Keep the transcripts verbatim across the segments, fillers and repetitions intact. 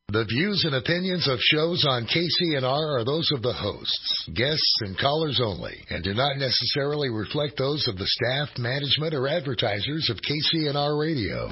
The views and opinions of shows on K C N R are those of the hosts, guests, and callers only, and do not necessarily reflect those of the staff, management, or advertisers of K C N R Radio.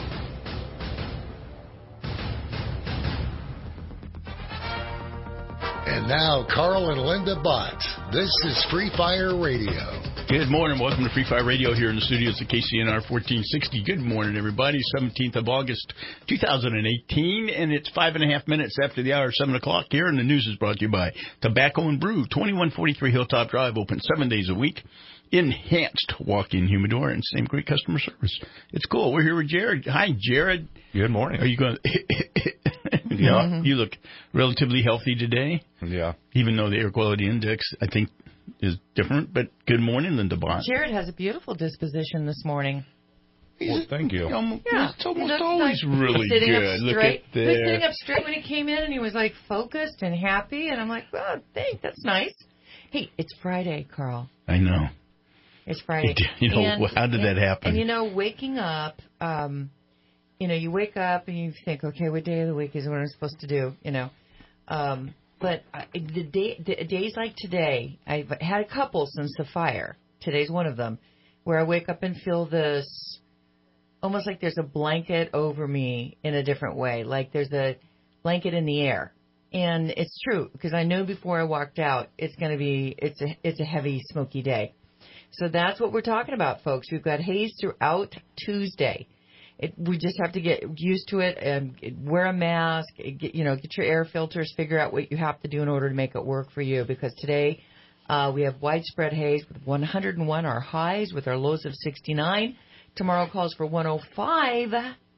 And now, Carl and Linda Bott. This is Free Fire Radio. Good morning. Welcome to Free Fire Radio here in the studios at K C N R fourteen sixty. Good morning, everybody. seventeenth of August, two thousand eighteen, and it's five and a half minutes after the hour, seven o'clock here, and the news is brought to you by Tobacco and Brew, twenty-one forty-three Hilltop Drive, open seven days a week. Enhanced walk-in humidor and same great customer service. It's cool. We're here with Jared. Hi, Jared. Good morning. Are you going to... Yeah, mm-hmm. You look relatively healthy today. Yeah. Even though the air quality index, I think, is different. But good morning, Linda Bott. Jared has a beautiful disposition this morning. Well, thank you. Almost, yeah. It's almost always like really sitting good. Up Look straight. at He was there. sitting up straight when he came in, and he was, like, focused and happy. And I'm like, well, thanks. That's nice. Hey, it's Friday, Carl. I know. It's Friday. You know, and, how did and, that happen? And, you know, waking up... Um, You know, you wake up and you think, okay, what day of the week is what I'm supposed to do, you know. Um, but I, the, day, the days like today, I've had a couple since the fire. Today's one of them, where I wake up and feel this, almost like there's a blanket over me in a different way. Like there's a blanket in the air. And it's true, because I knew before I walked out, it's going to be, it's a, it's a heavy, smoky day. So that's what we're talking about, folks. We've got haze throughout Tuesday. It, we just have to get used to it and wear a mask, get, you know, get your air filters, figure out what you have to do in order to make it work for you. Because today uh, we have widespread haze with one hundred one our highs with our lows of sixty-nine. Tomorrow calls for one oh five,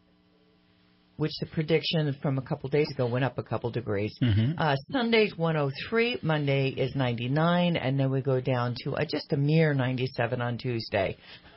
which the prediction from a couple days ago went up a couple degrees. Mm-hmm. Uh, Sunday's one oh three, Monday is ninety-nine, and then we go down to uh, just a mere ninety-seven on Tuesday.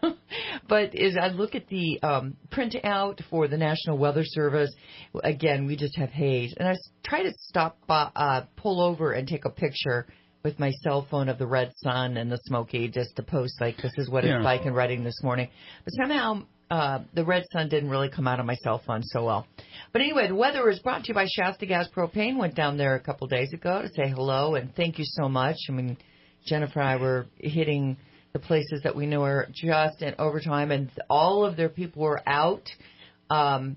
But as I look at the um, printout for the National Weather Service, again, we just have haze. And I try to stop, uh, uh, pull over and take a picture with my cell phone of the red sun and the smoky just to post, like, this is what yeah. it's like in Reading this morning. But somehow uh, the red sun didn't really come out on my cell phone so well. But anyway, the weather is brought to you by Shasta Gas Propane. Went down there a couple days ago to say hello and thank you so much. I mean, Jennifer and I were hitting the places that we know are just in overtime, and all of their people were out um,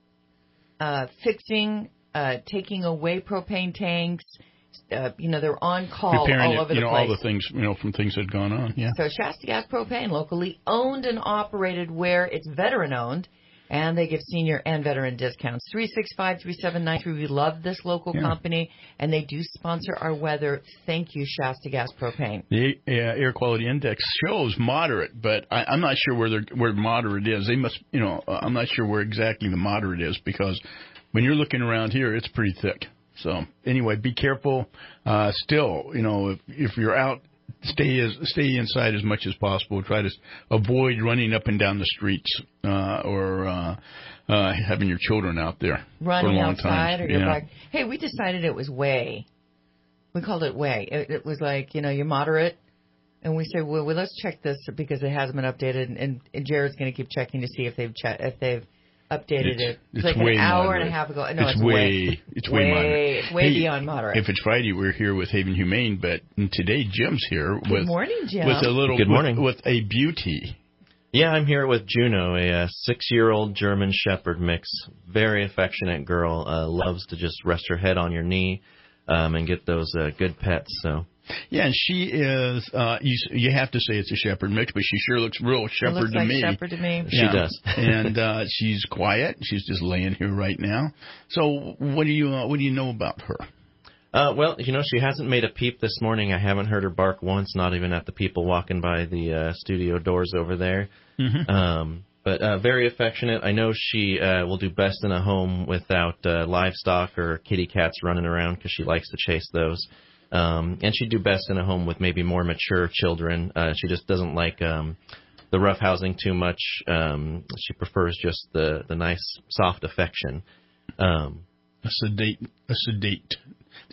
uh, fixing, uh, taking away propane tanks. Uh, you know, they're on call Preparing all it, over you the know, place. all the things, you know, from things that had gone on. Yeah. So Shasta Gas Propane, locally owned and operated where it's veteran-owned, and they give senior and veteran discounts. three six five, three seven nine three. We love this local yeah. company, and they do sponsor our weather. Thank you, Shasta Gas Propane. The uh, air quality index shows moderate, but I, I'm not sure where where moderate is. They must, you know, I'm not sure where exactly the moderate is, because when you're looking around here, it's pretty thick. So anyway, be careful. Uh, still, you know, if, if you're out, stay as, stay inside as much as possible. Try to avoid running up and down the streets uh, or uh, uh, having your children out there running for a long outside time. Or your yeah. back. Hey, we decided it was way. We called it way. It, it was like, you know, you're moderate. And we said, well, well, let's check this because it hasn't been updated. And, and Jared's going to keep checking to see if they've che- if they've updated it's, it. It's, it's like way an hour moderate. and a half ago. No, it's, it's way, way. It's way, way moderate. It's way hey, beyond moderate. If it's Friday, we're here with Haven Humane, but today Jim's here Good with morning, Jim. with a little Good morning. With, with a beauty. Yeah, I'm here with Juno, a uh, six-year-old German Shepherd mix. Very affectionate girl. Uh, loves to just rest her head on your knee um, and get those uh, good pets. So. Yeah, and she is, uh, you, you have to say it's a shepherd mix, but she sure looks real shepherd looks to like me. shepherd to me. She yeah. does. And uh, she's quiet. She's just laying here right now. So what do you uh, what do you know about her? Uh, well, you know, she hasn't made a peep this morning. I haven't heard her bark once, not even at the people walking by the uh, studio doors over there. Mm-hmm. Um, but uh, very affectionate. I know she uh, will do best in a home without uh, livestock or kitty cats running around because she likes to chase those. Um, and she'd do best in a home with maybe more mature children. Uh, she just doesn't like um, the rough housing too much. Um, she prefers just the, the nice, soft affection. Um, a sedate, a sedate,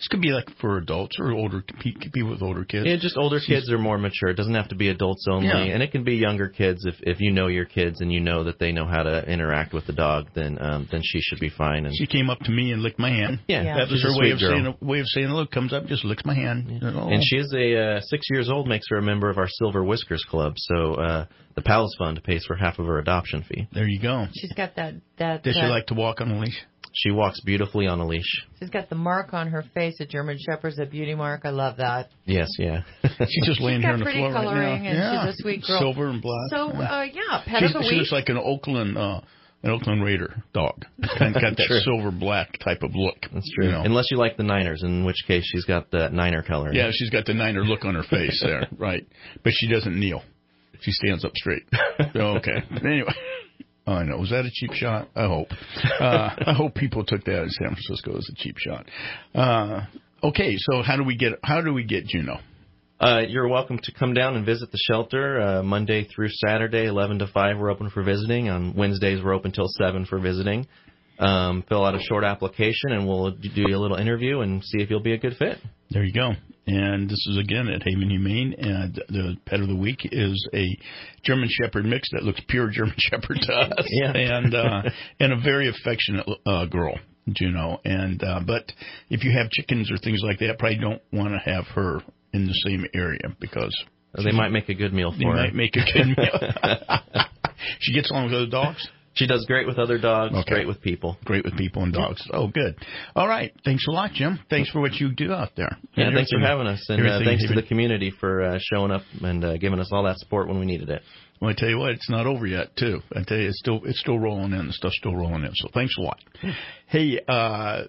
This could be like for adults or older people with older kids. Yeah, just older She's, kids are more mature. It doesn't have to be adults only, yeah. and it can be younger kids. If if you know your kids and you know that they know how to interact with the dog, then um, then she should be fine. And she came up to me and licked my hand. Yeah, yeah. that was her way of girl. saying way of saying, "Look, comes up, just licks my hand." Yeah. Oh. And she is a uh, six years old, makes her a member of our Silver Whiskers Club. So uh, the Pals Fund pays for half of her adoption fee. There you go. She's got that that. Does uh, she like to walk on a leash? She walks beautifully on a leash. She's got the mark on her face. A German Shepherd's a beauty mark. I love that. Yes, yeah. She's just laying she's here on the floor right now. She's got pretty coloring, and yeah. she's a sweet girl. Silver and black. So, yeah, uh, yeah pet she's, of the week. She looks like an Oakland, uh, an Oakland Raider dog. Kind of got that silver black type of look. That's true. You know. Unless you like the Niners, in which case she's got that Niner color. Yeah, she's got the Niner look on her face there, right? But she doesn't kneel. She stands up straight. Okay. Anyway. Oh, I know. Was that a cheap shot? I hope. Uh, I hope people took that in San Francisco as a cheap shot. Uh, okay, so how do we get how do we get Juno? Uh, you're welcome to come down and visit the shelter uh, Monday through Saturday, eleven to five. We're open for visiting. On Wednesdays, we're open till seven for visiting. Um, fill out a short application, and we'll do you a little interview and see if you'll be a good fit. There you go. And this is, again, at Haven Humane. And the pet of the week is a German Shepherd mix that looks pure German Shepherd to us. Yeah. And, uh, and a very affectionate uh, girl, Juno. And uh, but if you have chickens or things like that, probably don't want to have her in the same area because... They might make a good meal for they her. They might make a good meal. She gets along with other dogs? She does great with other dogs, okay. Great with people. Great with people and dogs. Oh, good. All right. Thanks a lot, Jim. Thanks for what you do out there. Yeah, and thanks for having us. And uh, thanks to the community for uh, showing up and uh, giving us all that support when we needed it. Well, I tell you what, it's not over yet, too. I tell you, it's still it's still rolling in. The stuff's still rolling in. So thanks a lot. Hey, uh,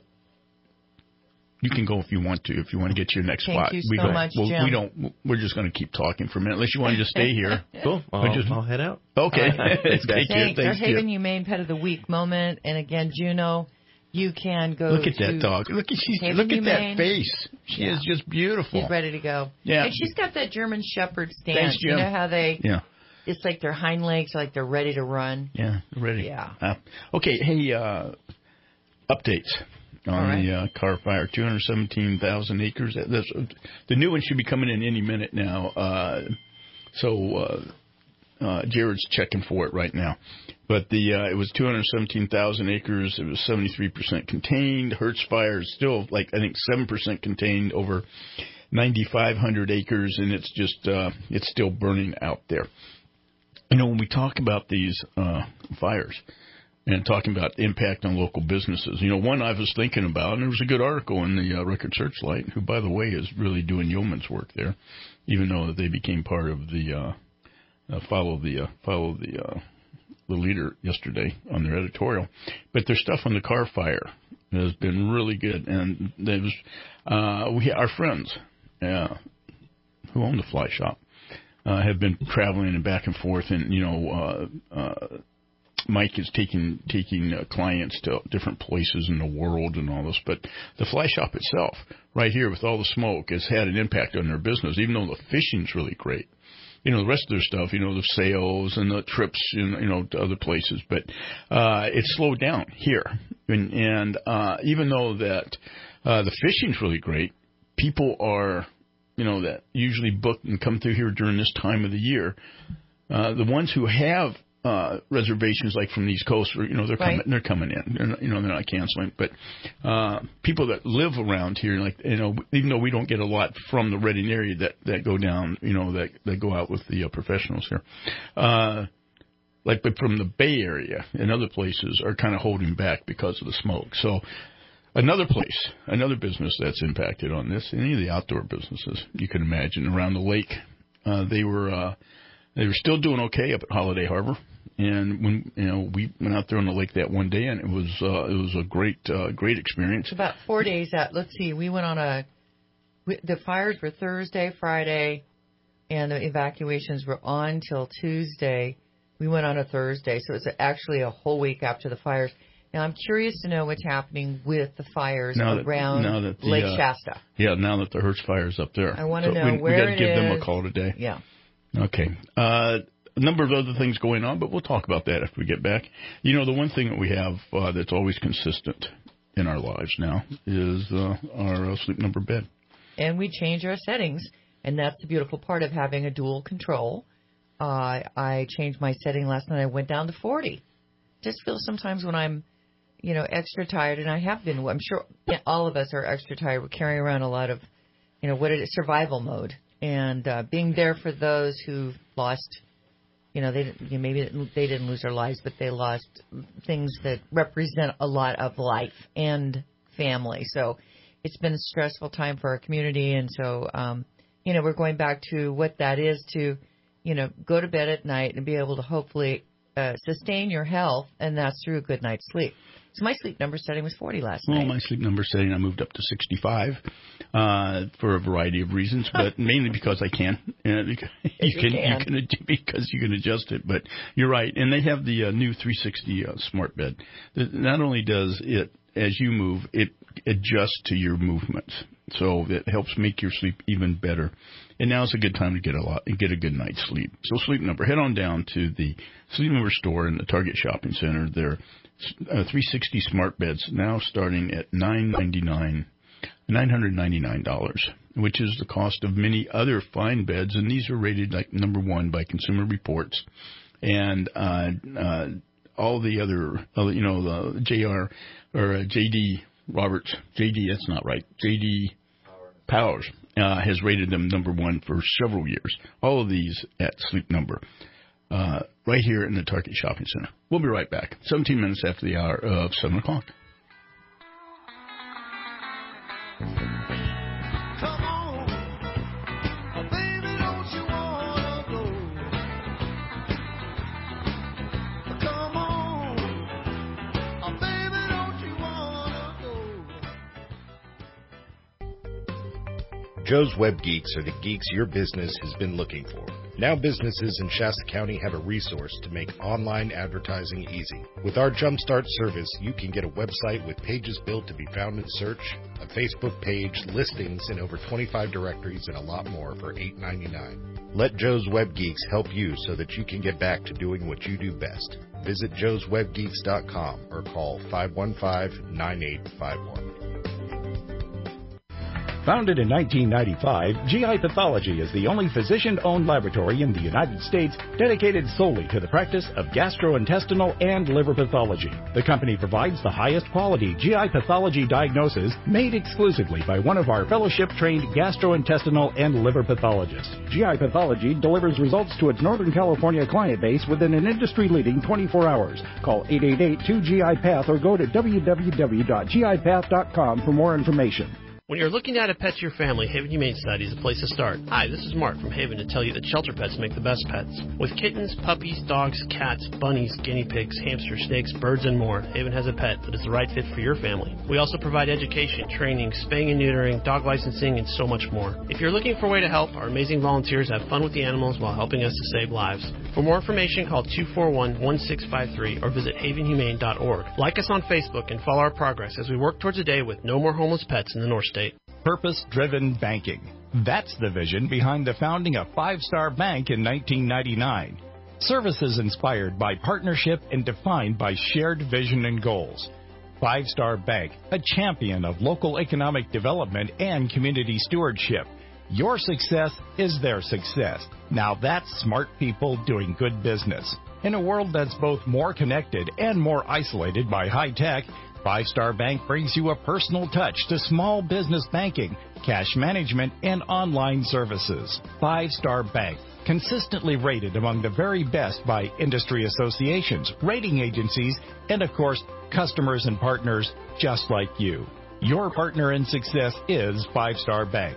you can go if you want to, if you want to get to your next Thank spot. Thank you we so go, much, well, Jim. We don't, we're just going to keep talking for a minute, unless you want to just stay here. Cool. I'll, just, I'll head out. Okay. Right. Thanks, Thank you. Thanks. Thanks, Our Haven Humane Pet of the Week moment. And again, Juno, you can go Look at to that dog. Look at, she's, Haven look at Humane. that face. She yeah. is just beautiful. She's ready to go. Yeah. And she's got that German Shepherd stance. Thanks, Jim. You know how they... Yeah. It's like their hind legs, like they're ready to run. Yeah, ready. Yeah. Uh, okay, hey, uh, updates on right. the uh, Carr Fire. two hundred seventeen thousand acres. That's, the new one should be coming in any minute now. Uh, so uh, uh, Jared's checking for it right now. But the uh, it was two hundred seventeen thousand acres. It was seventy-three percent contained. Hertz Fire is still, like, I think seven percent contained over ninety-five hundred acres, and it's just uh, it's still burning out there. You know, when we talk about these uh, fires and talking about the impact on local businesses, you know, one I was thinking about, and there was a good article in the uh, Record Searchlight, who, by the way, is really doing yeoman's work there, even though they became part of the uh, uh, follow the uh, follow the uh, the leader yesterday on their editorial. But their stuff on the Carr Fire has been really good, and there was uh, we our friends uh, who own the fly shop. Uh, have been traveling and back and forth, and you know, uh, uh, Mike is taking taking uh, clients to different places in the world and all this. But the fly shop itself, right here with all the smoke, has had an impact on their business. Even though the fishing's really great, you know, the rest of their stuff, you know, the sales and the trips, you know, you know to other places, but uh, it's slowed down here. And, and uh, even though that uh, the fishing's really great, people are. You know, that usually book and come through here during this time of the year. Uh, the ones who have uh, reservations, like from the East Coast, or, you know, they're right. coming, they're coming in. They're not, you know, they're not canceling. But uh, people that live around here, like you know, even though we don't get a lot from the Reading area that, that go down, you know, that that go out with the uh, professionals here, uh, like but from the Bay Area and other places are kind of holding back because of the smoke. So. Another place, another business that's impacted on this, any of the outdoor businesses you can imagine around the lake, uh, they were uh, they were still doing okay up at Holiday Harbor, and when you know we went out there on the lake that one day, and it was uh, it was a great uh, great experience. It's about four days out. Let's see, we went on a we, the fires were Thursday, Friday, and the evacuations were on till Tuesday. We went on a Thursday, so it was actually a whole week after the fires. Now, I'm curious to know what's happening with the fires now that, around now that the, Lake uh, Shasta. Yeah, now that the Hertz Fire's up there. I want to so know we, where we got to it give is. them a call today. Yeah. Okay. Uh, a number of other things going on, but we'll talk about that after we get back. You know, the one thing that we have uh, that's always consistent in our lives now is uh, our uh, Sleep Number bed. And we change our settings, and that's the beautiful part of having a dual control. Uh, I changed my setting last night. I went down to forty. Just feel sometimes when I'm, you know, extra tired, and I have been. I'm sure all of us are extra tired. We're carrying around a lot of, you know, what it is, survival mode, and uh, being there for those who've lost. You know, they you know, maybe they didn't lose their lives, but they lost things that represent a lot of life and family. So it's been a stressful time for our community, and so um, you know, we're going back to what that is to, you know, go to bed at night and be able to hopefully uh, sustain your health, and that's through a good night's sleep. So my sleep number setting was forty last well, night. Well, my sleep number setting, I moved up to sixty-five uh, for a variety of reasons, but mainly because I can. Uh, because you, can, you can. You can because you can adjust it. But you're right, and they have the uh, new three sixty uh, smart bed. Not only does it, as you move, it adjusts to your movements, so it helps make your sleep even better. And now is a good time to get a lot, get a good night's sleep. So Sleep Number, head on down to the Sleep Number store in the Target Shopping Center. They're Uh, three sixty smart beds now starting at nine ninety-nine, nine hundred ninety-nine dollars, which is the cost of many other fine beds, and these are rated like number one by Consumer Reports, and uh, uh, all the other, uh, you know, the J R or uh, J D Roberts, J D, that's not right, J D Powers uh, has rated them number one for several years. All of these at Sleep Number. Uh, right here in the Target Shopping Center. We'll be right back. seventeen minutes after the hour of seven o'clock. Come on, baby, don't you wanna go? Come on, baby, don't you wanna go? Joe's Web Geeks are the geeks your business has been looking for. Now businesses in Shasta County have a resource to make online advertising easy. With our Jumpstart service, you can get a website with pages built to be found in search, a Facebook page, listings in over twenty-five directories, and a lot more for eight ninety-nine. Let Joe's Web Geeks help you so that you can get back to doing what you do best. Visit joes web geeks dot com or call five one five, nine eight five one. Founded in nineteen ninety-five, G I Pathology is the only physician-owned laboratory in the United States dedicated solely to the practice of gastrointestinal and liver pathology. The company provides the highest quality G I pathology diagnosis made exclusively by one of our fellowship-trained gastrointestinal and liver pathologists. G I Pathology delivers results to its Northern California client base within an industry-leading twenty-four hours. Call eight eight eight, two G I Path or go to w w w dot g i path dot com for more information. When you're looking to add a pet to your family, Haven Humane Society is the place to start. Hi, this is Mark from Haven to tell you that shelter pets make the best pets. With kittens, puppies, dogs, cats, bunnies, guinea pigs, hamsters, snakes, birds, and more, Haven has a pet that is the right fit for your family. We also provide education, training, spaying and neutering, dog licensing, and so much more. If you're looking for a way to help, our amazing volunteers have fun with the animals while helping us to save lives. For more information, call two four one, one six five three or visit haven humane dot org. Like us on Facebook and follow our progress as we work towards a day with no more homeless pets in the North State. Purpose-driven banking. That's the vision behind the founding of Five Star Bank in nineteen ninety-nine. Services inspired by partnership and defined by shared vision and goals. Five Star Bank, a champion of local economic development and community stewardship. Your success is their success. Now that's smart people doing good business. In a world that's both more connected and more isolated by high tech, Five Star Bank brings you a personal touch to small business banking, cash management, and online services. Five Star Bank, consistently rated among the very best by industry associations, rating agencies, and of course, customers and partners just like you. Your partner in success is Five Star Bank.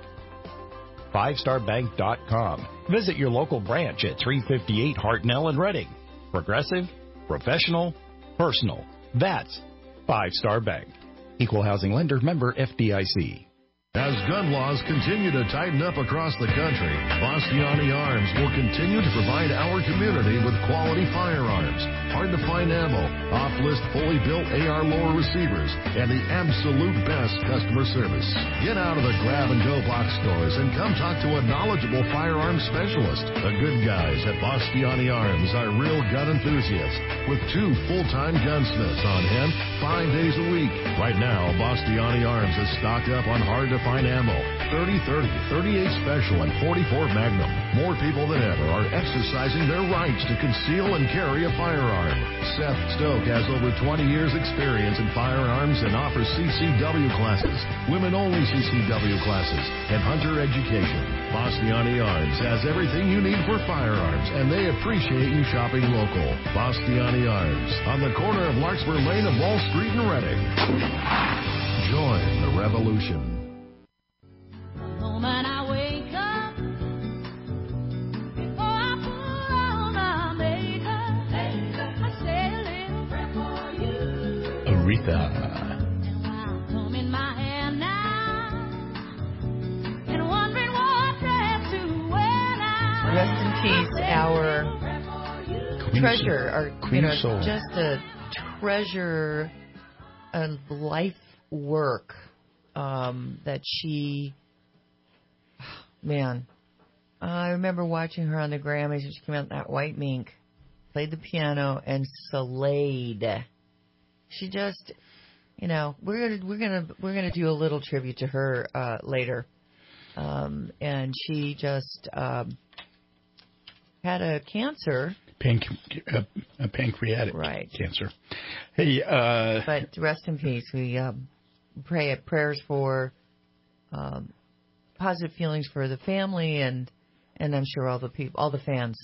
five star bank dot com. Visit your local branch at three fifty-eight Hartnell in Reading. Progressive, professional, personal. That's Five Star Bank. Equal housing lender, member F D I C. As gun laws continue to tighten up across the country, Bastiani Arms will continue to provide our community with quality firearms, hard-to-find ammo, off-list fully built A R lower receivers, and the absolute best customer service. Get out of the grab-and-go box stores and come talk to a knowledgeable firearms specialist. The good guys at Bastiani Arms are real gun enthusiasts with two full-time gunsmiths on hand five days a week. Right now, Bastiani Arms is stocked up on hard-to-find ammo, thirty thirty, thirty-eight Special, and forty-four Magnum. More people than ever are exercising their rights to conceal and carry a firearm. Seth Stoke has over twenty years experience in firearms and offers C C W classes, women-only C C W classes, and hunter education. Bastiani Arms has everything you need for firearms, and they appreciate you shopping local. Bastiani Arms, on the corner of Larkspur Lane and Wall Street in Reading. Join the revolution. Moment I wake up, before I put on my makeup, I say a little prayer for you. Aretha. And while I'm combing my hair now, and wondering what dress to wear now. Rest in peace, our Queen treasure, Soul. our Queen you know, Soul. just a treasure of life work um, that she. Man, I remember watching her on the Grammys when she came out in that white mink, played the piano and slayed. She just, you know, we're gonna we're gonna we're gonna do a little tribute to her uh, later, um, and she just um, had a cancer. Panc- uh, uh, pancreatic Right. cancer. Hey, uh, But rest in peace. We um, pray prayers for. Um, positive feelings for the family and and I'm sure all the people, all the fans.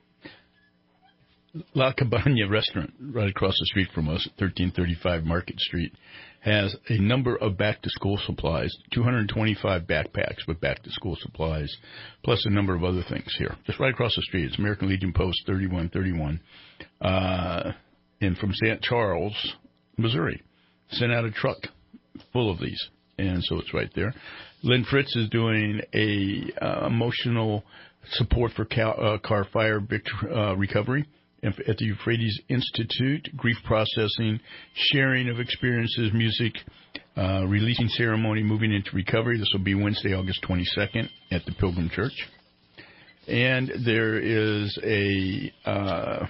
La Cabana restaurant right across the street from us at thirteen thirty-five Market Street has a number of back-to-school supplies, two hundred twenty-five backpacks with back-to-school supplies, plus a number of other things here. Just right across the street. It's American Legion Post thirty-one thirty-one. Uh, and from Saint Charles, Missouri. Sent out a truck full of these. And so it's right there. Lynn Fritz is doing a uh, emotional support for cal- uh, car fire vict- uh, recovery at the Euphrates Institute, grief processing, sharing of experiences, music, uh, releasing ceremony, moving into recovery. This will be Wednesday, August twenty-second at the Pilgrim Church. And there is a uh,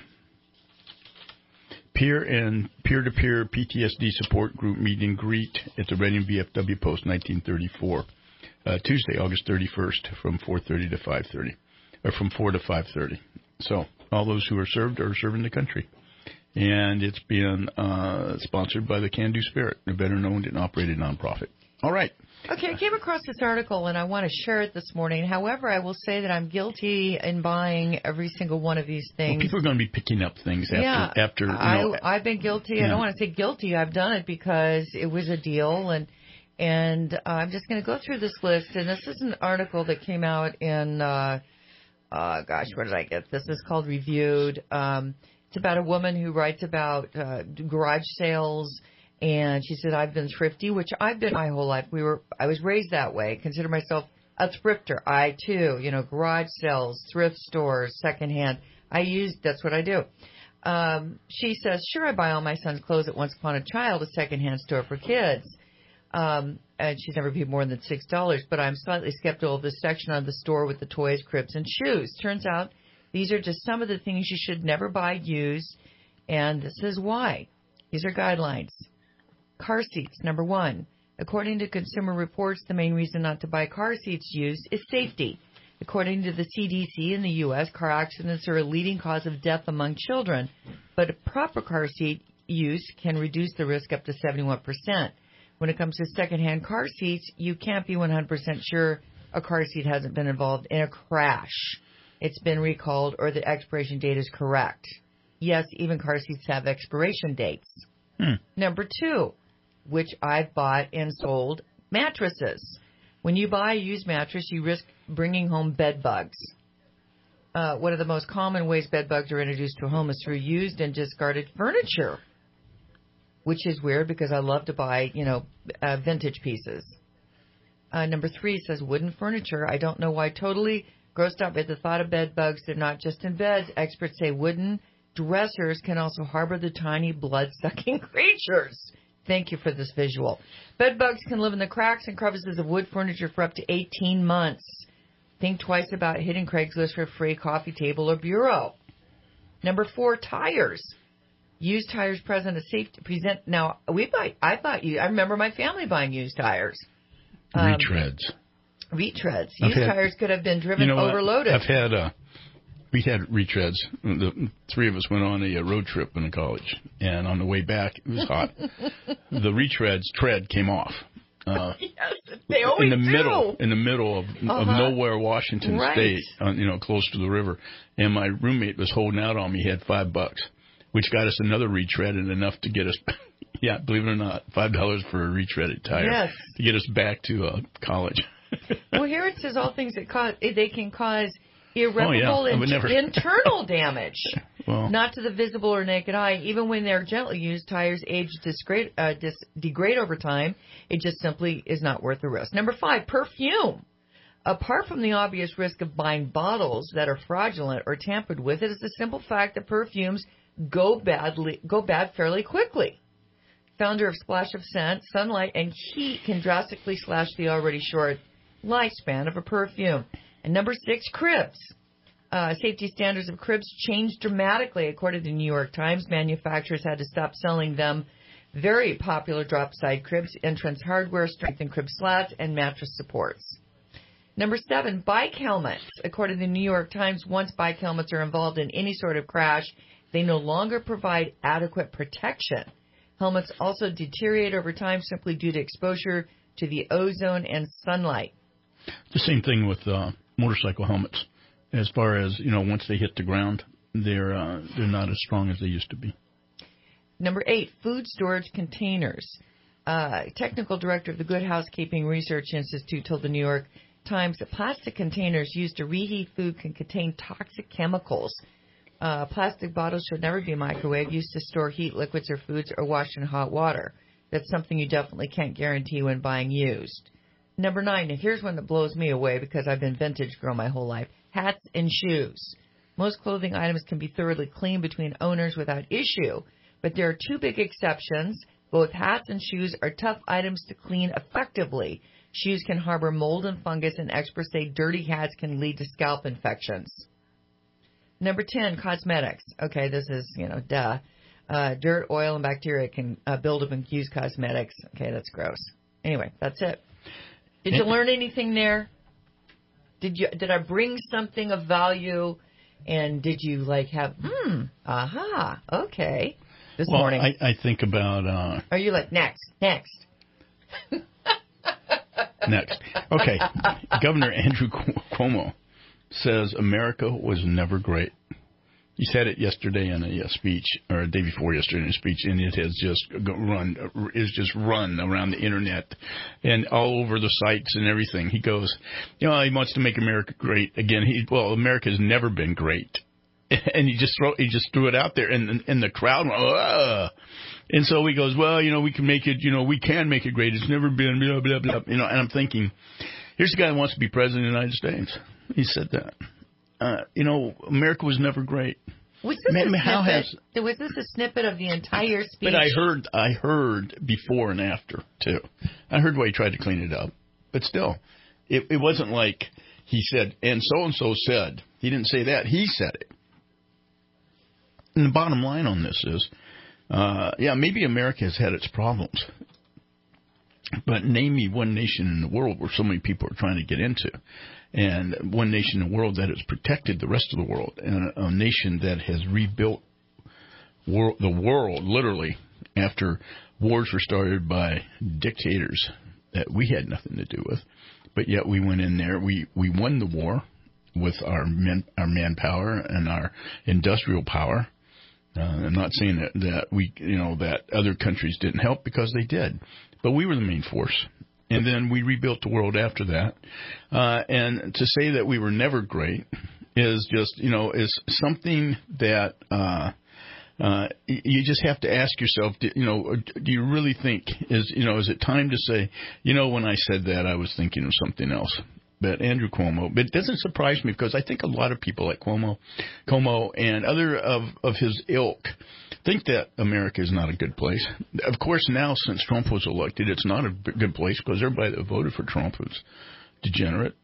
peer and peer-to-peer P T S D support group meet and greet at the Reading V F W Post nineteen thirty-four, uh, Tuesday, August thirty-first, from four thirty to five thirty, or from four to five thirty. So all those who are served are serving the country. And it's being uh, sponsored by the Can Do Spirit, a veteran-owned and operated nonprofit. All right. Okay, I came across this article, and I want to share it this morning. However, I will say that I'm guilty in buying every single one of these things. Well, people are going to be picking up things after, yeah, after you know. I, I've been guilty. Yeah. I don't want to say guilty. I've done it because it was a deal, and and uh, I'm just going to go through this list. And this is an article that came out in, uh, uh, gosh, where did I get this? This is called Reviewed. Um, it's about a woman who writes about uh, garage sales. And she said, I've been thrifty, which I've been my whole life. We were, I was raised that way. Consider myself a thrifter. I too, you know, garage sales, thrift stores, secondhand. I use, that's what I do. Um, she says, sure, I buy all my son's clothes at Once Upon a Child, a secondhand store for kids. Um, and she's never paid more than six dollars, but I'm slightly skeptical of the section on the store with the toys, cribs, and shoes. Turns out these are just some of the things you should never buy used. And this is why. These are guidelines. Car seats, number one. According to Consumer Reports, the main reason not to buy car seats used is safety. According to the C D C in the U S, car accidents are a leading cause of death among children, but a proper car seat use can reduce the risk up to seventy-one percent. When it comes to secondhand car seats, you can't be one hundred percent sure a car seat hasn't been involved in a crash. It's been recalled or the expiration date is correct. Yes, even car seats have expiration dates. Hmm. Number two, which I've bought and sold, mattresses. When you buy a used mattress, you risk bringing home bed bugs. Uh, one of the most common ways bed bugs are introduced to a home is through used and discarded furniture, which is weird because I love to buy, you know, uh, vintage pieces. Uh, number three says wooden furniture. I don't know why. Totally grossed out by the thought of bed bugs. They're not just in beds. Experts say wooden dressers can also harbor the tiny blood-sucking creatures. Thank you for this visual. Bed bugs can live in the cracks and crevices of wood furniture for up to eighteen months. Think twice about hitting Craigslist for a free coffee table or bureau. Number four, tires. Used tires present a safety present. Now we buy. I bought you. I remember my family buying used tires. Um, Retreads. Retreads. Used had, tires could have been driven you know overloaded. I've had. Uh, we had retreads. The three of us went on a, a road trip in college, and on the way back, it was hot. The retreads tread came off. Uh, yes, they always in the do. middle, in the middle of, uh-huh. of nowhere, Washington right. State, uh, you know, close to the river. And my roommate was holding out on me. He had five bucks, which got us another retread and enough to get us, yeah, believe it or not, five dollars for a retreaded tire yes. to get us back to uh, college. Well, here it says all things that cause they can cause irreparable oh, yeah. in- never... internal damage. Well, not to the visible or naked eye. Even when they're gently used, tires age disgrade, uh, dis- degrade over time. It just simply is not worth the risk. Number five, perfume. Apart from the obvious risk of buying bottles that are fraudulent or tampered with, it is the simple fact that perfumes go badly, go bad fairly quickly. Founder of Splash of Scent, sunlight and heat can drastically slash the already short lifespan of a perfume. And number six, cribs. Uh, safety standards of cribs changed dramatically. According to the New York Times, manufacturers had to stop selling them. Very popular drop-side cribs, entrance hardware, strengthened crib slats, and mattress supports. Number seven, bike helmets. According to the New York Times, once bike helmets are involved in any sort of crash, they no longer provide adequate protection. Helmets also deteriorate over time simply due to exposure to the ozone and sunlight. The same thing with uh, motorcycle helmets. As far as, you know, once they hit the ground, they're uh, they're not as strong as they used to be. Number eight, food storage containers. Uh, technical director of the Good Housekeeping Research Institute told the New York Times that plastic containers used to reheat food can contain toxic chemicals. Uh, plastic bottles should never be microwaved, used to store heat, liquids, or foods, or washed in hot water. That's something you definitely can't guarantee when buying used. Number nine, and here's one that blows me away because I've been vintage girl my whole life. Hats and shoes. Most clothing items can be thoroughly cleaned between owners without issue, but there are two big exceptions. Both hats and shoes are tough items to clean effectively. Shoes can harbor mold and fungus, and experts say dirty hats can lead to scalp infections. Number ten, cosmetics. Okay, this is, you know, duh. Uh, dirt, oil, and bacteria can uh, build up and use cosmetics. Okay, that's gross. Anyway, that's it. Did you learn anything there? Did you? Did I bring something of value? And did you, like, have, hmm, aha, okay, this well, morning? I, I think about... Uh, Are you like, next, next? next. Okay. Governor Andrew Cuomo says America was never great. He said it yesterday in a, a speech, or a day before yesterday in a speech, and it has just run, is just run around the internet and all over the sites and everything. He goes, you know, he wants to make America great again. He, well, America's never been great, and he just throw, he just threw it out there, and and the crowd went, ugh. And so he goes, well, you know, we can make it, you know, we can make it great. It's never been, blah blah blah, you know. And I'm thinking, here's the guy who wants to be president of the United States. He said that. Uh, you know, America was never great. Was this, Man, a how snippet, has, was this a snippet of the entire speech? But I heard, I heard before and after too. I heard why he tried to clean it up, but still, it, it wasn't like he said, and so and so said. He didn't say that. He said it. And the bottom line on this is, uh, yeah, maybe America has had its problems, but name me one nation in the world where so many people are trying to get into. And one nation in the world that has protected the rest of the world, and a, a nation that has rebuilt wor- the world, literally, after wars were started by dictators that we had nothing to do with. But yet we went in there, we, we won the war with our men, our manpower and our industrial power. Uh, I'm not saying that, that we, you know, that other countries didn't help, because they did, but we were the main force. And then we rebuilt the world after that. Uh, and to say that we were never great is just, you know, is something that uh, Uh, you just have to ask yourself, do, you know, do you really think, is you know, is it time to say, you know, when I said that, I was thinking of something else? But Andrew Cuomo, but it doesn't surprise me because I think a lot of people like Cuomo, Cuomo and other of, of his ilk think that America is not a good place. Of course, now since Trump was elected, it's not a good place because everybody that voted for Trump was degenerate,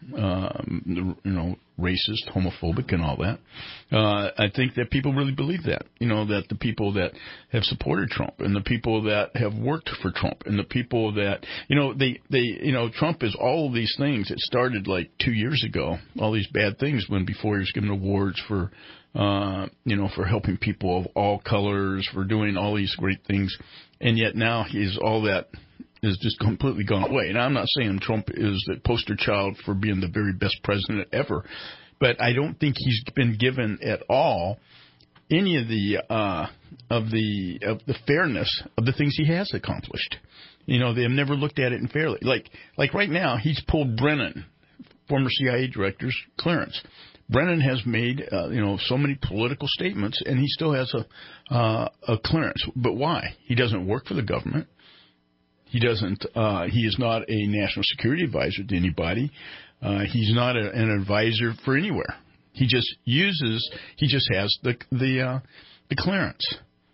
um, you know, racist, homophobic, and all that. Uh, I think that people really believe that, you know, that the people that have supported Trump and the people that have worked for Trump and the people that, you know, they, they, you know, Trump is all of these things. It started like two years ago, all these bad things when before he was given awards for, uh, you know, for helping people of all colors, for doing all these great things. And yet now he's all that is just completely gone away. And I'm not saying Trump is the poster child for being the very best president ever, but I don't think he's been given at all any of the uh, of the of the fairness of the things he has accomplished. You know, they have never looked at it in fairly. Like like right now, he's pulled Brennan, former C I A director's clearance. Brennan has made, uh, you know, so many political statements, and he still has a uh, a clearance. But why? He doesn't work for the government. He doesn't. Uh, he is not a national security advisor to anybody. Uh, he's not a, an advisor for anywhere. He just uses. He just has the the uh, the clearance.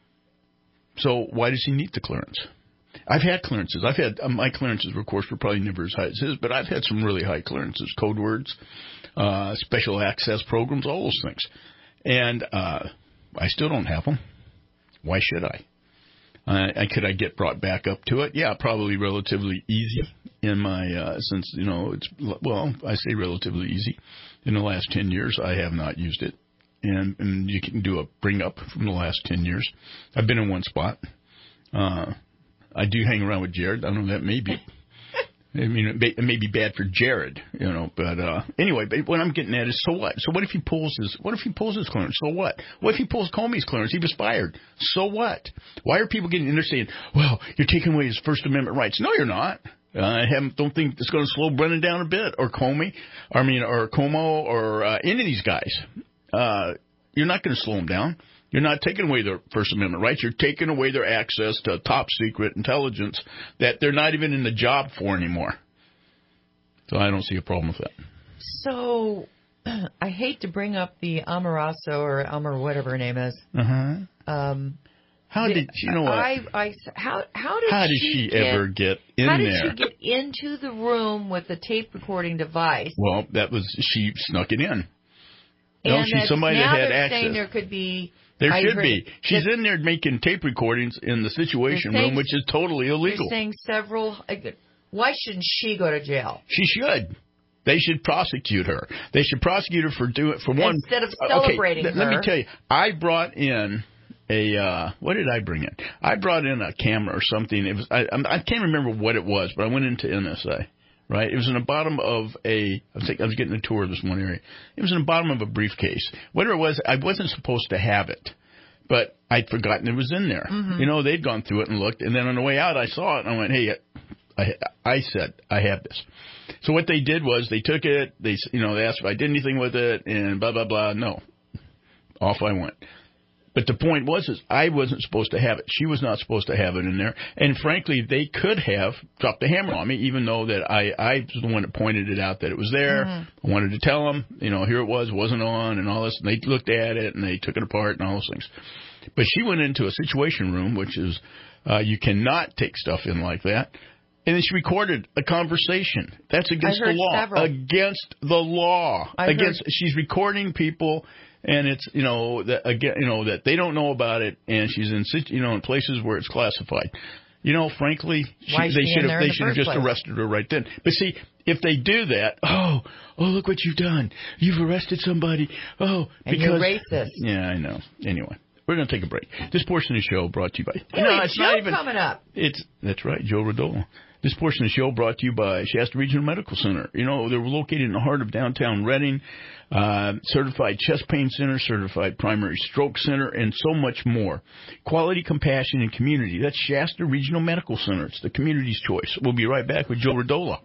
So why does he need the clearance? I've had clearances. I've had uh, my clearances, of course, were probably never as high as his, but I've had some really high clearances, code words, uh, special access programs, all those things, and uh, I still don't have them. Why should I? Uh, could I get brought back up to it? Yeah, probably relatively easy in my, uh, since, you know, it's, well, I say relatively easy. In the last ten years, I have not used it. And, and you can do a bring up from the last ten years. I've been in one spot. Uh, I do hang around with Jared. I don't know, that may be, I mean, it may, it may be bad for Jared, you know, but, uh, anyway, but what I'm getting at is, so what? So what if he pulls his, what if he pulls his clearance? So what? What if he pulls Comey's clearance? He was fired. So what? Why are people getting in there saying, well, you're taking away his First Amendment rights? No, you're not. Uh, I haven't, don't think it's going to slow Brennan down a bit, or Comey, I mean, or Cuomo, or, uh, any of these guys. Uh, you're not going to slow them down. You're not taking away their First Amendment rights. You're taking away their access to top secret intelligence that they're not even in the job for anymore. So I don't see a problem with that. So I hate to bring up the Amaraso or Amar, whatever her name is. Uh-huh. Um, how did, did you know what? I, I, how, how did how did she, she get, ever get in how did there? she get into the room with the tape recording device? Well, that was, she snuck it in. No, And she's somebody now that had they're access. saying there could be. There I should heard be. She's that, in there making tape recordings in the Situation saying, Room, which is totally illegal. They're saying several. Why shouldn't she go to jail? She should. They should prosecute her. They should prosecute her for doing for one. Instead of celebrating okay, her. Let me tell you. I brought in a. Uh, what did I bring in? I brought in a camera or something. It was. I, I can't remember what it was, but I went into N S A. Right, it was in the bottom of a. I was, I was getting a tour of this one area. It was in the bottom of a briefcase. Whatever it was, I wasn't supposed to have it, but I'd forgotten it was in there. Mm-hmm. You know, they'd gone through it and looked, and then on the way out, I saw it and I went, "Hey, I, I said I have this." So what they did was they took it. They, you know, they asked if I did anything with it, and blah blah blah. No, off I went. But the point was, is I wasn't supposed to have it. She was not supposed to have it in there. And frankly, they could have dropped the hammer on me, even though that I, I was the one that pointed it out that it was there. Mm-hmm. I wanted to tell them, you know, here it was, wasn't on, and all this. And they looked at it, and they took it apart and all those things. But she went into a Situation Room, which is, uh, you cannot take stuff in like that. And then she recorded a conversation. That's against the law. Several. Against the law. I against. Heard... She's recording people. And it's, you know, that again, you know, that they don't know about it, and she's in, you know, in places where it's classified. You know, frankly, she, they should have, they should have just place? arrested her right then. But see, if they do that, oh, oh, look what you've done. You've arrested somebody. Oh, and because you're racist. Yeah, I know. Anyway, we're going to take a break. This portion of the show brought to you by. Hey, no, it's Joe not even coming up. It's that's right, Joe Rodola. This portion of the show brought to you by Shasta Regional Medical Center. You know, they're located in the heart of downtown Reading. Uh, certified chest pain center, certified primary stroke center, and so much more. Quality, compassion, and community. That's Shasta Regional Medical Center. It's the community's choice. We'll be right back with Joe Rodola.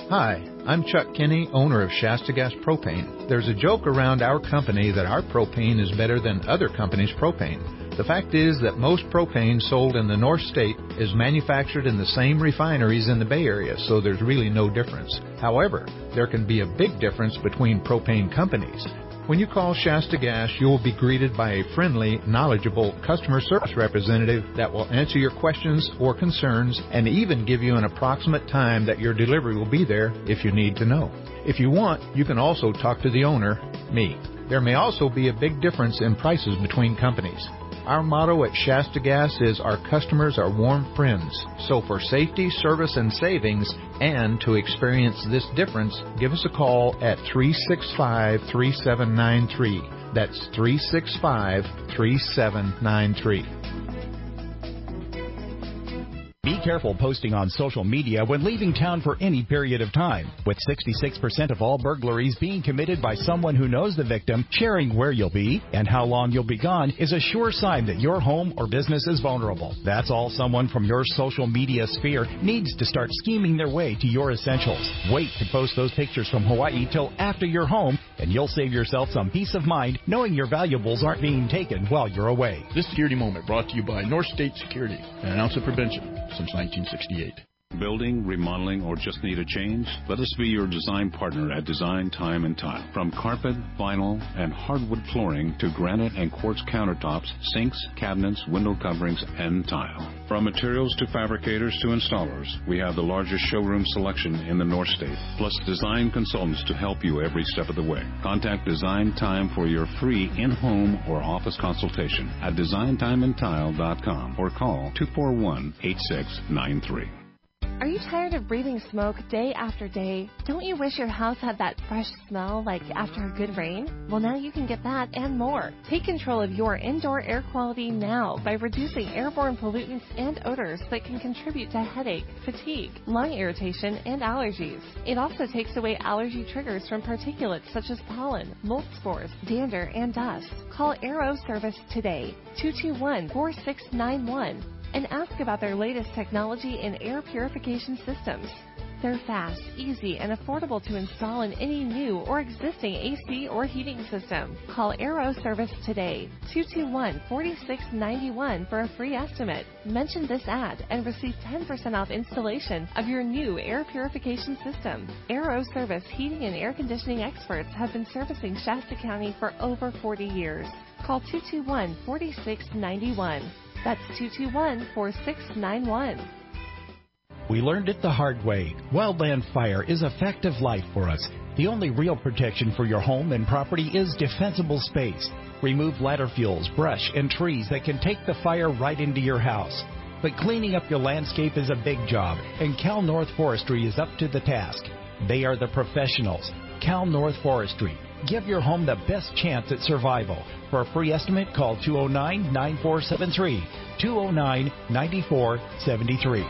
Hi, I'm Chuck Kinney, owner of Shasta Gas Propane. There's a joke around our company that our propane is better than other companies' propane. The fact is that most propane sold in the North State is manufactured in the same refineries in the Bay Area, so there's really no difference. However, there can be a big difference between propane companies. When you call Shasta Gas, you will be greeted by a friendly, knowledgeable customer service representative that will answer your questions or concerns and even give you an approximate time that your delivery will be there if you need to know. If you want, you can also talk to the owner, me. There may also be a big difference in prices between companies. Our motto at Shasta Gas is our customers are warm friends. So for safety, service, and savings, and to experience this difference, give us a call at three six five, three seven nine three. That's three six five, three seven nine three. Be careful posting on social media when leaving town for any period of time. With sixty-six percent of all burglaries being committed by someone who knows the victim, sharing where you'll be and how long you'll be gone is a sure sign that your home or business is vulnerable. That's all someone from your social media sphere needs to start scheming their way to your essentials. Wait to post those pictures from Hawaii till after you're home, and you'll save yourself some peace of mind knowing your valuables aren't being taken while you're away. This security moment brought to you by North State Security, an ounce of prevention since nineteen sixty-eight. Building, remodeling, or just need a change? Let us be your design partner at Design Time and Tile. From carpet, vinyl, and hardwood flooring to granite and quartz countertops, sinks, cabinets, window coverings, and tile. From materials to fabricators to installers, we have the largest showroom selection in the North State, plus design consultants to help you every step of the way. Contact Design Time for your free in-home or office consultation at design time and tile dot com or call two four one, eight six nine three. Are you tired of breathing smoke day after day? Don't you wish your house had that fresh smell like after a good rain? Well, now you can get that and more. Take control of your indoor air quality now by reducing airborne pollutants and odors that can contribute to headache, fatigue, lung irritation, and allergies. It also takes away allergy triggers from particulates such as pollen, mold spores, dander, and dust. Call Aero Service today, two two one, four six nine one. and ask about their latest technology in air purification systems. They're fast, easy, and affordable to install in any new or existing A C or heating system. Call Aero Service today, two two one, four six nine one for a free estimate. Mention this ad and receive ten percent off installation of your new air purification system. Aero Service heating and air conditioning experts have been servicing Shasta County for over forty years. Call two two one, four six nine one. That's two two one, four six nine one. We learned it the hard way. Wildland fire is a fact of life for us. The only real protection for your home and property is defensible space. Remove ladder fuels, brush, and trees that can take the fire right into your house. But cleaning up your landscape is a big job, and Cal North Forestry is up to the task. They are the professionals. Cal North Forestry. Give your home the best chance at survival. For a free estimate, call two oh nine, nine four seven three, two oh nine, nine four seven three.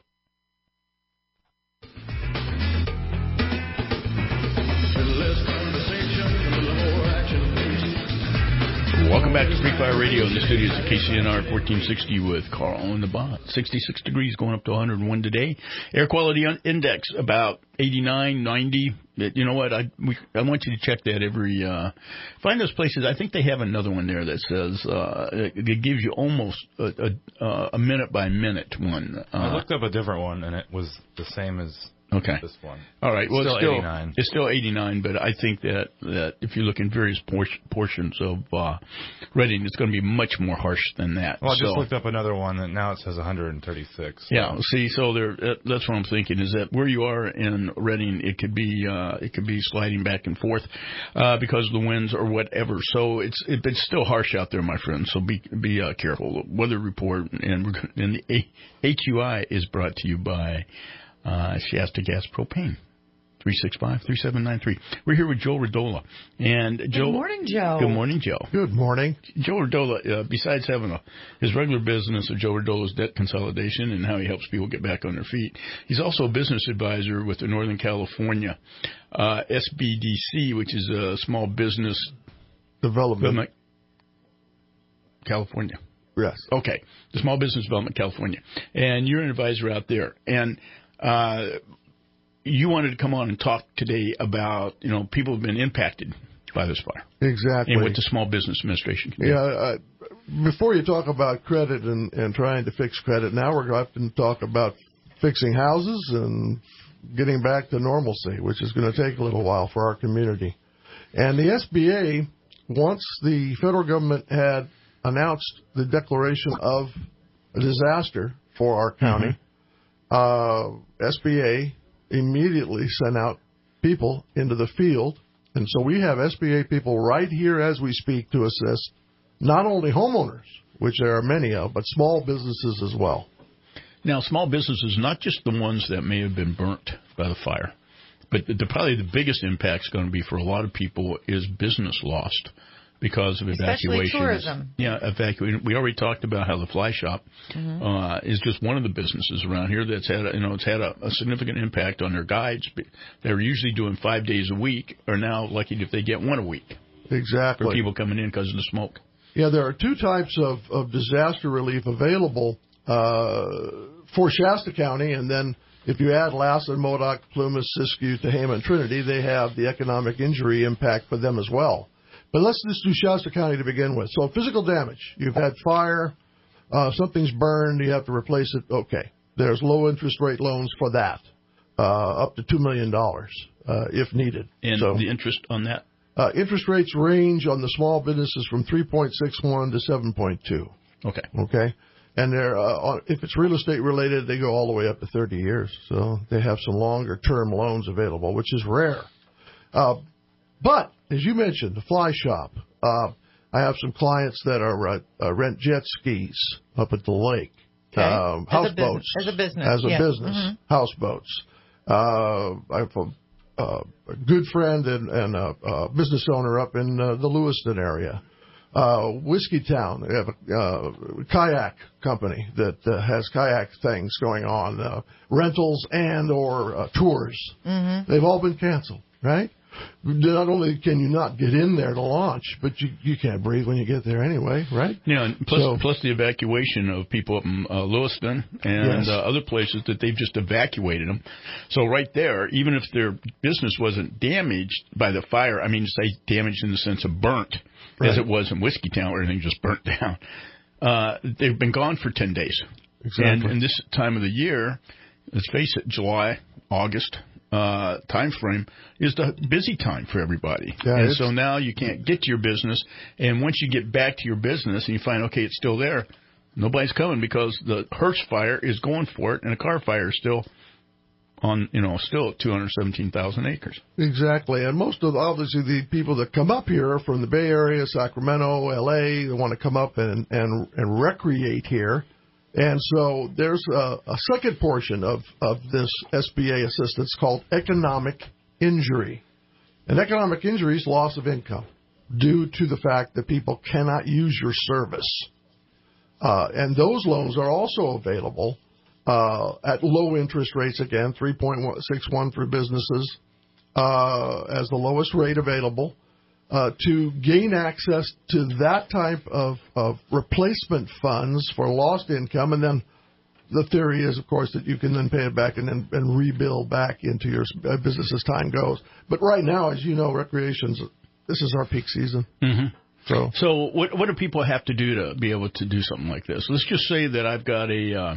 Welcome back to Free Fire Radio in the studios at K C N R fourteen sixty with Carl and the Bot. sixty-six degrees going up to one hundred one today. Air quality index about eighty-nine, ninety. You know what? I we, I want you to check that every. Uh, find those places. I think they have another one there that says uh, it, it gives you almost a, a, a minute by minute one. Uh, I looked up a different one and it was the same as. Okay. This one. All right. Well, still it's still eighty-nine. It's still eighty-nine, but I think that, that if you look in various por- portions of uh, Redding, it's going to be much more harsh than that. Well, I so, just looked up another one, and now it says one hundred thirty-six. So. Yeah. See, so there. That's what I'm thinking is that where you are in Redding, it could be uh, it could be sliding back and forth uh, because of the winds or whatever. So it's it, it's still harsh out there, my friends. So be be uh, careful. Weather report and we're, and the A- H U I is brought to you by. Uh, Shasta Gas Propane, three six five, three seven nine three. We're here with Joe Radola. And Joe, good morning, Joe. Good morning, Joe. Good morning. Joe Radola, uh, besides having a, his regular business of Joe Radola's Debt Consolidation and how he helps people get back on their feet, he's also a business advisor with the Northern California uh, S B D C, which is a Small Business Development. Development California. Yes. Okay. The Small Business Development California. And you're an advisor out there. And Uh, you wanted to come on and talk today about, you know, people have been impacted by this fire. Exactly. And what the Small Business Administration can do. Yeah, uh, before you talk about credit and, and trying to fix credit, now we're going to talk about fixing houses and getting back to normalcy, which is going to take a little while for our community. And the S B A, once the federal government had announced the declaration of a disaster for our county, mm-hmm. uh, S B A immediately sent out people into the field. And so we have S B A people right here as we speak to assist not only homeowners, which there are many of, but small businesses as well. Now, small businesses, not just the ones that may have been burnt by the fire, but the, the, probably the biggest impact is going to be for a lot of people is business lost because of evacuation. Especially tourism. Yeah, evacuation. We already talked about how the Fly Shop mm-hmm. uh, is just one of the businesses around here that's had, a, you know, it's had a, a significant impact on their guides. They're usually doing five days a week, are now lucky if they get one a week. Exactly. For people coming in because of the smoke. Yeah, there are two types of, of disaster relief available uh, for Shasta County, and then if you add Lassen, Modoc, Plumas, Siskiyou, Tehama, and Trinity, they have the economic injury impact for them as well. But let's just do Shasta County to begin with. So physical damage. You've had fire, uh, something's burned, you have to replace it. Okay. There's low interest rate loans for that, uh, up to two million dollars uh, if needed. And so, the interest on that? Uh, interest rates range on the small businesses from three point six one to seven point two. Okay. Okay. And they're, uh, if it's real estate related, they go all the way up to thirty years. So they have some longer term loans available, which is rare. Uh, but as you mentioned, the Fly Shop, uh, I have some clients that are, uh, uh, rent jet skis up at the lake. Okay. Um, as houseboats. As a business. As a yes. business. Mm-hmm. Houseboats. Uh, I have a, uh, a good friend and, and a, a business owner up in uh, the Lewiston area. Uh, Whiskey Town, they have a uh, kayak company that uh, has kayak things going on, uh, rentals and or uh, tours. Mm-hmm. They've all been canceled, right? Not only can you not get in there to launch, but you you can't breathe when you get there anyway, right? Yeah, and plus, so, plus the evacuation of people up in uh, Lewiston and yes. uh, other places that they've just evacuated them. So right there, even if their business wasn't damaged by the fire, I mean, say damaged in the sense of burnt, right. as it was in Whiskey Town where everything just burnt down, uh, they've been gone for ten days. Exactly. And in this time of the year, let's face it, July, August, Uh, time frame is the busy time for everybody. Yeah, and so now you can't get to your business. And once you get back to your business and you find, okay, it's still there, nobody's coming because the Hearst fire is going for it and the Carr fire is still on, you know, still at two hundred seventeen thousand acres. Exactly. And most of, obviously, the people that come up here are from the Bay Area, Sacramento, L A, they want to come up and, and, and recreate here. And so there's a, a second portion of, of this S B A assistance called economic injury. And economic injury is loss of income due to the fact that people cannot use your service. Uh, and those loans are also available uh, at low interest rates, again, three point six one for businesses uh, as the lowest rate available. Uh, to gain access to that type of, of replacement funds for lost income. And then the theory is, of course, that you can then pay it back and then and rebuild back into your business as time goes. But right now, as you know, recreation's, this is our peak season. Mm-hmm. So, so what, what do people have to do to be able to do something like this? Let's just say that I've got a, uh,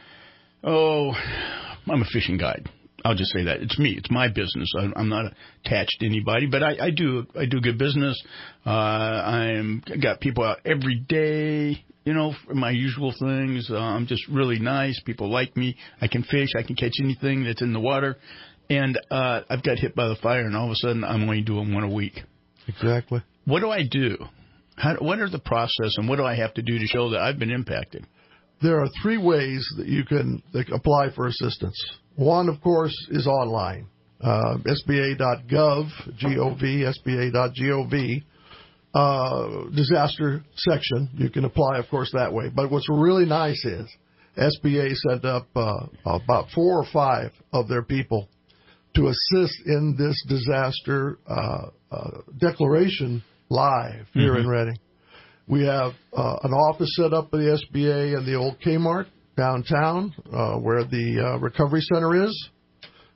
oh, I'm a fishing guide. I'll just say that. It's me. It's my business. I'm not attached to anybody, but I, I do I do good business. Uh, I'm I got people out every day, you know, for my usual things. Uh, I'm just really nice. People like me. I can fish. I can catch anything that's in the water. And uh, I've got hit by the fire, and all of a sudden I'm only doing one a week. Exactly. What do I do? How, what are the process, and what do I have to do to show that I've been impacted? There are three ways that you can that apply for assistance. One, of course, is online. Uh, S B A dot gov, G O V, S B A dot gov, uh, disaster section. You can apply, of course, that way. But what's really nice is S B A sent up uh, about four or five of their people to assist in this disaster uh, uh, declaration live here mm-hmm. in Redding. We have uh, an office set up by the S B A and the old Kmart downtown, uh, where the uh, recovery center is.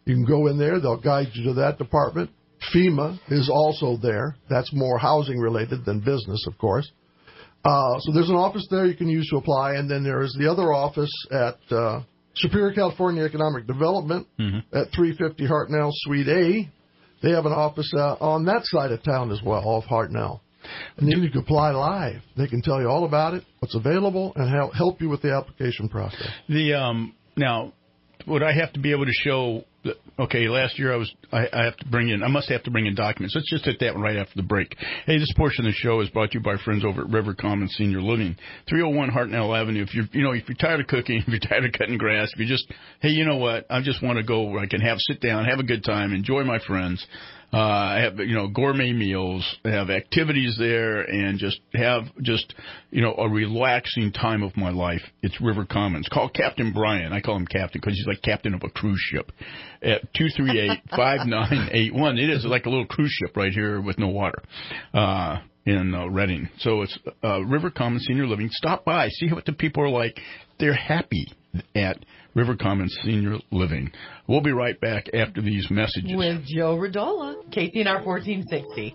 You can go in there. They'll guide you to that department. FEMA is also there. That's more housing related than business, of course. Uh, so there's an office there you can use to apply, and then there is the other office at uh, Superior California Economic Development mm-hmm. at three fifty Hartnell Suite A. They have an office uh, on that side of town as well, off Hartnell. And then you can apply live. They can tell you all about it, what's available, and help help you with the application process. The um, now, would I have to be able to show? That, okay, last year I was I, I have to bring in I must have to bring in documents. Let's just hit that right after the break. Hey, this portion of the show is brought to you by friends over at River Commons Senior Living, three oh one Hartnell Avenue. If you're you know if you're tired of cooking, if you're tired of cutting grass, if you just hey, you know what? I just want to go where I can have sit down, have a good time, enjoy my friends. Uh, I have, you know, gourmet meals, have activities there, and just have just, you know, a relaxing time of my life. It's River Commons. Call Captain Brian. I call him Captain because he's like captain of a cruise ship at two three eight, five nine eight one. It is like a little cruise ship right here with no water. Uh, in uh, Redding. So it's uh, River Commons Senior Living. Stop by. See what the people are like. They're happy at River Commons Senior Living. We'll be right back after these messages. With Joe Radola, K C N R fourteen sixty.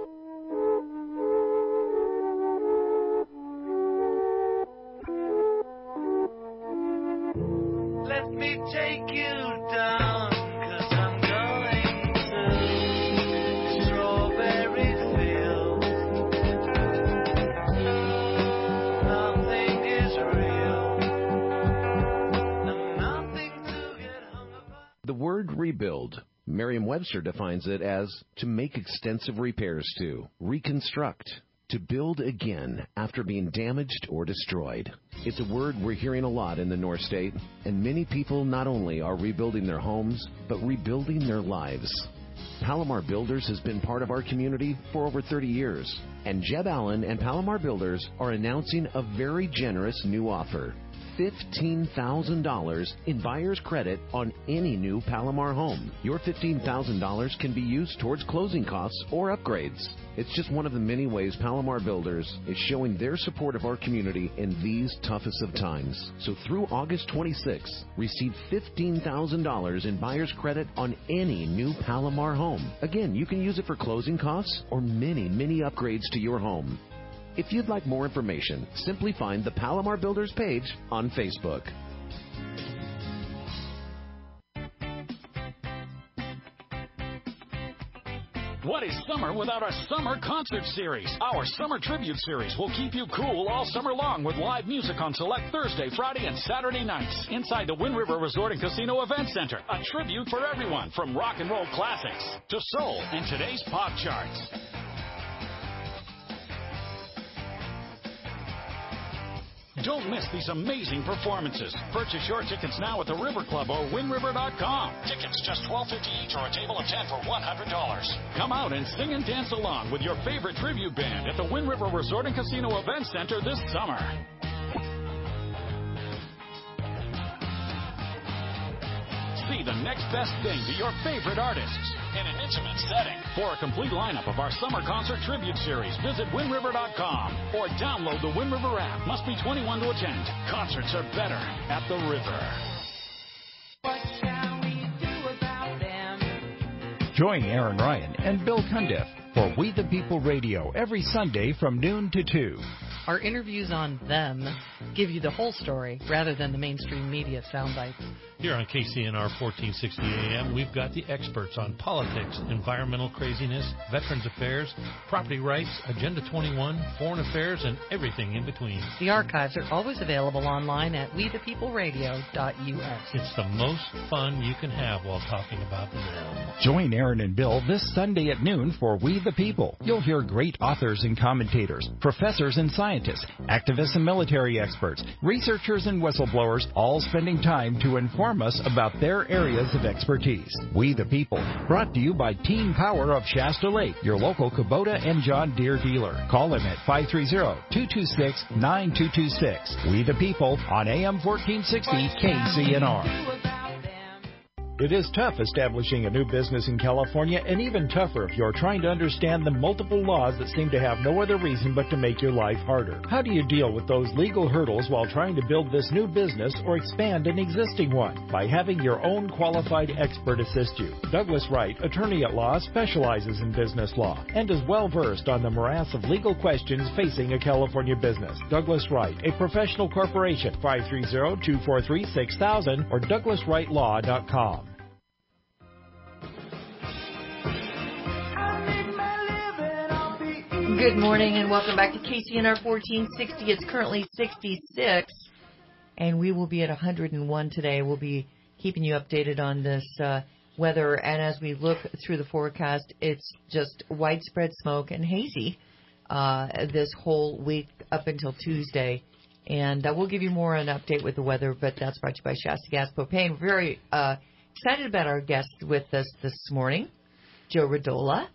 Let me take you down, 'cause I'm going to strawberry fields. Nothing is real, and nothing to get hung about. The word rebuild, Merriam-Webster defines it as to make extensive repairs to, reconstruct, to build again after being damaged or destroyed. It's a word we're hearing a lot in the North State, and many people not only are rebuilding their homes, but rebuilding their lives. Palomar Builders has been part of our community for over thirty years, and Jeb Allen and Palomar Builders are announcing a very generous new offer. fifteen thousand dollars in buyer's credit on any new Palomar home. Your fifteen thousand dollars can be used towards closing costs or upgrades. It's just one of the many ways Palomar Builders is showing their support of our community in these toughest of times. So through August twenty-sixth, receive fifteen thousand dollars in buyer's credit on any new Palomar home. Again, you can use it for closing costs or many, many upgrades to your home. If you'd like more information, simply find the Palomar Builders page on Facebook. What is summer without a summer concert series? Our Summer Tribute Series will keep you cool all summer long with live music on select Thursday, Friday, and Saturday nights inside the Wind River Resort and Casino Event Center. A tribute for everyone from rock and roll classics to soul and today's pop charts. Don't miss these amazing performances. Purchase your tickets now at the River Club or wind river dot com. Tickets just twelve fifty each or a table of ten for one hundred dollars. Come out and sing and dance along with your favorite tribute band at the Wind River Resort and Casino Event Center this summer. See the next best thing to your favorite artists in an intimate setting. For a complete lineup of our summer concert tribute series, visit wind river dot com or download the Wind River app. Must be twenty-one to attend. Concerts are better at the River. What shall we do about them? Join Aaron Ryan and Bill Cundiff for We the People Radio every Sunday from noon to two. Our interviews on them give you the whole story rather than the mainstream media sound bites. Here on K C N R fourteen sixty A M, we've got the experts on politics, environmental craziness, veterans affairs, property rights, Agenda twenty-one, foreign affairs, and everything in between. The archives are always available online at we the people radio dot U S. It's the most fun you can have while talking about them. Join Aaron and Bill this Sunday at noon for We the People. You'll hear great authors and commentators, professors and scientists, activists and military experts, researchers and whistleblowers, all spending time to inform us about their areas of expertise. We the People, brought to you by Team Power of Shasta Lake, your local Kubota and John Deere dealer. Call them at five three zero, two two six, nine two two six. We the People on A M fourteen sixty K C N R. It is tough establishing a new business in California, and even tougher if you're trying to understand the multiple laws that seem to have no other reason but to make your life harder. How do you deal with those legal hurdles while trying to build this new business or expand an existing one? By having your own qualified expert assist you. Douglas Wright, attorney at law, specializes in business law and is well versed on the morass of legal questions facing a California business. Douglas Wright, a professional corporation, five three zero, two four three, six thousand or douglas wright law dot com. Good morning and welcome back to K C N R fourteen sixty. It's currently sixty-six, and we will be at one hundred one today. We'll be keeping you updated on this uh, weather, and as we look through the forecast, it's just widespread smoke and hazy uh, this whole week up until Tuesday. And uh, we'll give you more an update with the weather, but that's brought to you by Shasta Gas Propane. We're very uh, excited about our guest with us this morning, Joe Radola.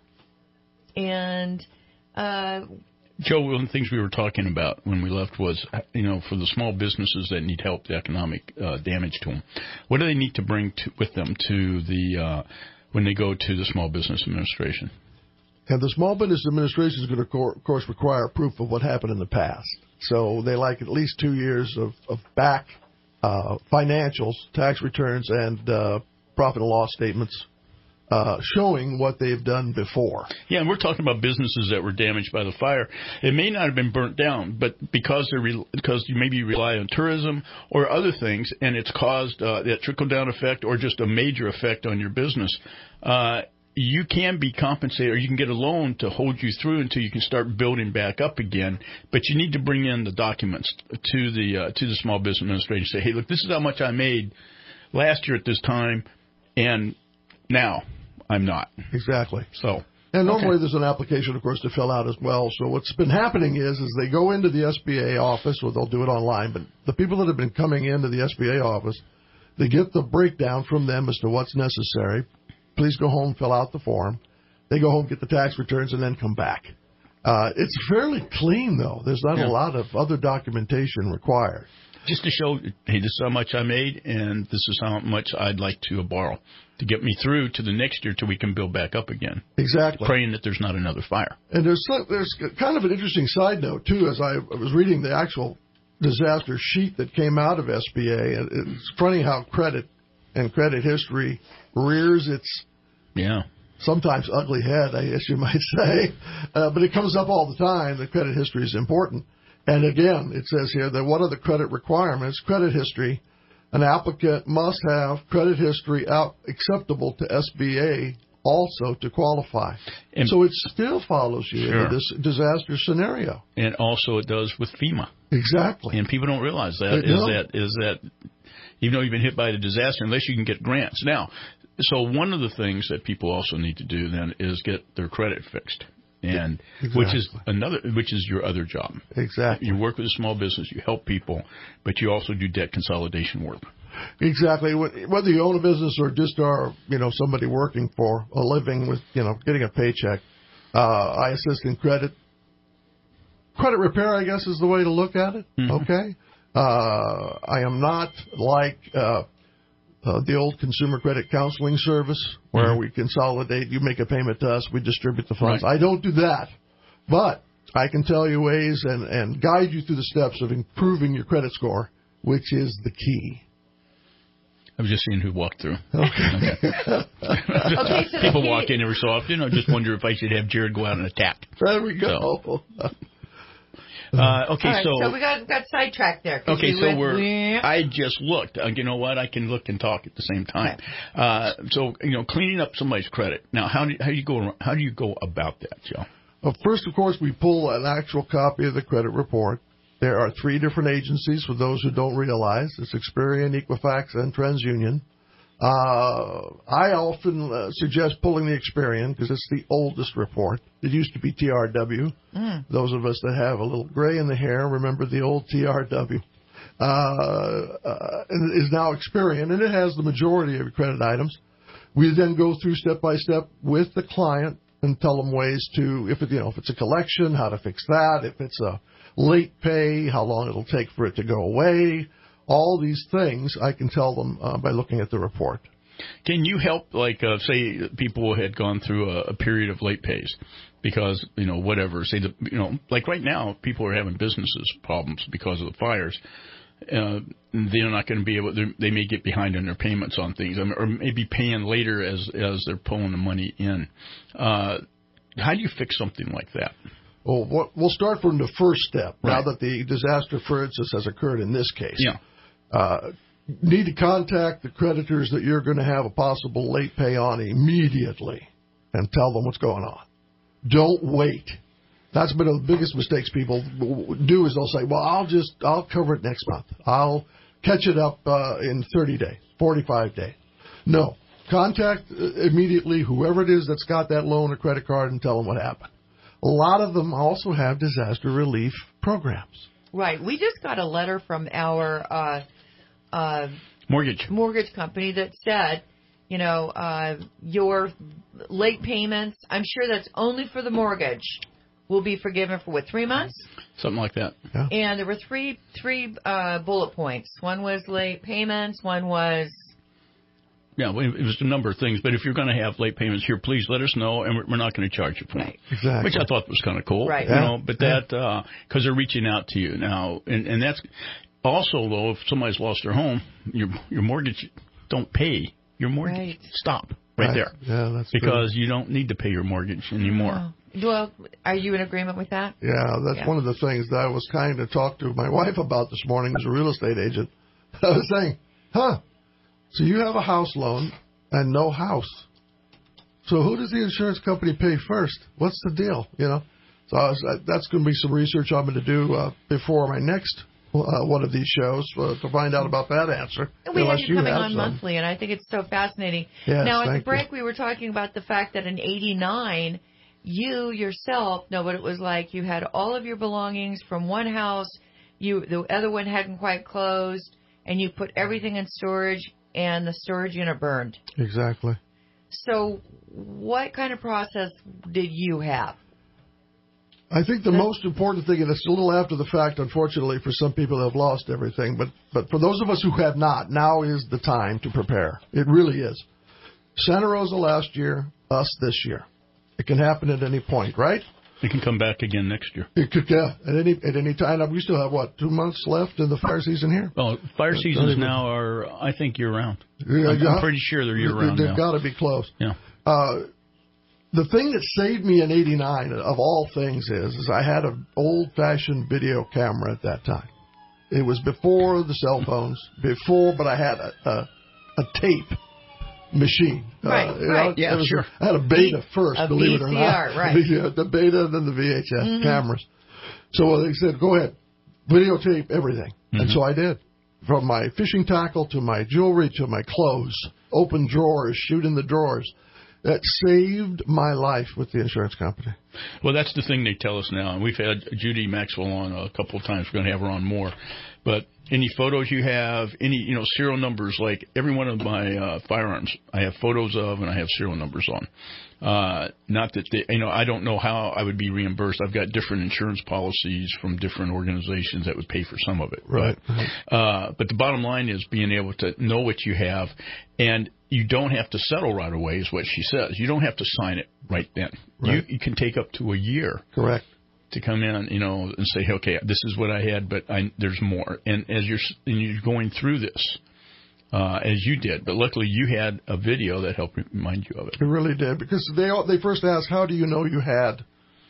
And... Uh, Joe, one of the things we were talking about when we left was, you know, for the small businesses that need help, the economic uh, damage to them, what do they need to bring to, with them to the uh, when they go to the Small Business Administration? And the Small Business Administration is going to, of course, require proof of what happened in the past. So they like at least two years of, of back uh, financials, tax returns, and uh, profit and loss statements. Uh, showing what they've done before. Yeah, and we're talking about businesses that were damaged by the fire. It may not have been burnt down, but because they're re- because you maybe rely on tourism or other things, and it's caused uh, that trickle-down effect or just a major effect on your business, uh, you can be compensated, or you can get a loan to hold you through until you can start building back up again. But you need to bring in the documents to the uh, to the Small Business Administration. Say, hey, look, this is how much I made last year at this time, and now I'm not. Exactly. So, and normally okay. there's an application, of course, to fill out as well. So what's been happening is, is they go into the S B A office, or they'll do it online. But the people that have been coming into the S B A office, they get the breakdown from them as to what's necessary. Please go home, fill out the form. They go home, get the tax returns, and then come back. Uh, it's fairly clean, though. There's not yeah. a lot of other documentation required. Just to show, hey, this is how much I made, and this is how much I'd like to borrow to get me through to the next year till we can build back up again. Exactly. Praying that there's not another fire. And there's there's kind of an interesting side note, too, as I was reading the actual disaster sheet that came out of S B A. And it's funny how credit and credit history rears its yeah sometimes ugly head, I guess you might say. Uh, but it comes up all the time that credit history is important. And again, it says here that what are the credit requirements? Credit history. An applicant must have credit history out acceptable to S B A also to qualify. And so it still follows you sure. into this disaster scenario. And also it does with FEMA. Exactly. And people don't realize that they is don't. that is that even though you've been hit by the disaster, unless you can get grants. Now, so one of the things that people also need to do then is get their credit fixed. And exactly. which is another, which is your other job. Exactly. You work with a small business, you help people, but you also do debt consolidation work. Exactly. Whether you own a business or just are, you know, somebody working for a living with, you know, getting a paycheck, uh, I assist in credit. Credit repair, I guess, is the way to look at it. Mm-hmm. Okay. Uh, I am not like, uh, Uh, the old consumer credit counseling service where mm-hmm. we consolidate, you make a payment to us, we distribute the funds. Right. I don't do that. But I can tell you ways and, and guide you through the steps of improving your credit score, which is the key. I was just seeing who walked through. Okay. okay. okay so People walk in every so often. I just wonder if I should have Jared go out and attack. There we go. So. Uh, okay, right, so, so we got got sidetracked there. Okay, we so went, we're. I just looked. Uh, you know what? I can look and talk at the same time. Okay. Uh, so you know, cleaning up somebody's credit. Now, how do you, how do you go how do you go about that, Joe? Well, first, of course, we pull an actual copy of the credit report. There are three different agencies for those who don't realize. It's Experian, Equifax, and TransUnion. Uh, I often uh, suggest pulling the Experian because it's the oldest report. It used to be T R W. Mm. Those of us that have a little gray in the hair remember the old T R W. Uh, uh, it is now Experian, and it has the majority of your credit items. We then go through step by step with the client and tell them ways to, if it, you know, if it's a collection, how to fix that. If it's a late pay, how long it'll take for it to go away. All these things I can tell them uh, by looking at the report. Can you help, like, uh, say people had gone through a, a period of late pays because, you know, whatever, say, the, you know, like right now, people are having businesses problems because of the fires. Uh, they're not going to be able, they may get behind on their payments on things, or maybe paying later as, as they're pulling the money in. Uh, how do you fix something like that? Well, what, we'll start from the first step. Right. Now that the disaster, for instance, has occurred in this case. Yeah. Uh, need to contact the creditors that you're going to have a possible late pay on immediately and tell them what's going on. Don't wait. That's been the biggest mistakes people do is they'll say, well, I'll just, I'll cover it next month. I'll catch it up uh, in thirty days, forty-five days. No. Contact immediately whoever it is that's got that loan or credit card and tell them what happened. A lot of them also have disaster relief programs. Right. We just got a letter from our uh, uh, mortgage mortgage company that said, you know, uh, your late payments, I'm sure that's only for the mortgage, will be forgiven for, what, three months? Something like that. Yeah. And there were three three uh, bullet points. One was late payments. One was... Yeah, it was a number of things. But if you're going to have late payments here, please let us know, and we're not going to charge you for right. them. Exactly. Which I thought was kind of cool. Right. You Yeah. know, but that, because uh, they're reaching out to you now. And, and that's also, though, if somebody's lost their home, your your mortgage, don't pay your mortgage. Right. Stop right, Right. there. Yeah, that's Because you don't need to pay your mortgage anymore. Oh. Well, are you in agreement with that? Yeah, that's Yeah. one of the things that I was kind of talk to my wife about this morning as a real estate agent. I was saying, huh, so you have a house loan and no house. So who does the insurance company pay first? What's the deal? You know, so I was, that's going to be some research I'm going to do uh, before my next uh, one of these shows uh, to find out about that answer. We have unless you coming have on some. monthly, and I think it's so fascinating. Yes, now, at the thank break, you. we were talking about the fact that in eighty-nine, you yourself know what it was like. You had all of your belongings from one house. You the other one hadn't quite closed, and you put everything in storage, and the storage unit burned. Exactly. So what kind of process did you have? I think the most important thing, and it's a little after the fact, unfortunately, for some people that have lost everything, but, but for those of us who have not, now is the time to prepare. It really is. Santa Rosa last year, us this year. It can happen at any point, right? It can come back again next year. It could, yeah, at any at any time. We still have, what, two months left in the fire season here? Well, fire seasons now are, I think, year-round. Yeah, I'm, yeah. I'm pretty sure they're year-round They've now. got to be close. Yeah. Uh, the thing that saved me in eighty-nine, of all things, is, is I had an old-fashioned video camera at that time. It was before the cell phones, before, but I had a, a, a tape machine. Right, uh, you right. know, Yeah, it was sure. A, I had a beta first, A believe it or V C R, not. right. Yeah, the beta and then the V H S Mhm. cameras. So they said, go ahead, videotape everything. Mm-hmm. And so I did. From my fishing tackle to my jewelry to my clothes, open drawers, shoot in the drawers. That saved my life with the insurance company. Well, that's the thing they tell us now. And we've had Judy Maxwell on a couple of times. We're going to have her on more. But any photos you have, any, you know, serial numbers, like every one of my uh, firearms, I have photos of and I have serial numbers on. Uh, not that, they, you know, I don't know how I would be reimbursed. I've got different insurance policies from different organizations that would pay for some of it. Right. But, uh, but the bottom line is being able to know what you have, and you don't have to settle right away, is what she says. You don't have to sign it right then. Right. You, you can take up to a year. Correct. To come in, you know, and say, okay, this is what I had, but I, there's more. And as you're, and you're going through this, uh, as you did, but luckily you had a video that helped remind you of it. It really did, because they they first asked, how do you know you had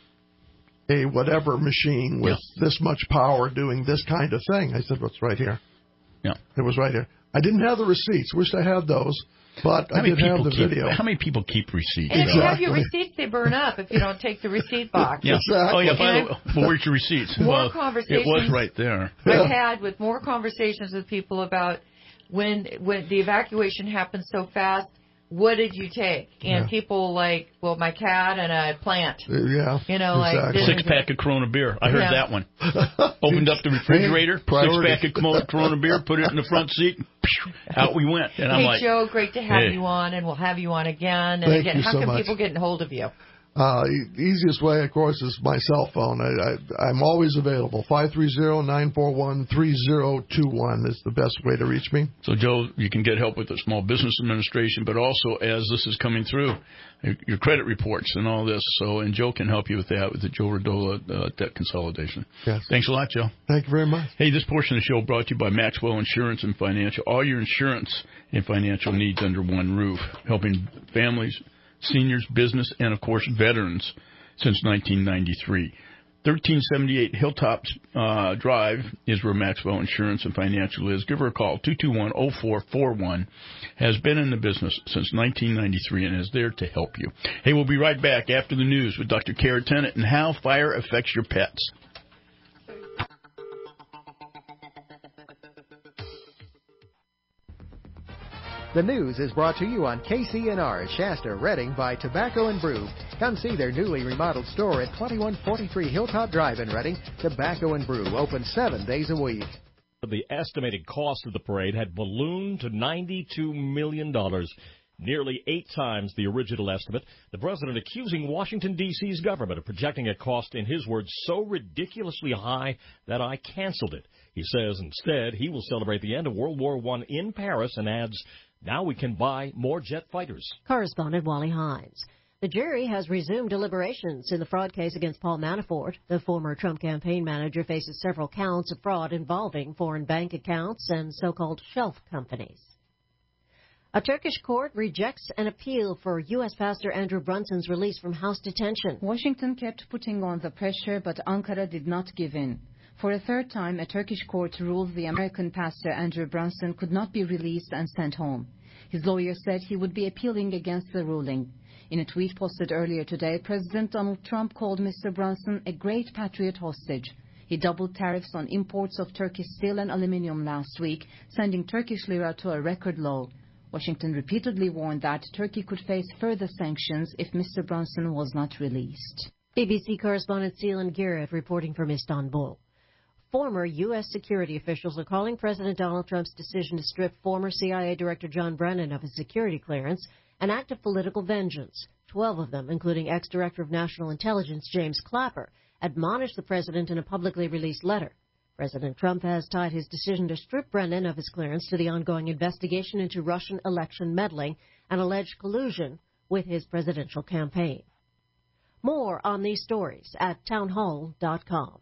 a whatever machine with Yeah. this much power doing this kind of thing? I said, well, it's right here. Yeah. It was right here. I didn't have the receipts. Wished I had those, but How I many did have people the keep, video. How many people keep receipts? And if you have your Exactly. receipts, they burn up if you don't take the receipt box. Yeah. Exactly. Oh, yeah. By the And way, well, where's your receipts? More well, conversations. It was right there. I've had with more conversations with people about when when the evacuation happened so fast, what did you take? And Yeah. people like, well, my cat and a plant. Yeah. You know, like exactly. this- Six pack of Corona beer. I heard Yeah. that one. Opened up the refrigerator, six Priority. pack of Corona Corona beer, put it in the front seat. Out we went. And I'm Hey, like, Joe, great to have hey. you on, and we'll have you on again. And Thank again, you how so can much. people get in hold of you? Uh, the easiest way, of course, is my cell phone. I, I, I'm always available. five three zero, nine four one, three zero two one is the best way to reach me. So, Joe, you can get help with the Small Business Administration, but also as this is coming through, your credit reports and all this. So, and Joe can help you with that with the Joe Radola uh, debt consolidation. Yes. Thanks a lot, Joe. Thank you very much. Hey, this portion of the show brought to you by Maxwell Insurance and Financial. All your insurance and financial needs under one roof, helping families, seniors, business, and, of course, veterans since nineteen ninety-three. thirteen seventy-eight Hilltop uh, Drive is where Maxwell Insurance and Financial is. Give her a call, two two one, oh four four one. Has been in the business since nineteen ninety-three and is there to help you. Hey, we'll be right back after the news with Doctor Kara Tennant and how fire affects your pets. The news is brought to you on K C N R Shasta, Redding by Tobacco and Brew. Come see their newly remodeled store at twenty-one forty-three Hilltop Drive in Redding. Tobacco and Brew, open seven days a week. The estimated cost of the parade had ballooned to ninety-two million dollars, nearly eight times the original estimate. The president accusing Washington, D C's government of projecting a cost, in his words, so ridiculously high that I canceled it. He says instead he will celebrate the end of World War One in Paris and adds, now we can buy more jet fighters. Correspondent Wally Hines. The jury has resumed deliberations in the fraud case against Paul Manafort. The former Trump campaign manager faces several counts of fraud involving foreign bank accounts and so-called shelf companies. A Turkish court rejects an appeal for U S pastor Andrew Brunson's release from house detention. Washington kept putting on the pressure, but Ankara did not give in. For a third time, a Turkish court ruled the American pastor Andrew Brunson could not be released and sent home. His lawyer said he would be appealing against the ruling. In a tweet posted earlier today, President Donald Trump called Mister Brunson a great patriot hostage. He doubled tariffs on imports of Turkish steel and aluminum last week, sending Turkish lira to a record low. Washington repeatedly warned that Turkey could face further sanctions if Mister Brunson was not released. B B C correspondent Seelan Girev reporting from Istanbul. Former U S security officials are calling President Donald Trump's decision to strip former C I A Director John Brennan of his security clearance an act of political vengeance. Twelve of them, including ex-Director of National Intelligence James Clapper, admonished the president in a publicly released letter. President Trump has tied his decision to strip Brennan of his clearance to the ongoing investigation into Russian election meddling and alleged collusion with his presidential campaign. More on these stories at townhall dot com.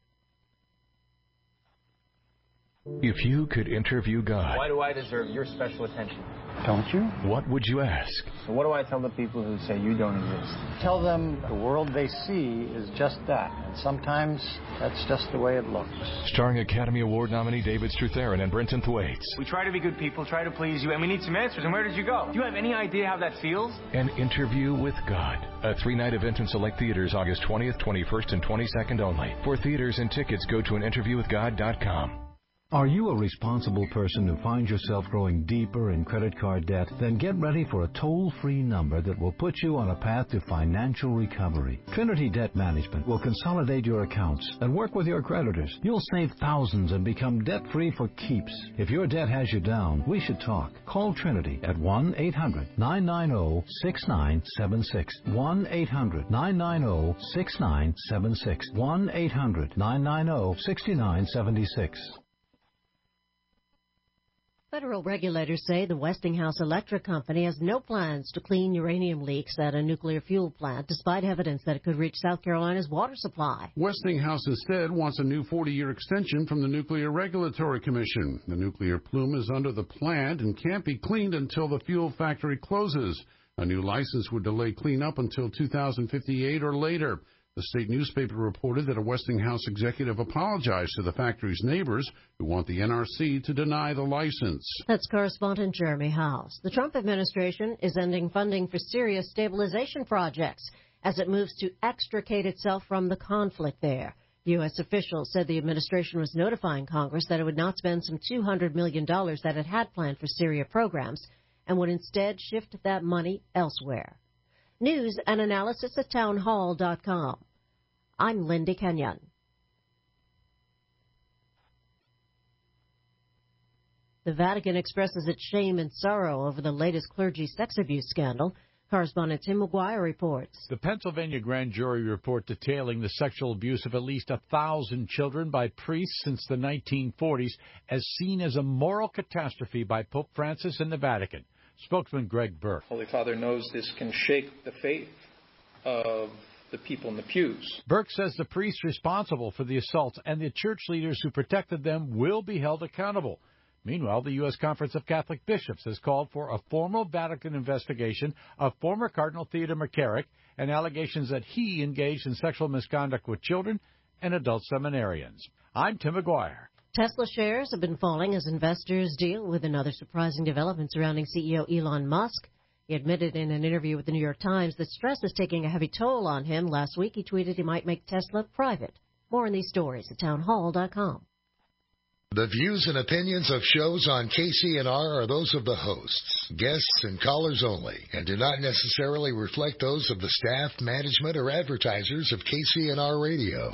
If you could interview God, why do I deserve your special attention? Don't you? What would you ask? So what do I tell the people who say you don't exist? Tell them the world they see is just that, and sometimes that's just the way it looks. Starring Academy Award nominee David Strathairn and Brenton Thwaites. We try to be good people, try to please you, and we need some answers. And where did you go? Do you have any idea how that feels? An Interview with God. A three-night event in select theaters August twentieth, twenty-first, and twenty-second only. For theaters and tickets, go to an interview with god dot com. Are you a responsible person who finds yourself growing deeper in credit card debt? Then get ready for a toll-free number that will put you on a path to financial recovery. Trinity Debt Management will consolidate your accounts and work with your creditors. You'll save thousands and become debt-free for keeps. If your debt has you down, we should talk. Call Trinity at one eight hundred nine nine zero six nine seven six. one eight hundred nine nine zero six nine seven six. one eight hundred nine nine zero six nine seven six. Federal regulators say the Westinghouse Electric Company has no plans to clean uranium leaks at a nuclear fuel plant, despite evidence that it could reach South Carolina's water supply. Westinghouse instead wants a new forty-year extension from the Nuclear Regulatory Commission. The nuclear plume is under the plant and can't be cleaned until the fuel factory closes. A new license would delay cleanup until two thousand fifty-eight or later. The state newspaper reported that a Westinghouse executive apologized to the factory's neighbors who want the N R C to deny the license. That's correspondent Jeremy House. The Trump administration is ending funding for Syria's stabilization projects as it moves to extricate itself from the conflict there. U S officials said the administration was notifying Congress that it would not spend some two hundred million dollars that it had planned for Syria programs and would instead shift that money elsewhere. News and analysis at townhall dot com. I'm Lindy Kenyon. The Vatican expresses its shame and sorrow over the latest clergy sex abuse scandal. Correspondent Tim McGuire reports. The Pennsylvania grand jury report detailing the sexual abuse of at least a thousand children by priests since the nineteen forties as seen as a moral catastrophe by Pope Francis and the Vatican. Spokesman Greg Burke. Holy Father knows this can shake the faith of the people in the pews. Burke says the priests responsible for the assaults and the church leaders who protected them will be held accountable. Meanwhile, the U S Conference of Catholic Bishops has called for a formal Vatican investigation of former Cardinal Theodore McCarrick and allegations that he engaged in sexual misconduct with children and adult seminarians. I'm Tim McGuire. Tesla shares have been falling as investors deal with another surprising development surrounding C E O Elon Musk. He admitted in an interview with the New York Times that stress is taking a heavy toll on him. Last week, he tweeted he might make Tesla private. More on these stories at townhall dot com. The views and opinions of shows on K C N R are those of the hosts, guests, and callers only, and do not necessarily reflect those of the staff, management, or advertisers of K C N R Radio.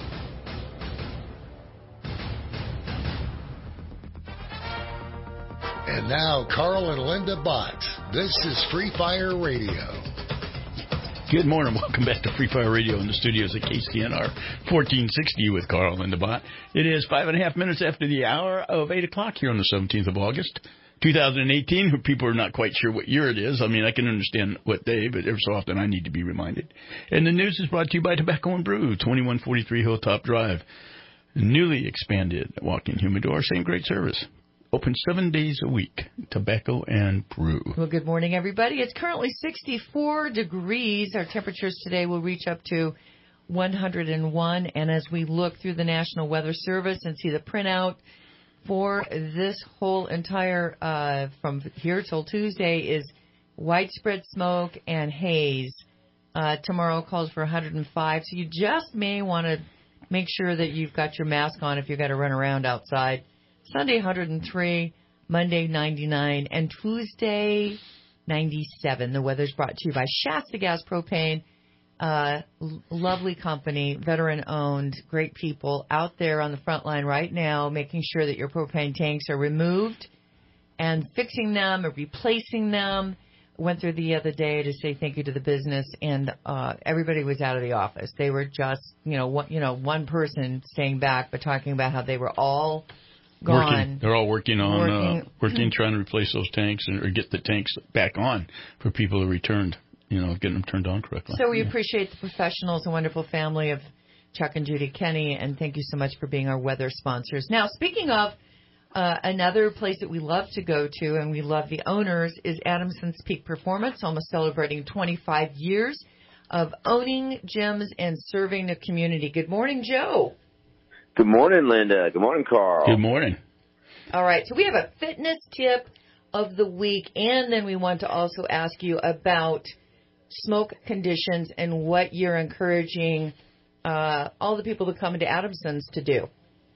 And now, Carl and Linda Bott. This is Free Fire Radio. Good morning. Welcome back to Free Fire Radio in the studios at K C N R fourteen sixty with Carl and the Bot. It is five and a half minutes after the hour of eight o'clock here on the seventeenth of August, two thousand eighteen. People are not quite sure what year it is. I mean, I can understand what day, but every so often I need to be reminded. And the news is brought to you by Tobacco and Brew, twenty-one forty-three Hilltop Drive. Newly expanded walk-in humidor, same great service. Open seven days a week. Tobacco and Brew. Well, good morning, everybody. It's currently sixty-four degrees. Our temperatures today will reach up to one hundred one. And as we look through the National Weather Service and see the printout for this whole entire, uh, from here till Tuesday, is widespread smoke and haze. Uh, tomorrow calls for one hundred five. So you just may want to make sure that you've got your mask on if you've got to run around outside. Sunday, one hundred three, Monday, ninety-nine, and Tuesday, ninety-seven. The weather's brought to you by Shasta Gas Propane. Uh, l- lovely company, veteran-owned, great people out there on the front line right now making sure that your propane tanks are removed and fixing them or replacing them. Went through the other day to say thank you to the business, and uh, everybody was out of the office. They were just, you know, one, you know, one person staying back, but talking about how they were all gone. Working. They're all working on working, uh, working trying to replace those tanks and, or get the tanks back on for people who returned, you know, getting them turned on correctly. So we yeah. appreciate the professionals and wonderful family of Chuck and Judy Kenny, and thank you so much for being our weather sponsors. Now, speaking of uh, another place that we love to go to and we love the owners is Adamson's Peak Performance, almost celebrating twenty-five years of owning gyms and serving the community. Good morning, Joe. Good morning, Linda. Good morning, Carl. Good morning. All right, so we have a fitness tip of the week, and then we want to also ask you about smoke conditions and what you're encouraging uh, all the people that come into Adamson's to do.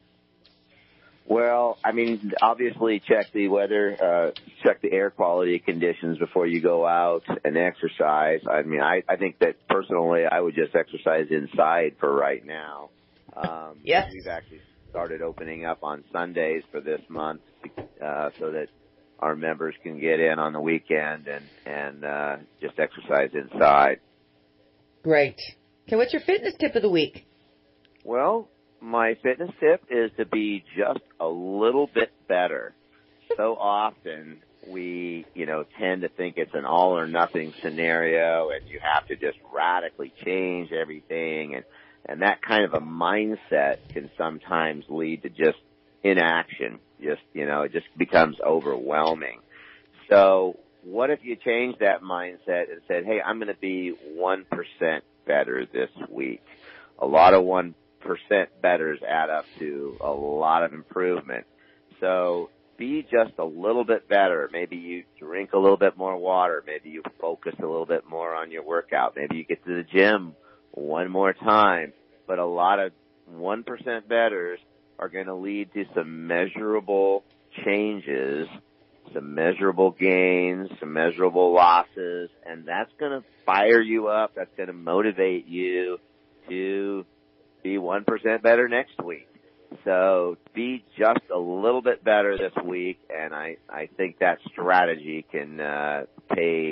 Well, I mean, obviously check the weather, uh, check the air quality conditions before you go out and exercise. I mean, I, I think that personally I would just exercise inside for right now. Um, yes. We've actually started opening up on Sundays for this month uh, so that our members can get in on the weekend and, and uh, just exercise inside. Great. Okay, what's your fitness tip of the week? Well, my fitness tip is to be just a little bit better. So often we, you know, tend to think it's an all or nothing scenario and you have to just radically change everything, and And that kind of a mindset can sometimes lead to just inaction. Just, you know, it just becomes overwhelming. So what if you change that mindset and said, hey, I'm going to be one percent better this week? A lot of one percent betters add up to a lot of improvement. So be just a little bit better. Maybe you drink a little bit more water. Maybe you focus a little bit more on your workout. Maybe you get to the gym one more time. But a lot of one percent betters are going to lead to some measurable changes, some measurable gains, some measurable losses, and that's going to fire you up. That's going to motivate you to be one percent better next week. So be just a little bit better this week, and I, I think that strategy can uh, pay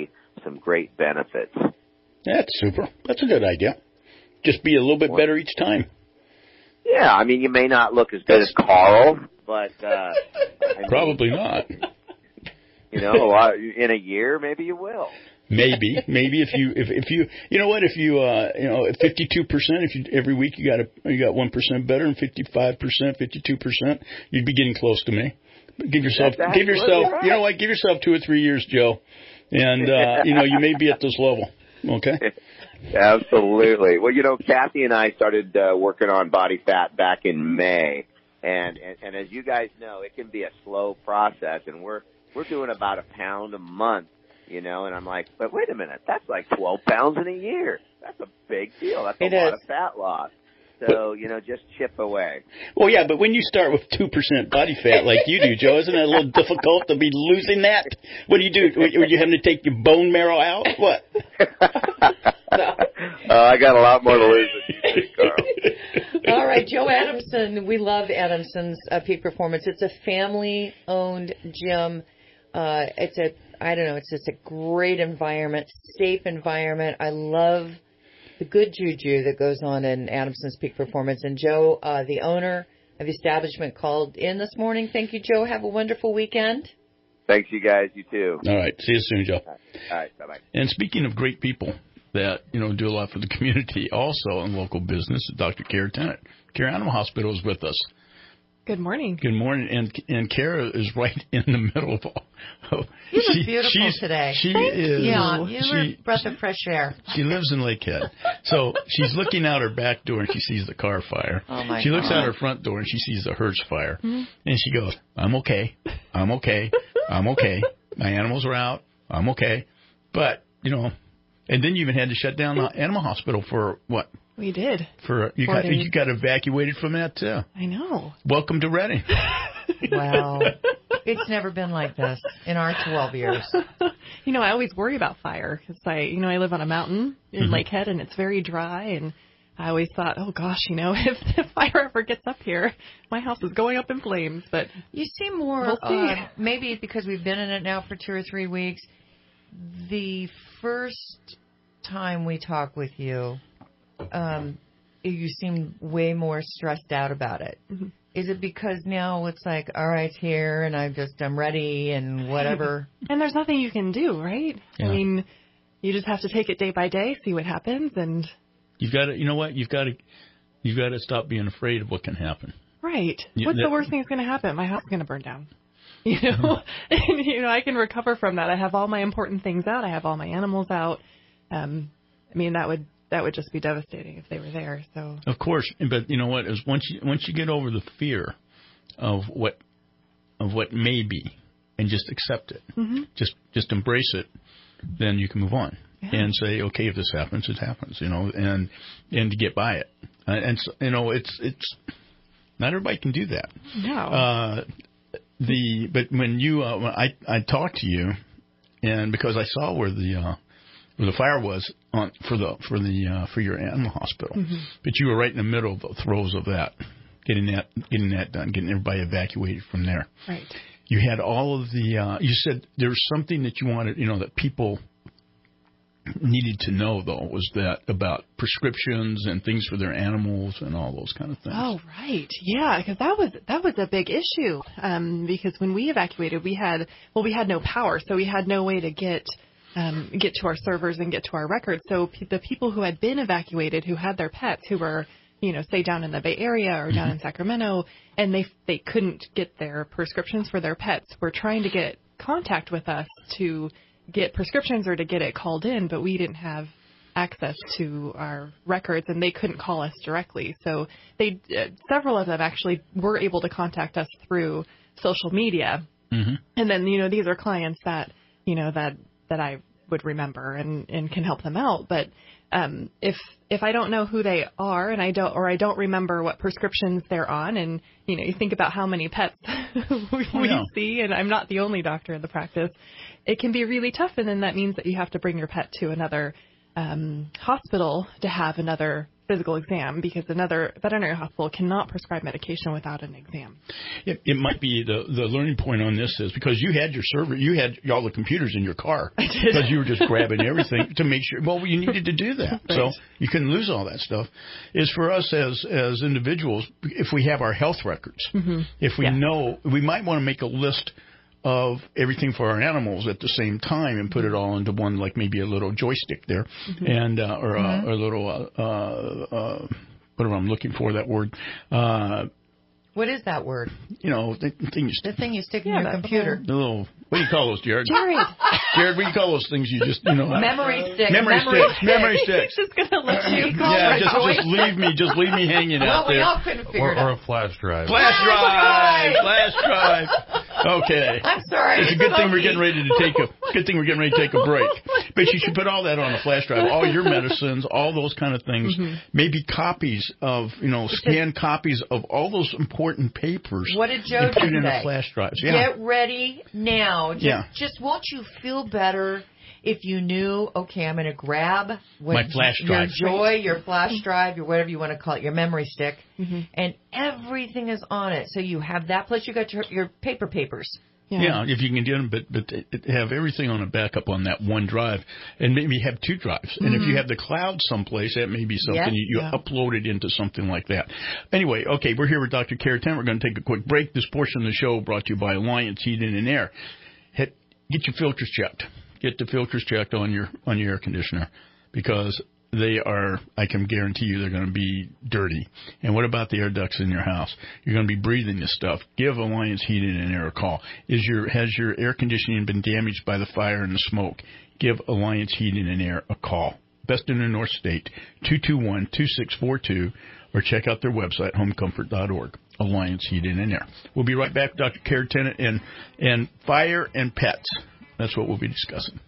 some great benefits. That's super. That's a good idea. Just be a little bit better each time. Yeah, I mean, you may not look as good as Carl, but uh, I mean, probably not. You know, uh, in a year, maybe you will. Maybe, maybe if you if if you you know what if you uh you know fifty two percent if you every week you got a you got one percent better and fifty five percent fifty two percent you'd be getting close to me. Give yourself That's give yourself right. you know what give yourself two or three years, Joe, and uh, you know you may be at this level. Okay. Absolutely. Well, you know, Kathy and I started uh, working on body fat back in May, and, and and as you guys know, it can be a slow process, and we're we're doing about a pound a month. You know, and I'm like, but wait a minute, that's like twelve pounds in a year. That's a big deal. That's a It lot is. of fat loss. So, you know, just chip away. Well, yeah, but when you start with two percent body fat like you do, Joe, isn't it a little difficult to be losing that? What do you do? Were you having to take your bone marrow out? What? uh, I got a lot more to lose than you think, Carl. All right, Joe Adamson. We love Adamson's uh, Peak Performance. It's a family-owned gym. Uh, it's a, I don't know, it's just a great environment, safe environment. I love the good juju that goes on in Adamson's Peak Performance. And Joe, uh, the owner of the establishment, called in this morning. Thank you, Joe. Have a wonderful weekend. Thanks, you guys. You too. All right. See you soon, Joe. All right. Bye-bye. And speaking of great people that, you know, do a lot for the community, also in local business, Doctor Kara Tennant. Kara Animal Hospital is with us. Good morning. Good morning. And and Kara is right in the middle of all. Oh, You she, look beautiful she's, today. She Thank is. you. You she, were a breath of fresh air. She lives in Lakehead. So she's looking out her back door and she sees the car fire. Oh, my she looks God. out her front door and she sees the hearse fire. Mm-hmm. And she goes, I'm okay. I'm okay. I'm okay. My animals are out. I'm okay. But, you know, and then you even had to shut down the animal hospital for what? We did. For you Four got days. you got evacuated from that too. I know. Welcome to Reading. Wow. It's never been like this in our twelve years. You know, I always worry about fire because I, you know, I live on a mountain in Mhm. Lakehead and it's very dry, and I always thought, oh gosh, you know, if the fire ever gets up here, my house is going up in flames. But You seem more, We'll see. uh, maybe because we've been in it now for two or three weeks. The first time we talked with you, um, you seemed way more stressed out about it. Mm-hmm. Is it because now it's like, all right, it's here, and I'm just, I'm ready, and whatever? And there's nothing you can do, right? Yeah. I mean, you just have to take it day by day, see what happens, and You've got to, you know what? You've got to, you've got to stop being afraid of what can happen. right. Yeah, What's that- the worst thing that's going to happen? My house is going to burn down. You know, and, you know, I can recover from that. I have all my important things out. I have all my animals out. Um, I mean, that would that would just be devastating if they were there. So Of course, but you know what? Is once you once you get over the fear of what of what may be, and just accept it, mm-hmm. just just embrace it, then you can move on Yeah. and say, okay, if this happens, it happens, you know, and and to get by it. Uh, and so, you know, it's it's not everybody can do that. No. Uh, the but when you uh, when I I talked to you, and because I saw where the uh, where the fire was on for the for the uh, for your animal hospital, Mhm. but you were right in the middle of the throes of that, getting that getting that done, getting everybody evacuated from there. Right. You had all of the. Uh, you said there was something that you wanted, you know, that people needed to know, though, was that about prescriptions and things for their animals and all those kind of things. Oh, right. Yeah, because that was that was a big issue. Um, because when we evacuated, we had well, we had no power, so we had no way to get um, get to our servers and get to our records. So p- the people who had been evacuated, who had their pets, who were you know, say down in the Bay Area or down in Sacramento, and they they couldn't get their prescriptions for their pets, were trying to get contact with us to get prescriptions or to get it called in, but we didn't have access to our records, and they couldn't call us directly. So they, uh, several of them actually were able to contact us through social media. Mm-hmm. And then, you know, these are clients that, you know, that, that I would remember and, and can help them out. But um, if if I don't know who they are and I don't, or I don't remember what prescriptions they're on, and, you know, you think about how many pets we, Oh, we yeah. see, and I'm not the only doctor in the practice, it can be really tough. And then that means that you have to bring your pet to another um, hospital to have another physical exam because another veterinary hospital cannot prescribe medication without an exam. It, it might be the the learning point on this is because you had your server, you had all the computers in your car because you were just grabbing everything to make sure. Well, you needed to do that, right. So you couldn't lose all that stuff. Is for us as as individuals, if we have our health records, mm-hmm. if we yeah. know, we might want to make a list of everything for our animals at the same time and put it all into one, like maybe a little joystick there, mm-hmm. and uh, or, mm-hmm. uh, or a little uh, uh, whatever I'm looking for that word. Uh, what is that word? You know, the thing you st- the thing you stick yeah, in your computer. The little, what do you call those, Jared? Jared. Jared, what do you call those things you just, you know? Memory sticks. Memory, Memory sticks. Memory sticks. He's just going to let you call Yeah, it just, just leave me, just leave me hanging well, out there. Well, we all couldn't figure or, it out. Or a flash drive. Flash drive! Flash drive! Okay. I'm sorry. It's a good thing we're getting ready to take a good thing we're getting ready to take a break. But you should put all that on a flash drive, all your medicines, all those kind of things. Mm-hmm. Maybe copies of, you know, scanned copies of all those important papers. What did Joe put do in today? a flash drive. Yeah. Get ready now. Just, yeah. just won't you feel better if you knew, okay, I'm going to grab what, my flash drive. your joy, your flash drive, your whatever you want to call it, your memory stick, mm-hmm. and everything is on it. So you have that, plus you got your, your paper papers. Yeah. yeah, if you can get them, but but have everything on a backup on that one drive, and maybe have two drives. Mm-hmm. And if you have the cloud someplace, that may be something yep. you, you yeah. upload it into something like that. Anyway, okay, we're here with Doctor Kara Tent. We're going to take a quick break. This portion of the show brought to you by Alliance Heating and Air. Hit, get your filters checked. Get the filters checked on your on your air conditioner because they are, I can guarantee you, they're going to be dirty. And what about the air ducts in your house? You're going to be breathing this stuff. Give Alliance Heating and Air a call. Is your has your air conditioning been damaged by the fire and the smoke? Give Alliance Heating and Air a call. Best in the North State, two two one, two six four two, or check out their website, home comfort dot org. Alliance Heating and Air. We'll be right back, Doctor Kara Tennant, and and fire and pets. That's what we'll be discussing.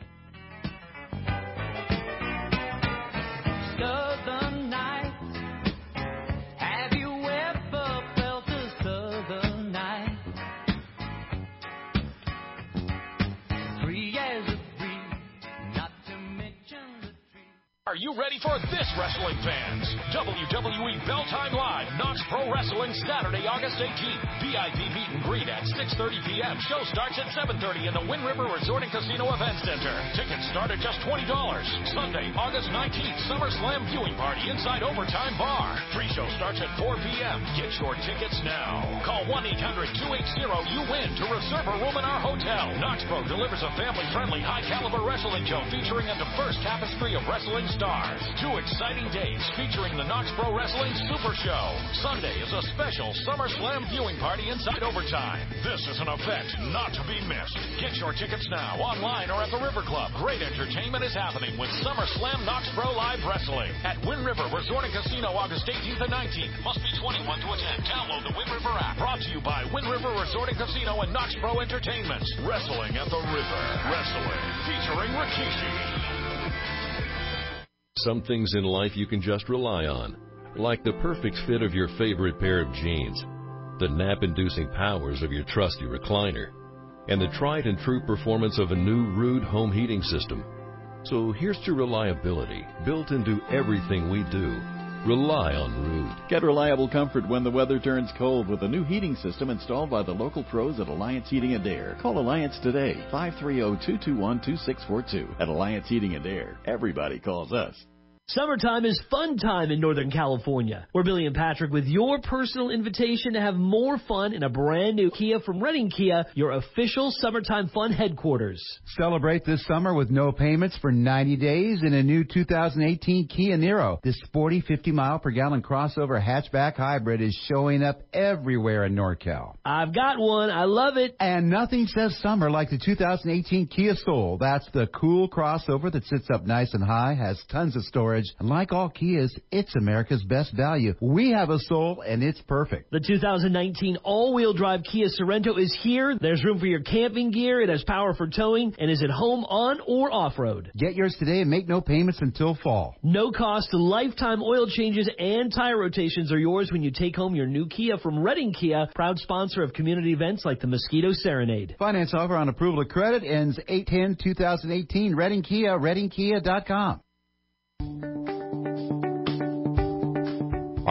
Are you ready for this, wrestling fans? W W E Bell Time Live, Knox Pro Wrestling, Saturday, August eighteenth. V I P meet and greet at six thirty p.m. Show starts at seven thirty in the Wind River Resort and Casino Event Center. Tickets start at just twenty dollars. Sunday, August nineteenth, SummerSlam viewing party inside Overtime Bar. Pre-show starts at four p.m. Get your tickets now. Call one eight hundred two eight zero U W I N to reserve a room in our hotel. Knox Pro delivers a family-friendly, high-caliber wrestling show featuring a diverse tapestry of wrestling stars. Two exciting days featuring the Knox Pro Wrestling Super Show. Sunday is a special SummerSlam viewing party inside Overtime. This is an event not to be missed. Get your tickets now, online or at the River Club. Great entertainment is happening with SummerSlam Knox Pro Live Wrestling at Wind River Resort and Casino, August eighteenth and nineteenth. Must be twenty-one to attend. Download the Wind River app. Brought to you by Wind River Resort and Casino and Knox Pro Entertainment. Wrestling at the River. Wrestling featuring Rikishi. Some things in life you can just rely on, like the perfect fit of your favorite pair of jeans, the nap-inducing powers of your trusty recliner, and the tried and true performance of a new Ruud home heating system. So here's to reliability built into everything we do. Rely on Ruud. Get reliable comfort when the weather turns cold with a new heating system installed by the local pros at Alliance Heating and Air. Call Alliance today, five three zero, two two one, two six four two. At Alliance Heating and Air, everybody calls us. Summertime is fun time in Northern California. We're Billy and Patrick with your personal invitation to have more fun in a brand new Kia from Redding Kia, your official summertime fun headquarters. Celebrate this summer with no payments for ninety days in a new two thousand eighteen Kia Niro. This sporty fifty mile per gallon crossover hatchback hybrid is showing up everywhere in NorCal. I've got one. I love it. And nothing says summer like the two thousand eighteen Kia Soul. That's the cool crossover that sits up nice and high, has tons of storage. And like all Kias, it's America's best value. We have a Soul, and it's perfect. The two thousand nineteen all-wheel drive Kia Sorento is here. There's room for your camping gear. It has power for towing and is at home on or off-road. Get yours today and make no payments until fall. No cost, lifetime oil changes and tire rotations are yours when you take home your new Kia from Redding Kia, proud sponsor of community events like the Mosquito Serenade. Finance offer on approval of credit ends eight ten twenty eighteen. Redding Kia, redding kia dot com.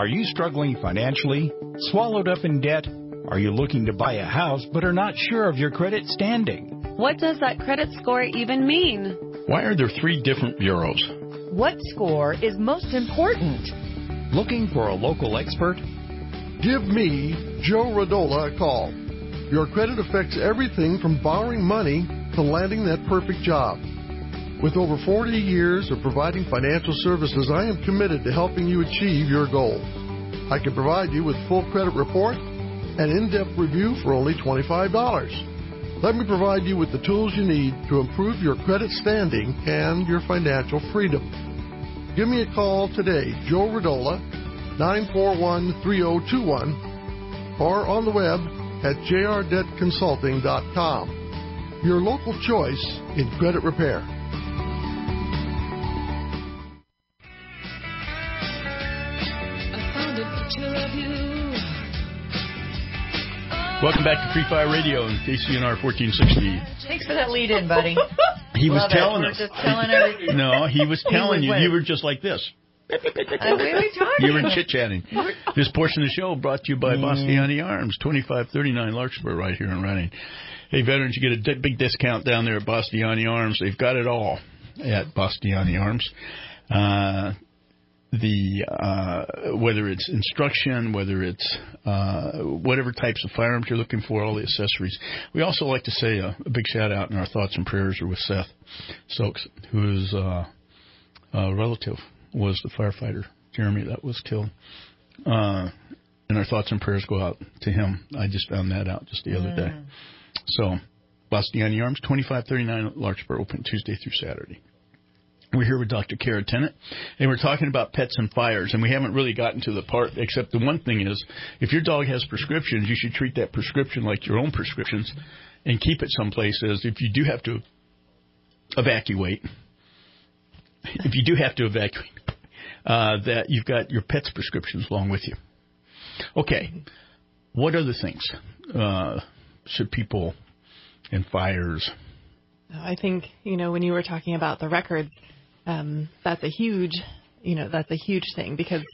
Are you struggling financially? Swallowed up in debt? Are you looking to buy a house but are not sure of your credit standing? What does that credit score even mean? Why are there three different bureaus? What score is most important? Looking for a local expert? Give me, Joe Radola, a call. Your credit affects everything from borrowing money to landing that perfect job. With over forty years of providing financial services, I am committed to helping you achieve your goals. I can provide you with full credit report and in-depth review for only twenty-five dollars. Let me provide you with the tools you need to improve your credit standing and your financial freedom. Give me a call today, Joe Radola, nine four one, three zero two one, or on the web at j r debt consulting dot com. Your local choice in credit repair. Welcome back to Free Fire Radio and K C N R fourteen sixty. Thanks for that lead in, buddy. He was Love telling it. us. We're just telling everything. No, he was telling He you. was You were just like this. Uh, we were talking. You were chit-chatting. This portion of the show brought to you by Bastiani Arms, twenty-five thirty-nine Larkspur right here in Reading. Hey, veterans, you get a di- big discount down there at Bastiani Arms. They've got it all at Bastiani Arms. Uh, the uh, whether it's instruction, whether it's uh, whatever types of firearms you're looking for, all the accessories. We also like to say a, a big shout-out, and our thoughts and prayers are with Seth Soaks, who is uh, a relative, was the firefighter, Jeremy, that was killed. Uh, and our thoughts and prayers go out to him. I just found that out just the other mm. day. So, Bastiani Arms, twenty-five thirty-nine Larkspur, open Tuesday through Saturday. We're here with Doctor Kara Tennant, and we're talking about pets and fires, and we haven't really gotten to the part, except the one thing is, if your dog has prescriptions, you should treat that prescription like your own prescriptions and keep it someplace as if you do have to evacuate, if you do have to evacuate, uh, that you've got your pet's prescriptions along with you. Okay, what other things uh, should people in fires? I think, you know, when you were talking about the records, um, that's a huge, you know, that's a huge thing because,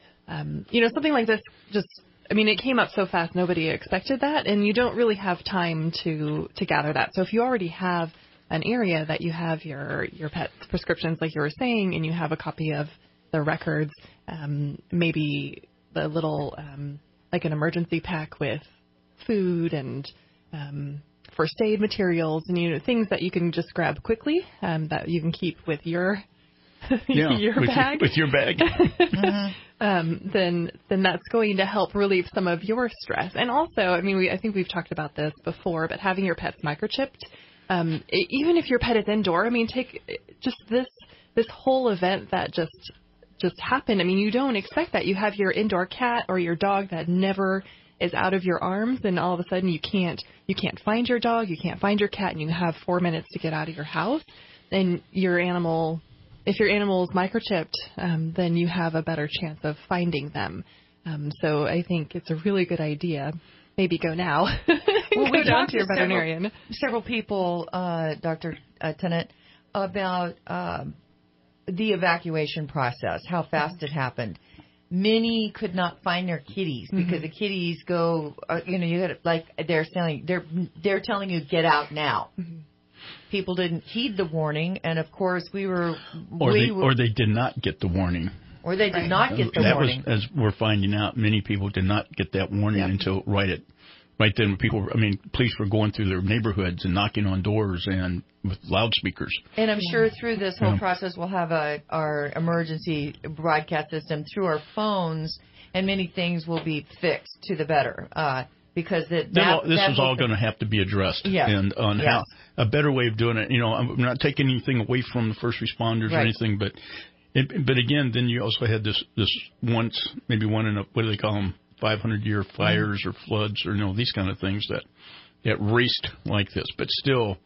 um, you know, something like this just, I mean, it came up so fast, nobody expected that, and you don't really have time to, to gather that. So if you already have an area that you have your, your pet's prescriptions, like you were saying, and you have a copy of the records, um, maybe the little, um, like an emergency pack with food and, um, first aid materials and, you know, things that you can just grab quickly, um, that you can keep with your yeah, your with bag. Your, with your bag. mm-hmm. um, then then that's going to help relieve some of your stress. And also, I mean, we I think we've talked about this before, but having your pets microchipped, um, it, even if your pet is indoor, I mean, take just this this whole event that just just happened. I mean, you don't expect that. You have your indoor cat or your dog that never is out of your arms, and all of a sudden you can't you can't find your dog, you can't find your cat, and you have four minutes to get out of your house. Then your animal, if your animal is microchipped, um, then you have a better chance of finding them. Um, so I think it's a really good idea. Maybe go now. Well, go we down talked to your to several, veterinarian. Several people, uh, Doctor Uh, Tennant, about um, the evacuation process, how fast it happened. Many could not find their kitties because mm-hmm. the kitties go, uh, you know, you got like they're telling they're they're telling you get out now. Mm-hmm. People didn't heed the warning, and of course we were, or we they were, or they did not get the warning, or they did right. not get the that warning. That was, as we're finding out, many people did not get that warning yep. until right at right then. When people, I mean, police were going through their neighborhoods and knocking on doors and with loudspeakers. And I'm yeah. sure through this whole yeah. process we'll have a, our emergency broadcast system through our phones, and many things will be fixed to the better. Uh, because it, that, this that is all going to have to be addressed. Yeah. And on yes. how a better way of doing it. You know, I'm not taking anything away from the first responders right. or anything, but it, but again, then you also had this this once maybe one in a what do they call them five hundred year fires mm-hmm. or floods or you know these kind of things that that raced like this, but still.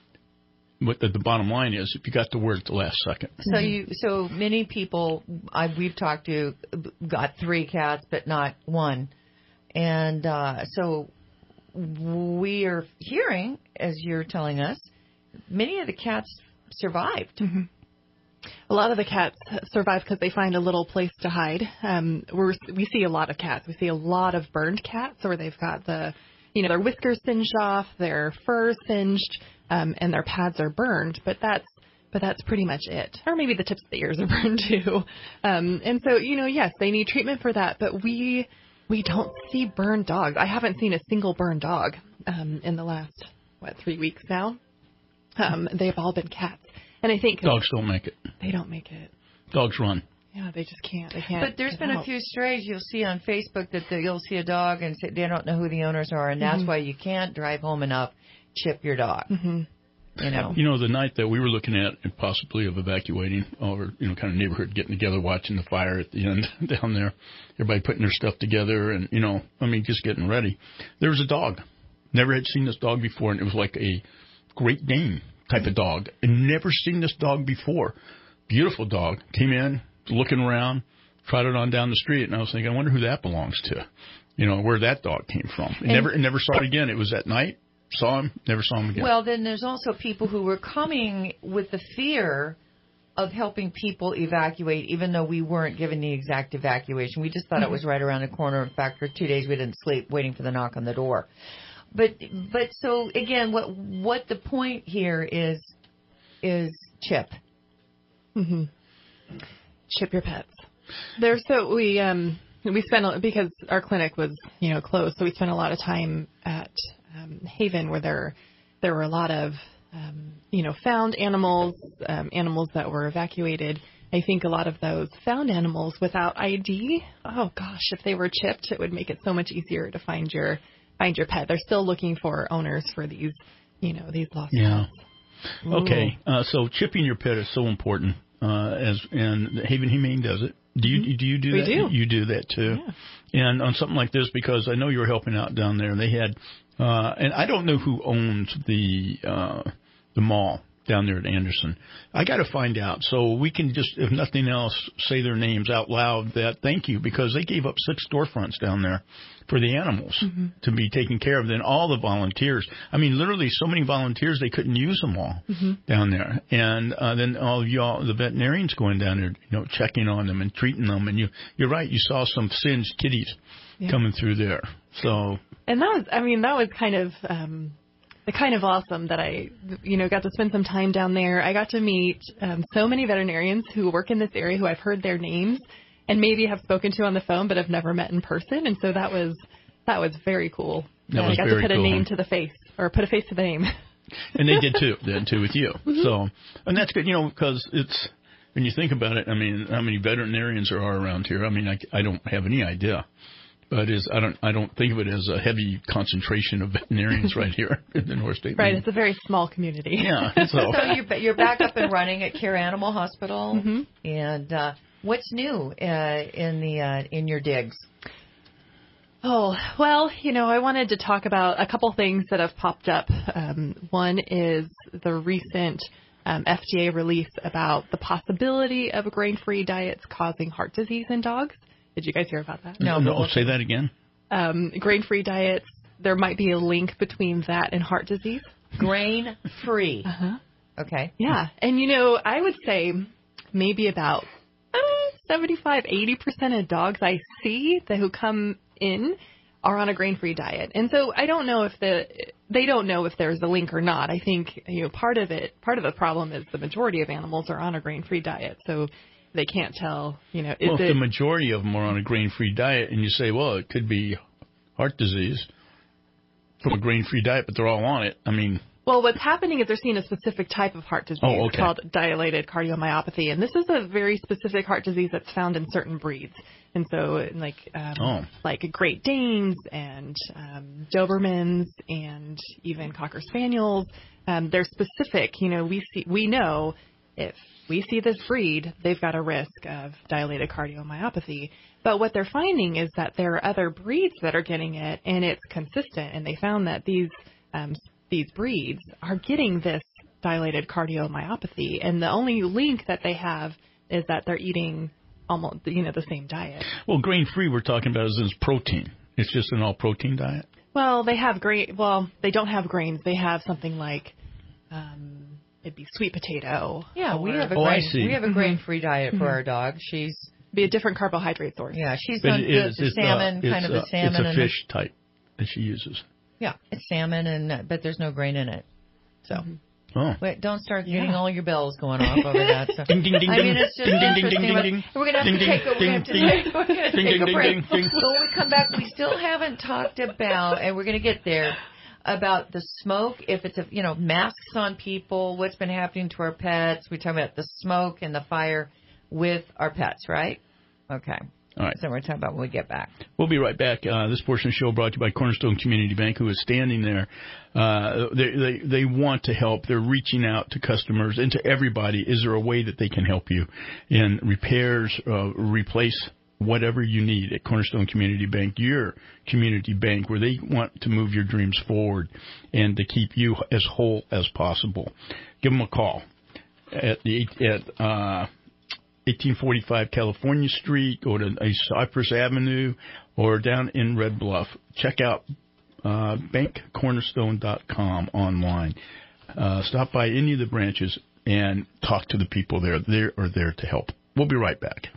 What the, the bottom line is, if you got the word at the last second. So you, so many people I, we've talked to got three cats, but not one, and uh, so we are hearing, as you're telling us, many of the cats survived. Mm-hmm. A lot of the cats survive because they find a little place to hide. Um, we're, we see a lot of cats. We see a lot of burned cats where they've got the, you know, their whiskers singed off, their fur singed, um, and their pads are burned. But that's but that's pretty much it. Or maybe the tips of the ears are burned too. Um, and so, you know, yes, they need treatment for that. But we we don't see burned dogs. I haven't seen a single burned dog um, in the last, what, three weeks now. Um, they've all been cats. And I think dogs don't make it. They don't make it. Dogs run. Yeah, they just can't. They can't. But there's been out. a few strays you'll see on Facebook that the, you'll see a dog and say they don't know who the owners are, and that's mm-hmm. why you can't drive home enough, chip your dog. Mm-hmm. You know. You know, the night that we were looking at possibly of evacuating, or you know, kind of neighborhood getting together, watching the fire at the end down there, everybody putting their stuff together, and you know, I mean, just getting ready. There was a dog. Never had seen this dog before, and it was like a Great Dane type of dog. I'd never seen this dog before. Beautiful dog. Came in, looking around, trotted on down the street, and I was thinking, I wonder who that belongs to. You know, where that dog came from. And never, and never saw it again. It was at night. Saw him, never saw him again. Well, then there's also people who were coming with the fear of helping people evacuate, even though we weren't given the exact evacuation. We just thought mm-hmm. it was right around the corner. In fact, for two days we didn't sleep, waiting for the knock on the door. But but so again, what what the point here is is chip. Mm-hmm. Chip your pets. There's so we um we spent a, because our clinic was you know closed, so we spent a lot of time at um, Haven where there there were a lot of um, you know found animals, um, animals that were evacuated. I think a lot of those found animals without I D. Oh gosh, if they were chipped, it would make it so much easier to find your. Find your pet. They're still looking for owners for these, you know, these lost yeah. pets. Okay, uh, so chipping your pet is so important. Uh, as and Haven Humane does it. Do you do you do we that? do. You do that too. Yeah. And on something like this, because I know you were helping out down there. They had, uh, and I don't know who owns the uh, the mall down there at Anderson. I got to find out so we can just, if nothing else, say their names out loud. That thank you, because they gave up six storefronts down there for the animals mm-hmm. to be taken care of. Then all the volunteers. I mean, literally so many volunteers they couldn't use them all mm-hmm. down there. And uh, then all of y'all, the veterinarians going down there, you know, checking on them and treating them. And you, you're right. You saw some singed kitties yeah. coming through there. So. And that was, I mean, that was kind of. Um, kind of awesome that I, you know, got to spend some time down there. I got to meet um, so many veterinarians who work in this area who I've heard their names and maybe have spoken to on the phone, but have never met in person. And so that was that was very cool. That and was I got very to put cool. a name to the face, or put a face to the name. And they did too. They did too with you. Mm-hmm. So, and that's good, you know, because it's when you think about it. I mean, how many veterinarians there are around here? I mean, I, I don't have any idea. But is I don't I don't think of it as a heavy concentration of veterinarians right here in the North State. Right, it's a very small community. Yeah. So, so you're, you're back up and running at Care Animal Hospital, mm-hmm. and uh, what's new uh, in the uh, in your digs? Oh well, you know, I wanted to talk about a couple things that have popped up. Um, one is the recent um, F D A release about the possibility of grain-free diets causing heart disease in dogs. Did you guys hear about that? No, no. Say that again. Um, grain-free diets, there might be a link between that and heart disease. Grain-free. Uh-huh. Okay. Yeah. And, you know, I would say maybe about uh, seventy-five, eighty percent of dogs I see that who come in are on a grain-free diet. And so I don't know if the they don't know if there's a link or not. I think, you know, part of it, part of the problem is the majority of animals are on a grain-free diet. So they can't tell, you know. Is well, if it, the majority of them are on a grain-free diet, and you say, well, it could be heart disease from a grain-free diet, but they're all on it. I mean. Well, what's happening is they're seeing a specific type of heart disease oh, okay. called dilated cardiomyopathy, and this is a very specific heart disease that's found in certain breeds. And so, like, um, oh. like Great Danes and um, Dobermans and even Cocker Spaniels, um, they're specific. You know, we see, we know if we see this breed, they've got a risk of dilated cardiomyopathy. But what they're finding is that there are other breeds that are getting it, and it's consistent. And they found that these um, these breeds are getting this dilated cardiomyopathy, and the only link that they have is that they're eating almost, you know, the same diet. Well, grain-free we're talking about is protein. It's just an all-protein diet. Well, they have grain. Well, they don't have grains. They have something like. Um, it'd be sweet potato. Yeah, we have a Oh, I grain, see. we have a grain-free diet for our dog. She's be a different carbohydrate source. Yeah, she's But done it good. is, The it's, salmon, uh, kind it's, of uh, a salmon. It's a and fish type that she uses. Yeah, it's salmon, and but there's no grain in it. So. Mm-hmm. Oh. Wait, don't start getting Yeah. all your bells going off over that. So. Ding, ding, ding, I mean, ding. it's just Ding, ding, ding, interesting. ding, but ding, We're gonna have ding, to take a, we're ding, gonna have to ding, take, we're gonna ding, take ding, a break. ding, ding. So when we come back, we still haven't talked about, and we're gonna get there, about the smoke. If it's a, you know, masks on people, what's been happening to our pets. We're talking about the smoke and the fire with our pets, right? Okay. All right. So we're talking about when we get back. We'll be right back. Uh, this portion of the show brought to you by Cornerstone Community Bank, who is standing there. Uh, they, they they want to help. They're reaching out to customers and to everybody. Is there a way that they can help you in repairs, uh, replace whatever you need at Cornerstone Community Bank, your community bank, where they want to move your dreams forward and to keep you as whole as possible? Give them a call at the at. Uh, eighteen forty-five California Street, go to Cypress Avenue, or down in Red Bluff. Check out uh, bank cornerstone dot com online. Uh, stop by any of the branches and talk to the people there. They are there to help. We'll be right back.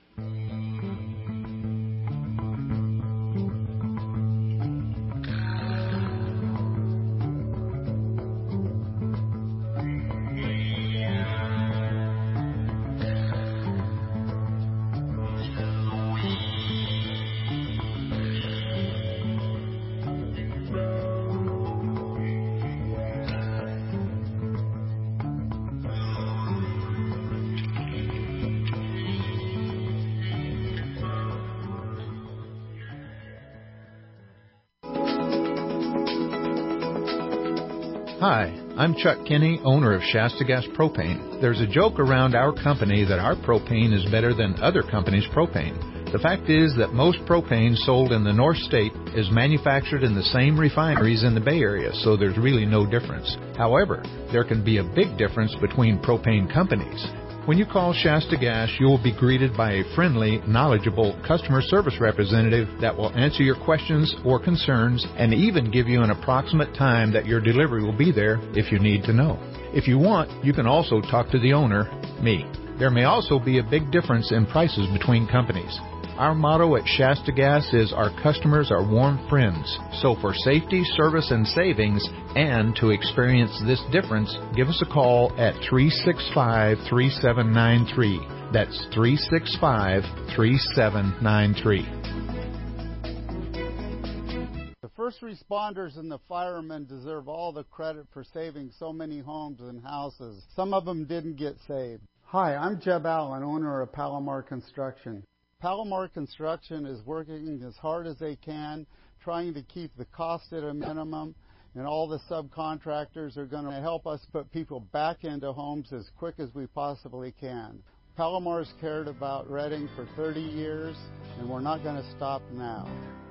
Hi, I'm Chuck Kinney, owner of Shasta Gas Propane. There's a joke around our company that our propane is better than other companies' propane. The fact is that most propane sold in the North State is manufactured in the same refineries in the Bay Area, so there's really no difference. However, there can be a big difference between propane companies. When you call Shasta Gas, you will be greeted by a friendly, knowledgeable customer service representative that will answer your questions or concerns and even give you an approximate time that your delivery will be there if you need to know. If you want, you can also talk to the owner, me. There may also be a big difference in prices between companies. Our motto at Shasta Gas is our customers are warm friends. So for safety, service, and savings, and to experience this difference, give us a call at three six five, three seven nine three. That's three six five, three seven nine three. The first responders and the firemen deserve all the credit for saving so many homes and houses. Some of them didn't get saved. Hi, I'm Jeb Allen, owner of Palomar Construction. Palomar Construction is working as hard as they can, trying to keep the cost at a minimum, and all the subcontractors are going to help us put people back into homes as quick as we possibly can. Palomar's cared about Reading for thirty years, and we're not going to stop now.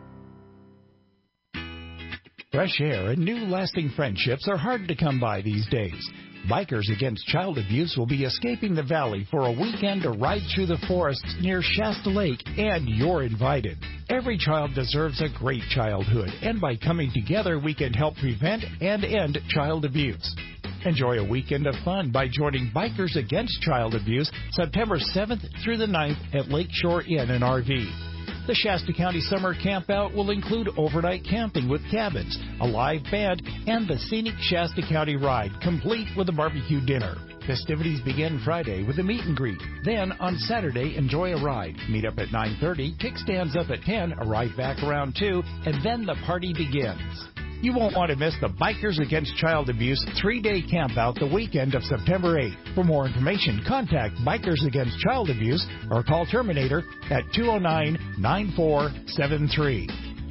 Fresh air and new lasting friendships are hard to come by these days. Bikers Against Child Abuse will be escaping the valley for a weekend to ride through the forests near Shasta Lake, and you're invited. Every child deserves a great childhood, and by coming together, we can help prevent and end child abuse. Enjoy a weekend of fun by joining Bikers Against Child Abuse September seventh through the ninth at Lakeshore Inn and R V. The Shasta County Summer Campout will include overnight camping with cabins, a live band, and the scenic Shasta County Ride, complete with a barbecue dinner. Festivities begin Friday with a meet and greet. Then, on Saturday, enjoy a ride. Meet up at nine thirty, kickstands up at ten, arrive back around two, and then the party begins. You won't want to miss the Bikers Against Child Abuse three-day campout the weekend of September eighth. For more information, contact Bikers Against Child Abuse or call Terminator at two oh nine, nine four seven three.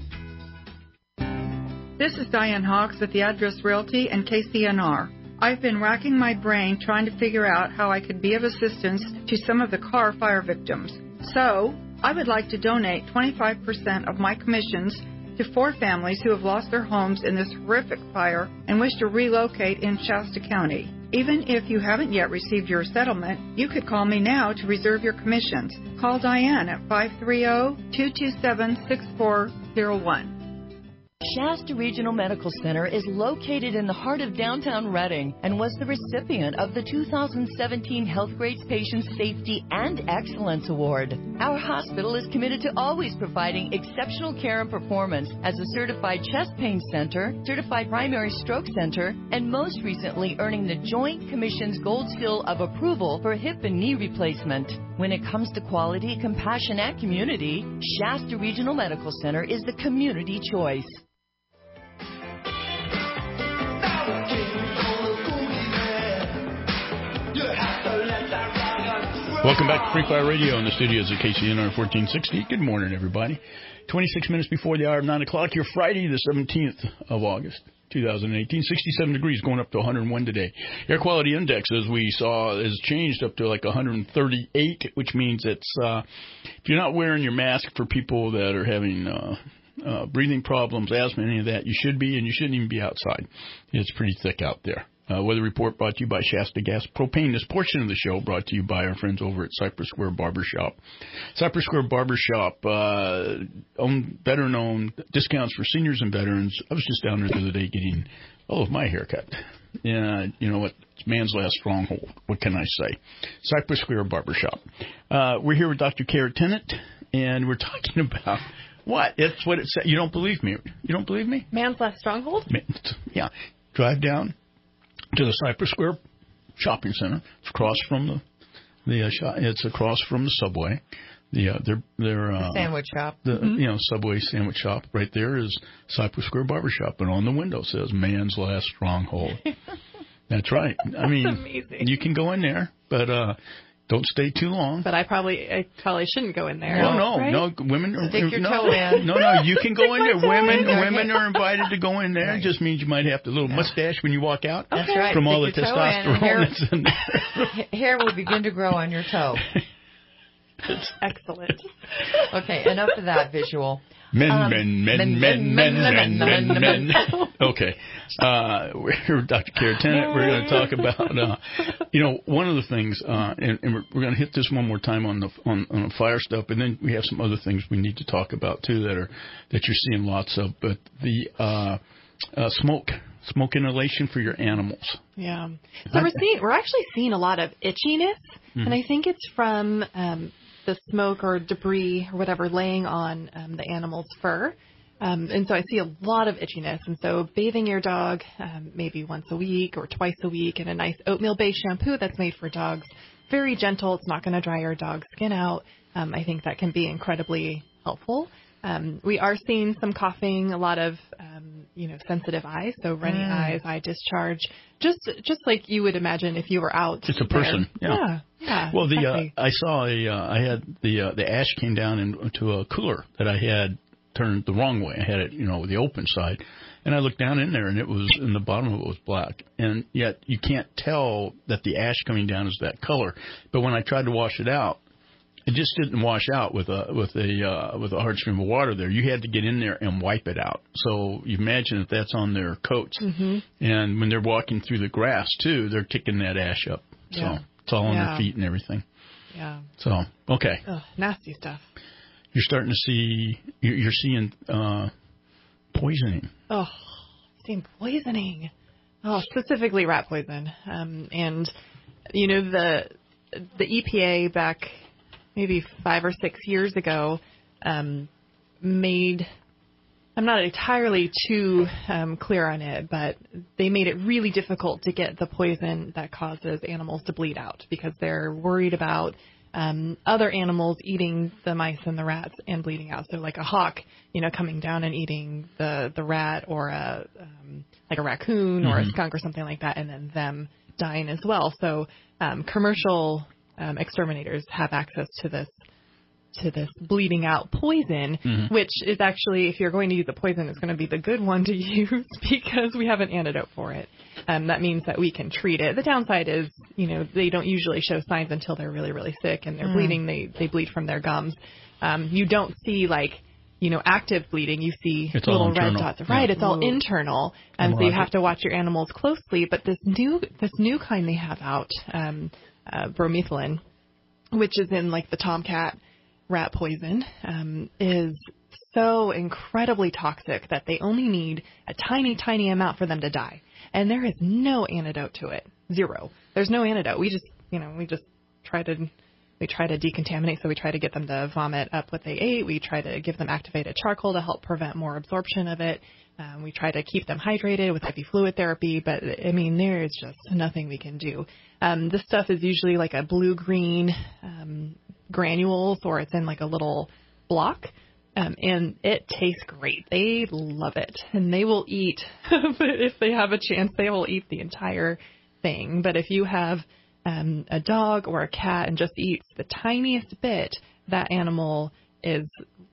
This is Diane Hawks at the Address Realty and K C N R. I've been racking my brain trying to figure out how I could be of assistance to some of the Carr fire victims. So, I would like to donate twenty-five percent of my commissions to four families who have lost their homes in this horrific fire and wish to relocate in Shasta County. Even if you haven't yet received your settlement, you could call me now to reserve your commissions. Call Diane at five three zero, two two seven, six four zero one. Shasta Regional Medical Center is located in the heart of downtown Reading and was the recipient of the two thousand seventeen Healthgrades Patient Safety and Excellence Award. Our hospital is committed to always providing exceptional care and performance as a certified chest pain center, certified primary stroke center, and most recently earning the Joint Commission's Gold Seal of Approval for hip and knee replacement. When it comes to quality, compassion, and community, Shasta Regional Medical Center is the community choice. Welcome back to Free Fire Radio in the studios of K C N R fourteen sixty. Good morning, everybody. twenty-six minutes before the hour of nine o'clock, your Friday, the seventeenth of August, two thousand eighteen. sixty-seven degrees, going up to one hundred one today. Air quality index, as we saw, has changed up to like one hundred thirty-eight, which means it's, uh, if you're not wearing your mask for people that are having uh, uh, breathing problems, asthma, any of that, you should be, and you shouldn't even be outside. It's pretty thick out there. Uh, weather report brought to you by Shasta Gas Propane. This portion of the show brought to you by our friends over at Cypress Square Barbershop. Cypress Square Barbershop, uh, own, better known, discounts for seniors and veterans. I was just down there the other day getting all of my haircut. Yeah, you know what? It's man's last stronghold. What can I say? Cypress Square Barbershop. Uh, we're here with Doctor Kara Tennant, and we're talking about what? It's what it said. You don't believe me? You don't believe me? Man's last stronghold? Yeah. Drive down to the Cypress Square Shopping Center. It's across from the the uh, shop. It's across from the Subway. The uh, their their uh, the sandwich shop. The mm-hmm. you know Subway sandwich shop right there is Cypress Square Barbershop, and on the window says "Man's Last Stronghold." That's right. I That's mean, amazing. You can go in there, but uh, don't stay too long. But I probably I probably shouldn't go in there. No, no, right? no. Women are Stick your no, toe in. no, no. You can go in there. Women, in. women are invited to go in there. Right. It just means you might have a little yeah. mustache when you walk out. That's right. From Stick all the testosterone hair, that's in there. Hair will begin to grow on your toe. Excellent. Okay, enough of that visual. Men, um, men, men, men, men, men, men, men, men. Okay. Uh, we're here with Doctor Kara Tennant. We're going to talk about, uh, you know, one of the things, uh, and, and we're, we're going to hit this one more time on the on, on the fire stuff, and then we have some other things we need to talk about too that are that you're seeing lots of. But the uh, uh, smoke, smoke inhalation for your animals. Yeah. So we're seeing, we're actually seeing a lot of itchiness, mm-hmm. and I think it's from um, the smoke or debris or whatever laying on um, the animal's fur. Um, and so I see a lot of itchiness. And so bathing your dog um, maybe once a week or twice a week in a nice oatmeal-based shampoo that's made for dogs. Very gentle. It's not going to dry your dog's skin out. Um, I think that can be incredibly helpful. Um, we are seeing some coughing, a lot of, um, you know, sensitive eyes. So runny mm. eyes, eye discharge, just just like you would imagine if you were out. Just a person. Yeah. Yeah. yeah well, the exactly. uh, I saw a, uh, I had the uh, the ash came down into a cooler that I had turned the wrong way. I had it, you know, with the open side. And I looked down in there, and it was, in the bottom of it was black. And yet you can't tell that the ash coming down is that color. But when I tried to wash it out, it just didn't wash out with a with a uh, with a hard stream of water there. You had to get in there and wipe it out. So you imagine if that's on their coats. Mm-hmm. And when they're walking through the grass, too, they're kicking that ash up. So yeah. it's all on yeah. their feet and everything. Yeah. So, okay. Ugh, nasty stuff. You're starting to see, you're seeing uh, poisoning. Oh, seeing poisoning. Oh, specifically rat poison. Um, and, you know, the the E P A back maybe five or six years ago um, made, I'm not entirely too um, clear on it, but they made it really difficult to get the poison that causes animals to bleed out because they're worried about Um, other animals eating the mice and the rats and bleeding out. So like a hawk, you know, coming down and eating the, the rat or a, um, like a raccoon mm-hmm. or a skunk or something like that, and then them dying as well. So um, commercial um, exterminators have access to this to this bleeding out poison, mm-hmm. which is actually, if you're going to use a poison, it's going to be the good one to use because we have an antidote for it. Um, that means that we can treat it. The downside is, you know, they don't usually show signs until they're really, really sick and they're mm. bleeding. They they bleed from their gums. Um, you don't see like, you know, active bleeding. You see it's little red internal. dots. Right. Yeah. It's all Ooh. internal. And so you have to watch your animals closely. But this new this new kind they have out, um, uh, bromethylene, which is in like the Tomcat rat poison, um, is so incredibly toxic that they only need a tiny, tiny amount for them to die. And there is no antidote to it. Zero. There's no antidote. We just, you know, we just try to, we try to decontaminate. So we try to get them to vomit up what they ate. We try to give them activated charcoal to help prevent more absorption of it. Um, we try to keep them hydrated with I V fluid therapy. But, I mean, there is just nothing we can do. Um, this stuff is usually like a blue-green um, granules, or it's in like a little block. Um, and it tastes great. They love it. And they will eat, if they have a chance, they will eat the entire thing. But if you have um, a dog or a cat and just eats the tiniest bit, that animal is,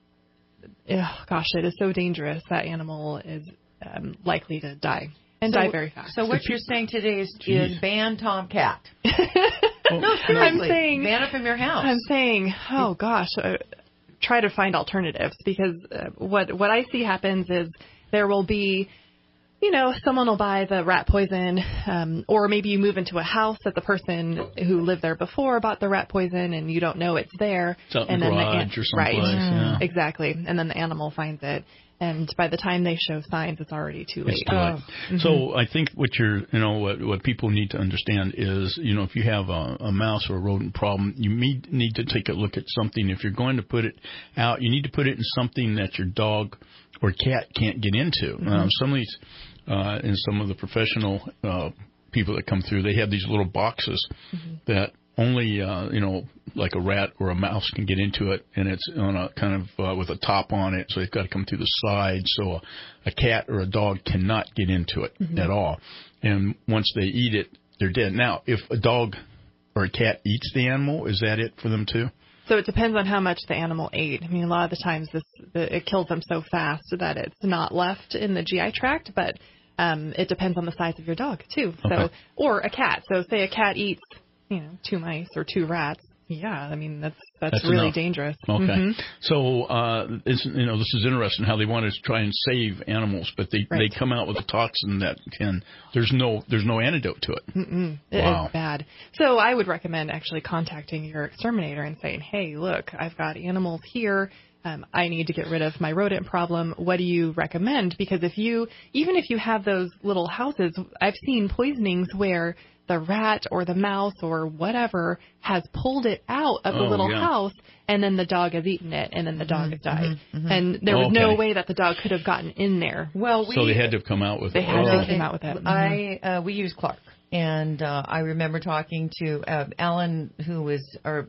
ugh, gosh, it is so dangerous. That animal is um, likely to die. And so, die very fast. So what you're saying today is, is ban Tomcat. well, no, seriously. I'm saying, ban it from your house. I'm saying, oh, gosh, uh, try to find alternatives, because uh, what what I see happens is there will be, you know, someone will buy the rat poison, um, or maybe you move into a house that the person who lived there before bought the rat poison and you don't know it's there. It's out and in the then garage the, or someplace. Right, yeah. exactly. And then the animal finds it. And by the time they show signs, it's already too late. It's too late. Oh. Mm-hmm. So I think what you're, you know, what what people need to understand is, you know, if you have a, a mouse or a rodent problem, you need need to take a look at something. If you're going to put it out, you need to put it in something that your dog or cat can't get into. Mm-hmm. Um, some of these, uh, and some of the professional uh, people that come through, they have these little boxes mm-hmm. that only, uh, you know, like a rat or a mouse can get into it, and it's on a kind of uh, with a top on it, so they've got to come through the side, so a, a cat or a dog cannot get into it mm-hmm. at all. And once they eat it, they're dead. Now, if a dog or a cat eats the animal, is that it for them too? So it depends on how much the animal ate. I mean, a lot of the times this the, it kills them so fast that it's not left in the G I tract, but um, it depends on the size of your dog too. So okay. Or a cat. So say a cat eats, you know, two mice or two rats. Yeah, I mean, that's that's, that's really enough. dangerous. Okay. Mm-hmm. So, uh, it's, you know, this is interesting how they want to try and save animals, but they, right. they come out with a toxin that can, there's no there's no antidote to it. Mm-mm. It wow. is bad. So I would recommend actually contacting your exterminator and saying, hey, look, I've got animals here. Um, I need to get rid of my rodent problem. What do you recommend? Because if you, even if you have those little houses, I've seen poisonings where the rat or the mouse or whatever has pulled it out of the oh, little yeah. house, and then the dog has eaten it, and then the dog mm-hmm, has died. Mm-hmm, mm-hmm. And there was okay. no way that the dog could have gotten in there. Well, we, so they had to have come out with they it. had oh. to come out with it. Mm-hmm. I uh, we use Clark, and uh, I remember talking to uh, Alan, who was or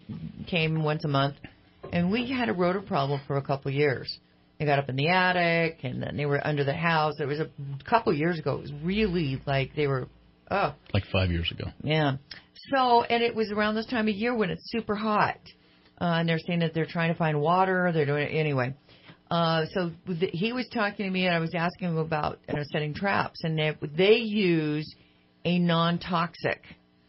came once a month, and we had a rodent problem for a couple of years. They got up in the attic, and then they were under the house. It was a couple of years ago. It was really like they were. Oh. Like five years ago. Yeah. So, and it was around this time of year when it's super hot. Uh, and they're saying that they're trying to find water. They're doing it anyway. Uh, so the, he was talking to me, and I was asking him about you know, setting traps. And they, they use a non-toxic.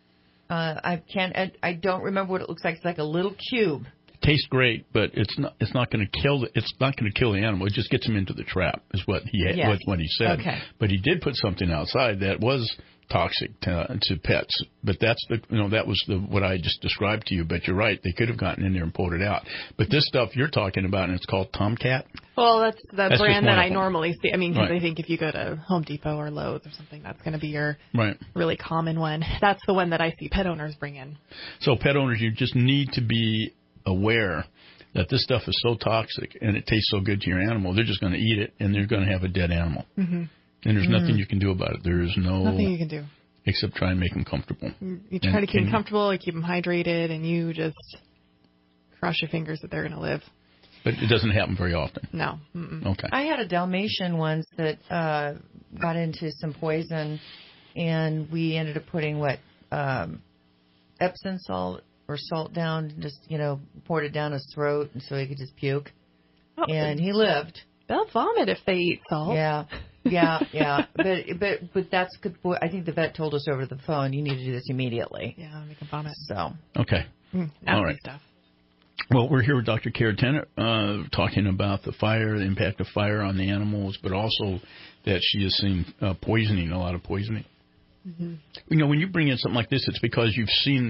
Uh, I can't. I, I don't remember what it looks like. It's like a little cube. Tastes great, but it's not. It's not going to kill. The, it's not going to kill the animal. It just gets him into the trap. Is what he had, yes. what, what he said. Okay. But he did put something outside that was toxic to, to pets. But that's the you know that was the what I just described to you. But you're right. They could have gotten in there and pulled it out. But this stuff you're talking about, and it's called Tomcat. Well, that's the that's brand that I them. normally see. I mean, because right. I think if you go to Home Depot or Lowe's or something, that's going to be your right. really common one. That's the one that I see pet owners bring in. So pet owners, you just need to be aware that this stuff is so toxic and it tastes so good to your animal, they're just going to eat it and they're going to have a dead animal. Mm-hmm. And there's mm-hmm. nothing you can do about it. There is no nothing you can do except try and make them comfortable. You try and, to keep and, them comfortable, you keep them hydrated, and you just cross your fingers that they're going to live. But it doesn't happen very often. No. Mm-mm. Okay. I had a Dalmatian once that uh, got into some poison, and we ended up putting what um, Epsom salt. Or salt down, just, you know, poured it down his throat and so he could just puke. Oh, and he lived. They'll vomit if they eat salt. Yeah, yeah, yeah. But but but that's good. I think the vet told us over the phone, you need to do this immediately. Yeah, make them vomit. So. Okay. Mm, all right. Stuff. Well, we're here with Doctor Kara Tennant, uh, talking about the fire, the impact of fire on the animals, but also that she has seen uh, poisoning, a lot of poisoning. Mm-hmm. You know, when you bring in something like this, it's because you've seen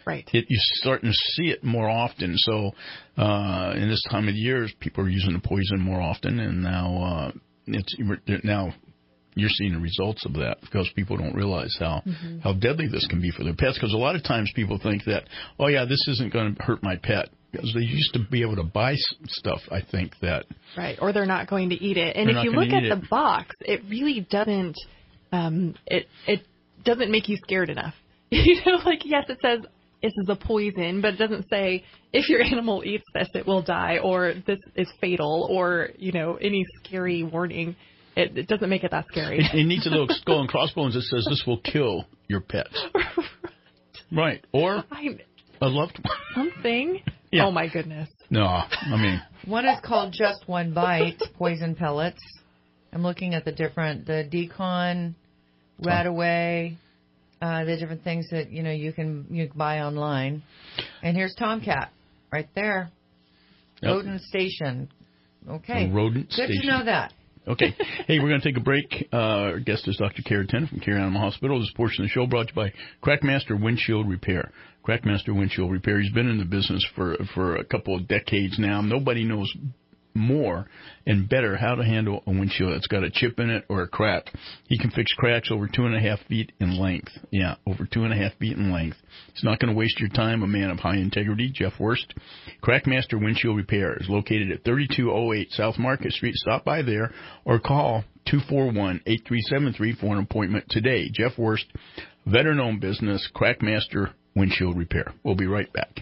Right. It, you're starting to see it more often. So uh, in this time of year, people are using the poison more often, and now uh, it's now you're seeing the results of that because people don't realize how mm-hmm. how deadly this can be for their pets. Because a lot of times people think that, oh yeah, this isn't going to hurt my pet. Because they used to be able to buy stuff, I think that right, or they're not going to eat it. And if you look at the it. box, it really doesn't. Um, it it doesn't make you scared enough. You know, like yes, it says this is a poison, but it doesn't say if your animal eats this, it will die, or this is fatal, or you know, any scary warning. It, it doesn't make it that scary. It, it needs a little skull and crossbones that says this will kill your pet. Right, or I, a loved one. Something. Yeah. Oh, my goodness. No, I mean. One is called Just One Bite, poison pellets. I'm looking at the different, the Decon, Radaway, uh, the different things that, you know, you can you can buy online. And here's Tomcat, right there. Yep. Rodent Station. Okay. A rodent Good station. to know that. Okay. Hey, we're going to take a break. Uh, our guest is Doctor Kara Tennant from Care Animal Hospital. This portion of the show brought to you by Crackmaster Windshield Repair. Crackmaster Windshield Repair. He's been in the business for for a couple of decades now. Nobody knows more and better how to handle a windshield that's got a chip in it or a crack. He can fix cracks over two and a half feet in length. Yeah, over two and a half feet in length. He's not going to waste your time. A man of high integrity, Jeff Worst. Crackmaster Windshield Repair is located at thirty-two oh eight South Market Street. Stop by there or call two four one, eight three seven three for an appointment today. Jeff Worst, veteran-owned business, Crackmaster Windshield Repair. We'll be right back.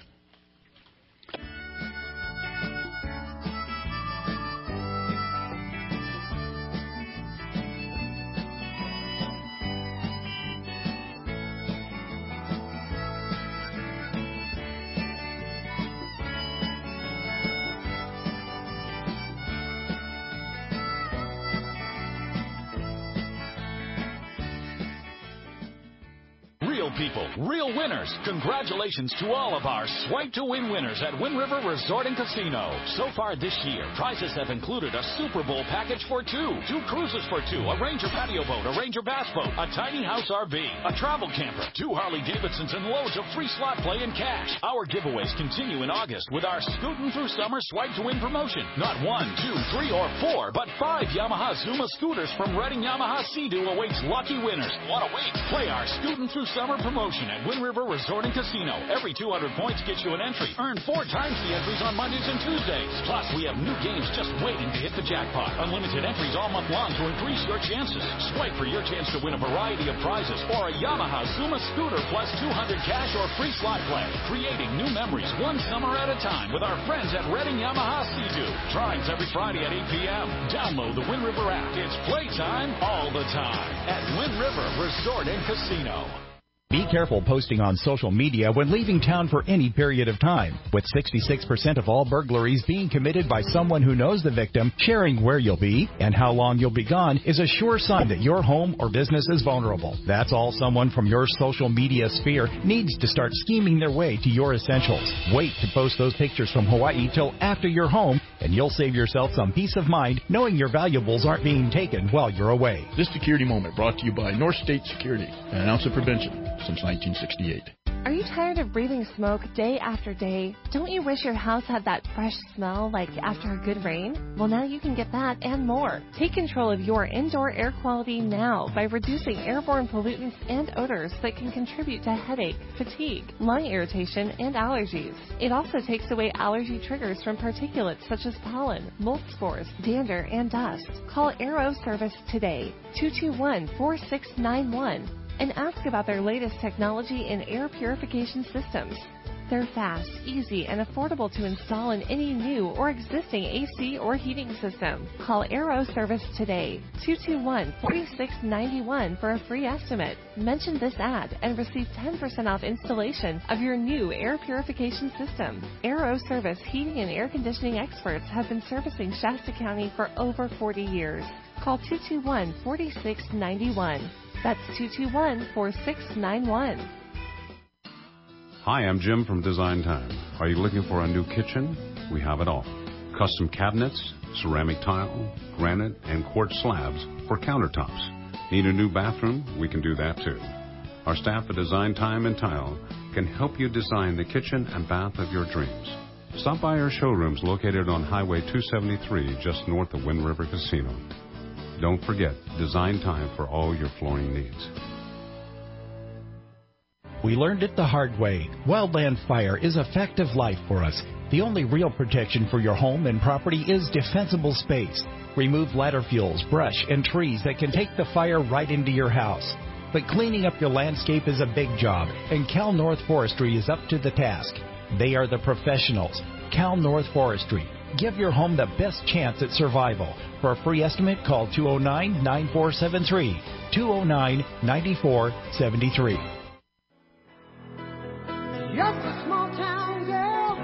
People, real winners. Congratulations to all of our Swipe to Win winners at Wind River Resort and Casino. So far this year, prizes have included a Super Bowl package for two, two cruises for two, a Ranger patio boat, a Ranger bass boat, a tiny house R V, a travel camper, two Harley Davidsons, and loads of free slot play and cash. Our giveaways continue in August with our Scootin' Through Summer Swipe to Win promotion. Not one, two, three, or four, but five Yamaha Zuma scooters from Redding Yamaha Sea-Doo awaits lucky winners. What a week! Play our Scootin' Through Summer promotion at Wind River Resort and Casino. Every two hundred points gets you an entry. Earn four times the entries on Mondays and Tuesdays. Plus, we have new games just waiting to hit the jackpot. Unlimited entries all month long to increase your chances. Swipe for your chance to win a variety of prizes or a Yamaha Zuma scooter plus two hundred cash or free slot play. Creating new memories one summer at a time with our friends at Redding Yamaha Sea-Doo. Drawings every Friday at eight p.m. Download the Wind River app. It's playtime all the time at Wind River Resort and Casino. Be careful posting on social media when leaving town for any period of time. With sixty-six percent of all burglaries being committed by someone who knows the victim, sharing where you'll be and how long you'll be gone is a sure sign that your home or business is vulnerable. That's all someone from your social media sphere needs to start scheming their way to your essentials. Wait to post those pictures from Hawaii till after you're home, and you'll save yourself some peace of mind knowing your valuables aren't being taken while you're away. This security moment brought to you by North State Security, an ounce of prevention since nineteen sixty-eight. Are you tired of breathing smoke day after day? Don't you wish your house had that fresh smell like after a good rain? Well, now you can get that and more. Take control of your indoor air quality now by reducing airborne pollutants and odors that can contribute to headache, fatigue, lung irritation, and allergies. It also takes away allergy triggers from particulates such as pollen, mold spores, dander, and dust. Call Aero Service today, two two one, four six nine one. and ask about their latest technology in air purification systems. They're fast, easy, and affordable to install in any new or existing A C or heating system. Call Aero Service today, two two one, four six nine one for a free estimate. Mention this ad and receive ten percent off installation of your new air purification system. Aero Service heating and air conditioning experts have been servicing Shasta County for over forty years. Call two two one, four six nine one. That's two two one, four six nine one. Hi, I'm Jim from Design Time. Are you looking for a new kitchen? We have it all. Custom cabinets, ceramic tile, granite, and quartz slabs for countertops. Need a new bathroom? We can do that too. Our staff at Design Time and Tile can help you design the kitchen and bath of your dreams. Stop by our showrooms located on Highway two seventy-three, just north of Wind River Casino. Don't forget, Design Time for all your flooring needs. We learned it the hard way. Wildland fire is a fact of life for us. The only real protection for your home and property is defensible space. Remove ladder fuels, brush, and trees that can take the fire right into your house. But cleaning up your landscape is a big job, and Cal North Forestry is up to the task. They are the professionals. Cal North Forestry. Give your home the best chance at survival. For a free estimate, call two oh nine, nine four seven three, two oh nine, nine four seven three. Just a small town girl,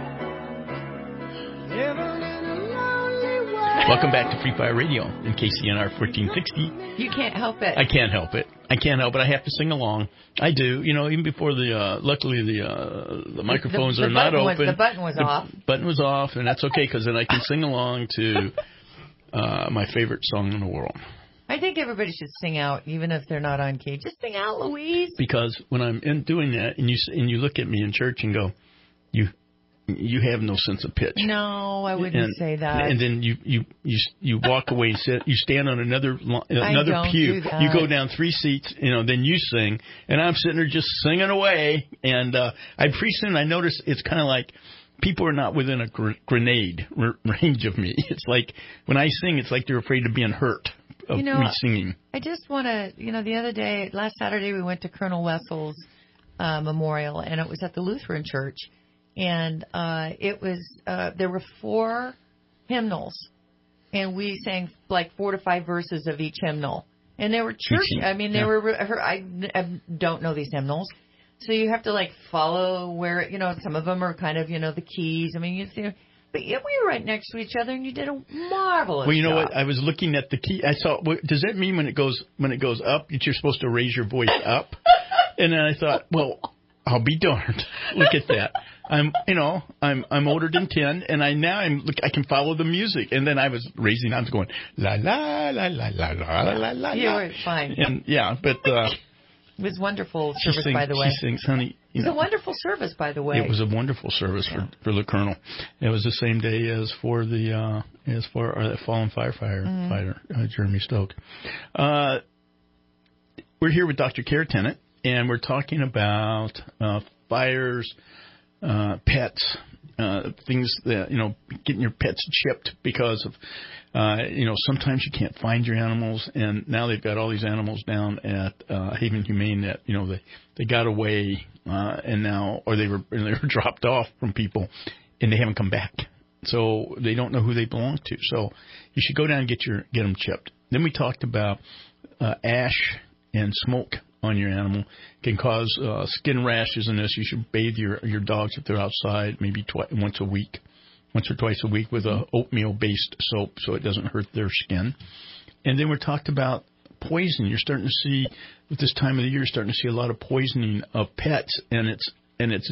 living in a lonely world. Welcome back to Free Fire Radio in K C N R fourteen sixty. You can't help it. I can't help it. I can't help it. I have to sing along. I do. You know, even before the, uh, luckily the uh, the microphones the, the are not was, open. The button was the off. button was off, and that's okay because then I can sing along to uh, my favorite song in the world. I think everybody should sing out, even if they're not on key. Just sing out, Louise. Because when I'm in doing that, and you and you look at me in church and go, you you have no sense of pitch. No, I wouldn't and, say that. And then you you you you walk away and sit. You stand on another another I don't pew. Do that. You go down three seats. You know, then you sing, and I'm sitting there just singing away. And uh, I pretty soon I notice it's kind of like people are not within a gr- grenade r- range of me. It's like when I sing, it's like they're afraid of being hurt. Of you know, me singing. I just want to, you know, the other day, last Saturday, we went to Colonel Wessel's uh, memorial, and it was at the Lutheran Church, and uh, it was uh, there were four hymnals, and we sang like four to five verses of each hymnal, and they were church. I mean, they yeah. were. Her, I, I don't know these hymnals, so you have to like follow where you know some of them are kind of you know the keys. I mean, you see. But yeah, we were right next to each other, and you did a marvelous job. Well, you know job. what? I was looking at the key. I saw. Does that mean when it goes when it goes up that you're supposed to raise your voice up? And then I thought, well, I'll be darned. Look at that. I'm, you know, I'm I'm older than ten, and I now I'm look. I can follow the music. And then I was raising. I was going la la la la la la la la. You were fine. And yeah, but uh, it was wonderful service, sings, by the way. She sings, honey. You it was know, a wonderful service, by the way. It was a wonderful service yeah. for, for the colonel. It was the same day as for the uh, as for our fallen firefighter, mm-hmm. fighter, uh, Jeremy Stoke. Uh, we're here with Doctor Kara Tennant, and we're talking about uh, fires, uh, pets, uh, things that you know, getting your pets chipped because of. Uh, you know, sometimes you can't find your animals, and now they've got all these animals down at uh, Haven Humane that you know they they got away, uh, and now or they were and they were dropped off from people, and they haven't come back, so they don't know who they belong to. So you should go down and get your get them chipped. Then we talked about uh, ash and smoke on your animal can cause uh, skin rashes, and this you should bathe your your dogs if they're outside maybe twice once a week. Once or twice a week with a oatmeal-based soap so it doesn't hurt their skin. And then we talked about poison. You're starting to see, with this time of the year, you're starting to see a lot of poisoning of pets, and it's and it's